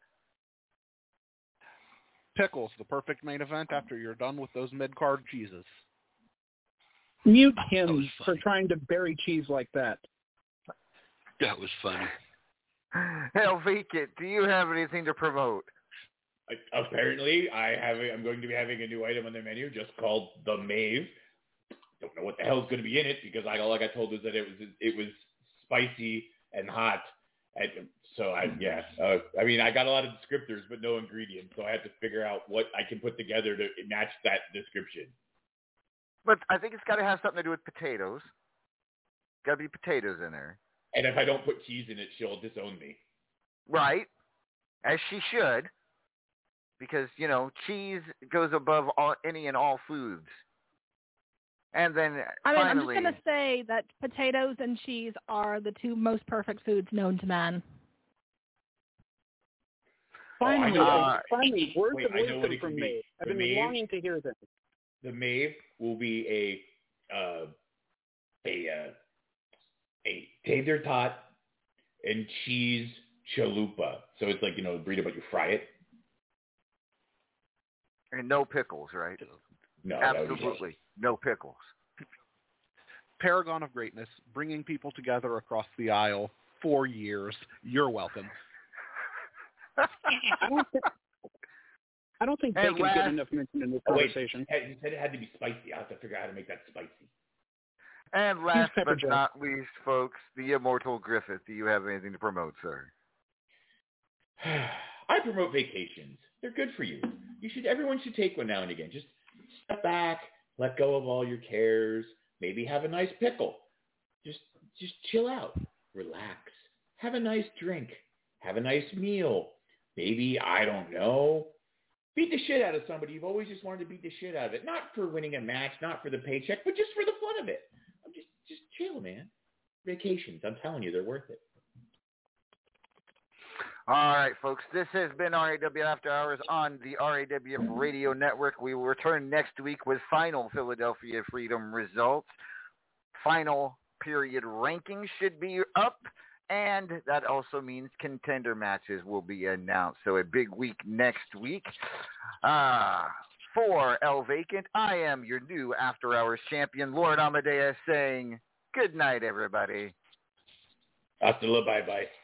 Pickles, the perfect main event after you're done with those mid-card cheeses. Mute him for trying to bury cheese like that. That was funny. Hell, Vacant, do you have anything to promote? Apparently, I'm going to be having a new item on the menu just called the Mave. Don't know what the hell's going to be in it because all I got told is that it was spicy and hot. I got a lot of descriptors but no ingredients, so I had to figure out what I can put together to match that description. But I think it's got to have something to do with potatoes. Got to be potatoes in there. And if I don't put cheese in it, she'll disown me. Right, as she should, because cheese goes above any and all foods. And then finally, I'm just going to say that potatoes and cheese are the two most perfect foods known to man. Finally, words of wisdom from Maeve. I've been longing to hear this. The Maeve will be a tater tot and cheese chalupa. So it's like, burrito, but you fry it. And no pickles, right? No, absolutely no pickles. Paragon of greatness, bringing people together across the aisle 4 years. You're welcome. I don't think bacon get enough mention in this conversation. You said it had to be spicy. I have to figure out how to make that spicy. And last but not least, folks, the immortal Griffith. Do you have anything to promote, sir? I promote vacations. They're good for you. Everyone should take one now and again. Just step back, let go of all your cares, maybe have a nice pickle. Just chill out, relax, have a nice drink, have a nice meal. Maybe, I don't know, beat the shit out of somebody you've always just wanted to beat the shit out of it. Not for winning a match, not for the paycheck, but just for the fun of it. Just chill, man. Vacations, I'm telling you, they're worth it. All right, folks. This has been RAW After Hours on the RAWF Radio Network. We will return next week with final Philadelphia Freedom results. Final period rankings should be up, and that also means contender matches will be announced. So a big week next week. For El Vacant, I am your new After Hours champion, Lord Amadeus, saying good night, everybody. Hasta la bye-bye.